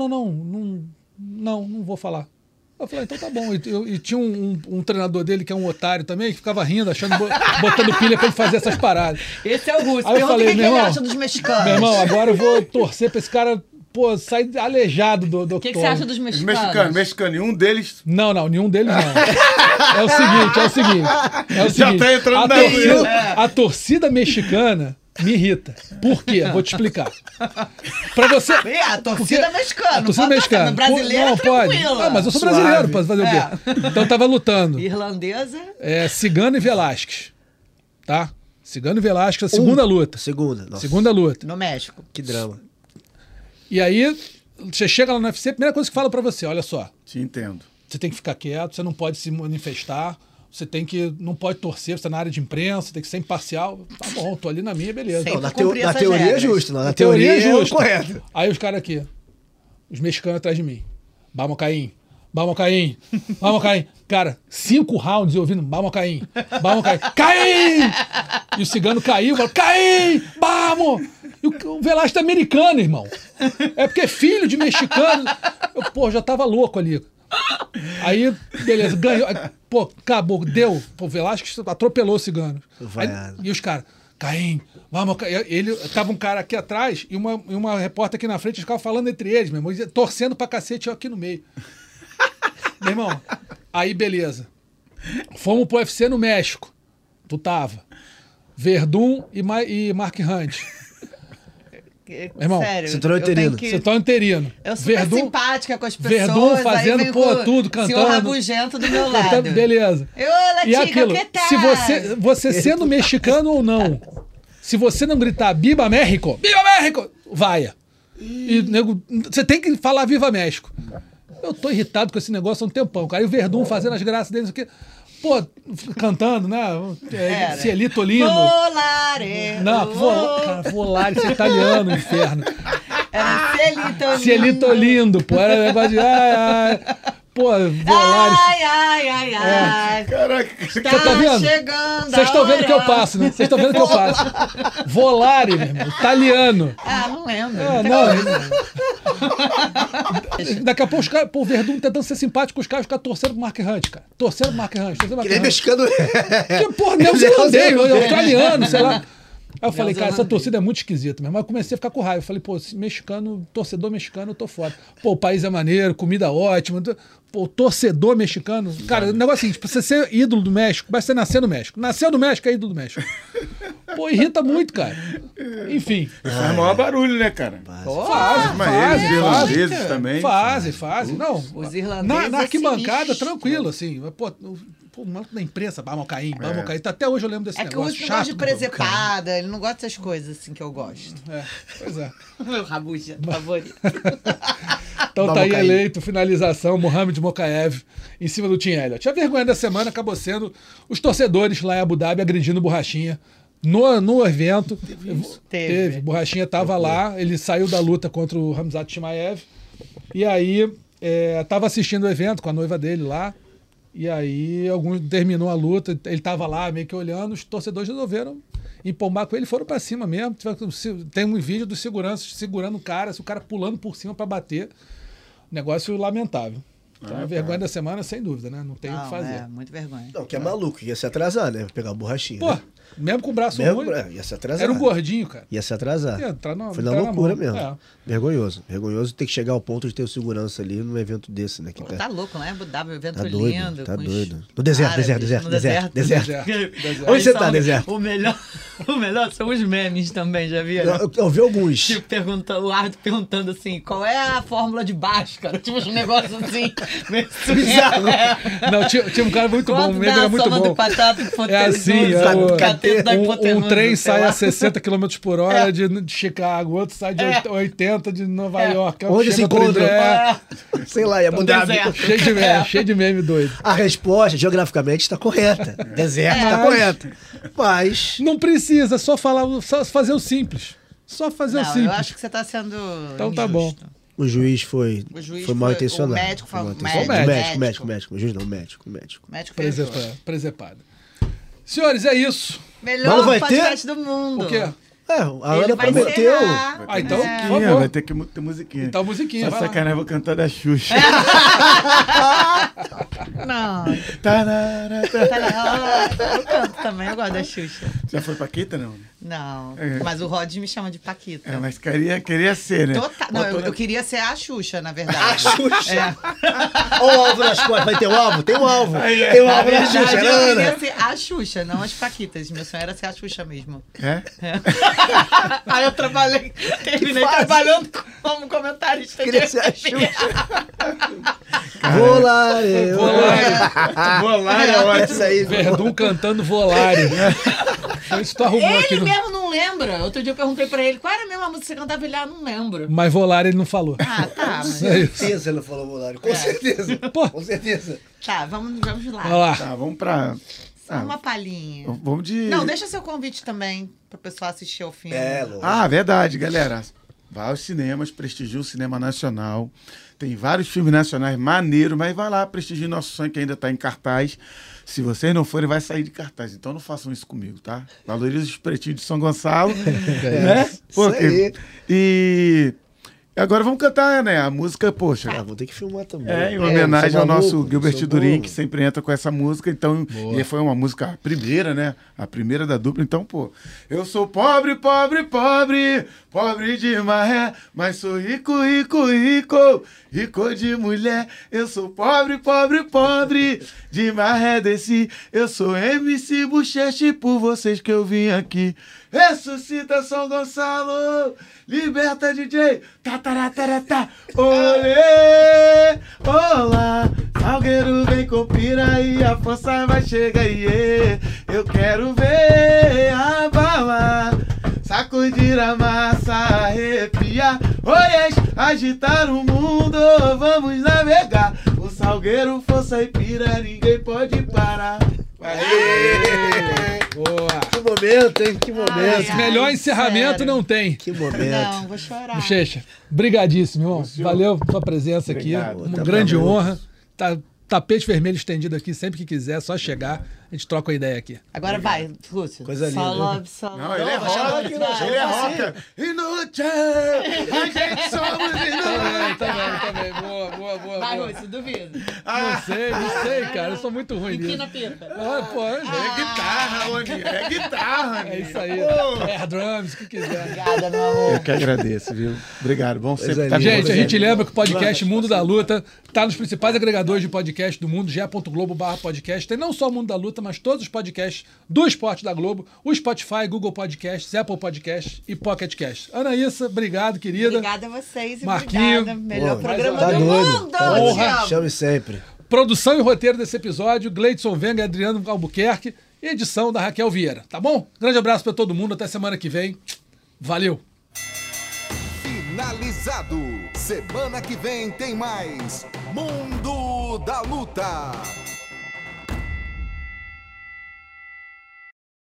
não vou falar. Eu falei, então tá bom. E tinha um treinador dele, que é um otário também, que ficava rindo, botando pilha pra ele fazer essas paradas. Esse é o Russo. Aí eu Pergunta falei, o que meu ele irmão, acha dos mexicanos. Meu irmão, agora eu vou torcer pra esse cara, pô, sair aleijado do O que você acha dos Os mexicanos? mexicanos, e um deles... Não, nenhum deles não. É o seguinte. Já tá entrando na A torcida mexicana me irrita. Por quê? Vou te explicar. Pra você... A torcida mexicana. A torcida mexicana. Brasileira Não, pode. tranquila. Ah, mas eu sou Suave. brasileiro, posso fazer o quê? Então eu tava lutando. Irlandesa. Cigano e Velasquez. Tá? Cigano e Velasquez, a segunda luta. Segunda. Nossa, Segunda luta. No México. que drama. E aí, você chega lá no UFC, a primeira coisa que fala pra você, olha só, Te entendo. você tem que ficar quieto, você não pode se manifestar, não pode torcer, você tá na área de imprensa, tem que ser imparcial. Tá bom, tô ali na minha, beleza. Sempre Não, na, cumprir na essas teoria regras. é justo. Na Na teoria é justo. correto. Aí os caras aqui, os mexicanos atrás de mim. Vamos, Caim. Vamos, Caim. Vamos, Caim. Cara, 5 rounds eu ouvindo, vamos, Caim. Vamos, Caim. Caim! E o cigano caiu, falou, Caim! Vamos! E o Velasquez é americano, irmão. É porque é filho de mexicano. Eu, pô, já tava louco ali. Aí, beleza, ganhou. Pô, acabou, deu. Pô, o Velasquez atropelou o cigano. Aí, e os caras, Caim, vamos, Caim. Ele, tava um cara aqui atrás e uma repórter aqui na frente, eles ficavam falando entre eles, meu irmão, torcendo pra cacete, eu aqui no meio. Meu irmão, aí beleza. Fomos pro UFC no México. Tu tava. Verdun e Mark Hunt. Irmão, Sério, cinturão eu tenho interino. que- Você tá interino. Eu sou super simpática com as pessoas. Verdun aí fazendo, vem pô, com tudo, o cantando. senhor rabugento do meu lado. Tá, beleza. Olá, E chica, aquilo, que tal? se você sendo mexicano ou não, se você não gritar Viva México, Viva México, vaia. E, nego, você tem que falar Viva México. Eu tô irritado com esse negócio há um tempão, cara. E o Verdun fazendo as graças deles aqui. Pô, cantando, né? Cielito lindo. Volare. Não, Volare, isso é italiano, inferno. Era Cielito lindo. Cielito lindo, pô. Era negócio de. Pô, Volare. Ai. Caraca, Você tá vendo? Chegando. Vocês estão vendo o que eu passo, né? Vocês estão vendo o que eu passo. Volare, meu irmão. Italiano. Não lembro. Daqui a pouco o Verdun tentando ser simpático, os caras ficam torcendo pro Mark Hunt, cara. Torcendo pro Mark Hunt. Ele é mexicano. Que, porra, neozelandês, australiano, sei lá. Aí eu falei, cara, essa Neozelandês. torcida é muito esquisita mesmo. Mas eu comecei a ficar com raiva. Eu falei, pô, torcedor mexicano, eu tô fora. Pô, o país é maneiro, comida ótima. Pô, torcedor mexicano. Cara, o negócio é assim, pra você ser ídolo do México, basta você nascer no México. Nasceu no México, é ídolo do México. Pô, irrita muito, cara. Enfim. faz maior barulho, né, cara? Fazem. Eles, irlandeses também. Fazem. Não, Os irlandeses na arquibancada, sinistros. tranquilo, assim. Pô, o maluco da imprensa, vamos cair. Até hoje eu lembro desse É que o negócio Russo não gosta de chato. presepada, ele não gosta dessas coisas assim que eu gosto. Pois é. Meu rabuja favorito. Então tá aí Mokaev. eleito, finalização, Mohamed Mokaev em cima do Tim Elliott. A vergonha da semana acabou sendo os torcedores lá em Abu Dhabi agredindo o Borrachinha. No evento, Teve. Borrachinha tava lá, ele saiu da luta contra o Khamzat Chimaev. E aí tava assistindo o evento com a noiva dele lá. E aí, terminou a luta, ele tava lá meio que olhando, os torcedores resolveram empombar com ele, foram pra cima mesmo. Tem um vídeo dos seguranças segurando o cara pulando por cima pra bater. Negócio lamentável. Então, a vergonha da semana, sem dúvida, né? Não tem o que fazer. Muito vergonha. Não, que é maluco, ia se atrasar, né? Pegar a borrachinha. Pô, né? mesmo com o braço ruim, ia se atrasar. era um gordinho, cara. Ia se atrasar. Foi na entrar loucura mão. mesmo. Vergonhoso. Vergonhoso ter que chegar ao ponto de ter o segurança ali num evento desse, né? Tá louco, né? Abu Dhabi, um evento Tá doido, lindo. tá com doido. os No deserto. Onde você tá, deserto? O melhor são os memes também, já viram? Eu vi alguns. Tipo, o árbitro perguntando assim, qual é a fórmula de Bhaskara? Tipo, uns negócios assim, meio bizarro. Não, tinha um cara muito bom, o meme era muito bom. Batata, É assim, um trem sai a 60 km por hora de Chicago, outro sai de 80 de Nova York. Onde se encontra? Sei lá, Abu Dhabi. Cheio de meme doido. A resposta, geograficamente, está correta. Deserto está correta. Mas... Não precisa, só fazer o simples. Só fazer o simples. Eu acho que você está sendo Então injusto. tá bom. O juiz foi mal intencionado. O médico falou. Médico. O juiz não, o médico. Presepado. Senhores, é isso. Melhor podcast do mundo. O quê? A Ana prometeu. Então, por Vai favor. ter que ter musiquinha. Então, musiquinha. Só vai lá. sacanagem, vou cantar da Xuxa. Não. Tarara, tarara. Eu canto também, eu gosto da Xuxa. Já foi Paquita, não? Não, mas o Rod me chama de Paquita. Mas queria ser, né? Não, eu queria ser a Xuxa, na verdade. A Xuxa? Olha o alvo nas costas. Vai ter o alvo? Tem o alvo. Tem o alvo na Xuxa, Eu Ana. queria ser a Xuxa, não as Paquitas. Meu sonho era ser a Xuxa mesmo. É? Aí eu terminei trabalhando como comentarista. Queria ser a Xuxa. Volare. Volare é ótimo. Essa aí. Verdun cantando Volare. Isso tu arrumou aqui. Ele mesmo não lembra. Outro dia eu perguntei pra ele qual era a mesma música que você cantava, ele não lembro. Mas Volare ele não falou. Ah, tá. Mas... É isso. Com certeza ele falou Volare. Com certeza. Pô. Com certeza. Tá, vamos lá. Vai lá. Tá, vamos pra... Só uma palhinha. Vamos de... Não, deixa seu convite também pro pessoal assistir ao filme. Louco. Verdade, galera. Vai aos cinemas, prestigia o cinema nacional. Tem vários filmes nacionais maneiros, mas vai lá, prestigie Nosso Sonho, que ainda está em cartaz. Se vocês não forem, vai sair de cartaz. Então não façam isso comigo, tá? Valorize os pretinhos de São Gonçalo. Né? Porque... E agora vamos cantar, né? A música, poxa. Vou ter que filmar também. Em homenagem ao nosso maluco, Gilbert Durin, que sempre entra com essa música. Então, e foi uma música primeira, né? A primeira da dupla. Então, pô, eu sou pobre, pobre, pobre, pobre de maré, mas sou rico, rico, rico, rico de mulher. Eu sou pobre, pobre, pobre, de maré desci. Eu sou MC Bocheche, por vocês que eu vim aqui. Ressuscita São Gonçalo, liberta DJ, tá, olê, olá, Salgueiro vem com piraí, a força vai chegar, iê, eu quero ver abalar, sacudir a massa, arrepiar, oiês, agitar o mundo, vamos navegar, o Salgueiro, força e pira, ninguém pode parar. Boa. Que momento, hein? Que momento. Melhor encerramento sério. não tem. Que momento. Não, vou chorar. Bochecha, brigadíssimo, irmão. Valeu pela sua presença Obrigado. aqui. Uma Tá grande bom. honra. Tapete vermelho estendido aqui, sempre que quiser, só chegar. A gente troca uma ideia aqui. Agora vai, Lúcio. Coisa linda. Não, ele é rock, ele é rock. Inútil, a gente somos inúteis. Também. Boa. Vai, Lúcio, duvido. Não sei, cara. Eu sou muito ruim nisso. Empina a pipa. É guitarra, Oni, é guitarra. É isso aí. Air drums, o que quiser. Obrigada, meu amor. Eu que agradeço, viu? Obrigado, bom sempre Coisa estar com linda. Gente, a vocês. gente lembra que o podcast Mundo da Luta tá nos principais agregadores de podcast do mundo, ge.globo/podcast. Tem não só o Mundo da Luta, mas todos os podcasts do Esporte da Globo, o Spotify, Google Podcasts, Apple Podcasts e Pocket Casts. Anaíssa, obrigado, querida. Obrigada a vocês e Marquinho. obrigada. Melhor Pô, programa tá do doido. mundo. Tá Te doido. amo. Chame sempre. Produção e roteiro desse episódio, Gleidson Venga e Adriano Albuquerque. E edição da Raquel Vieira, tá bom? Grande abraço pra todo mundo, até semana que vem. Valeu! Finalizado. Semana que vem tem mais Mundo da Luta.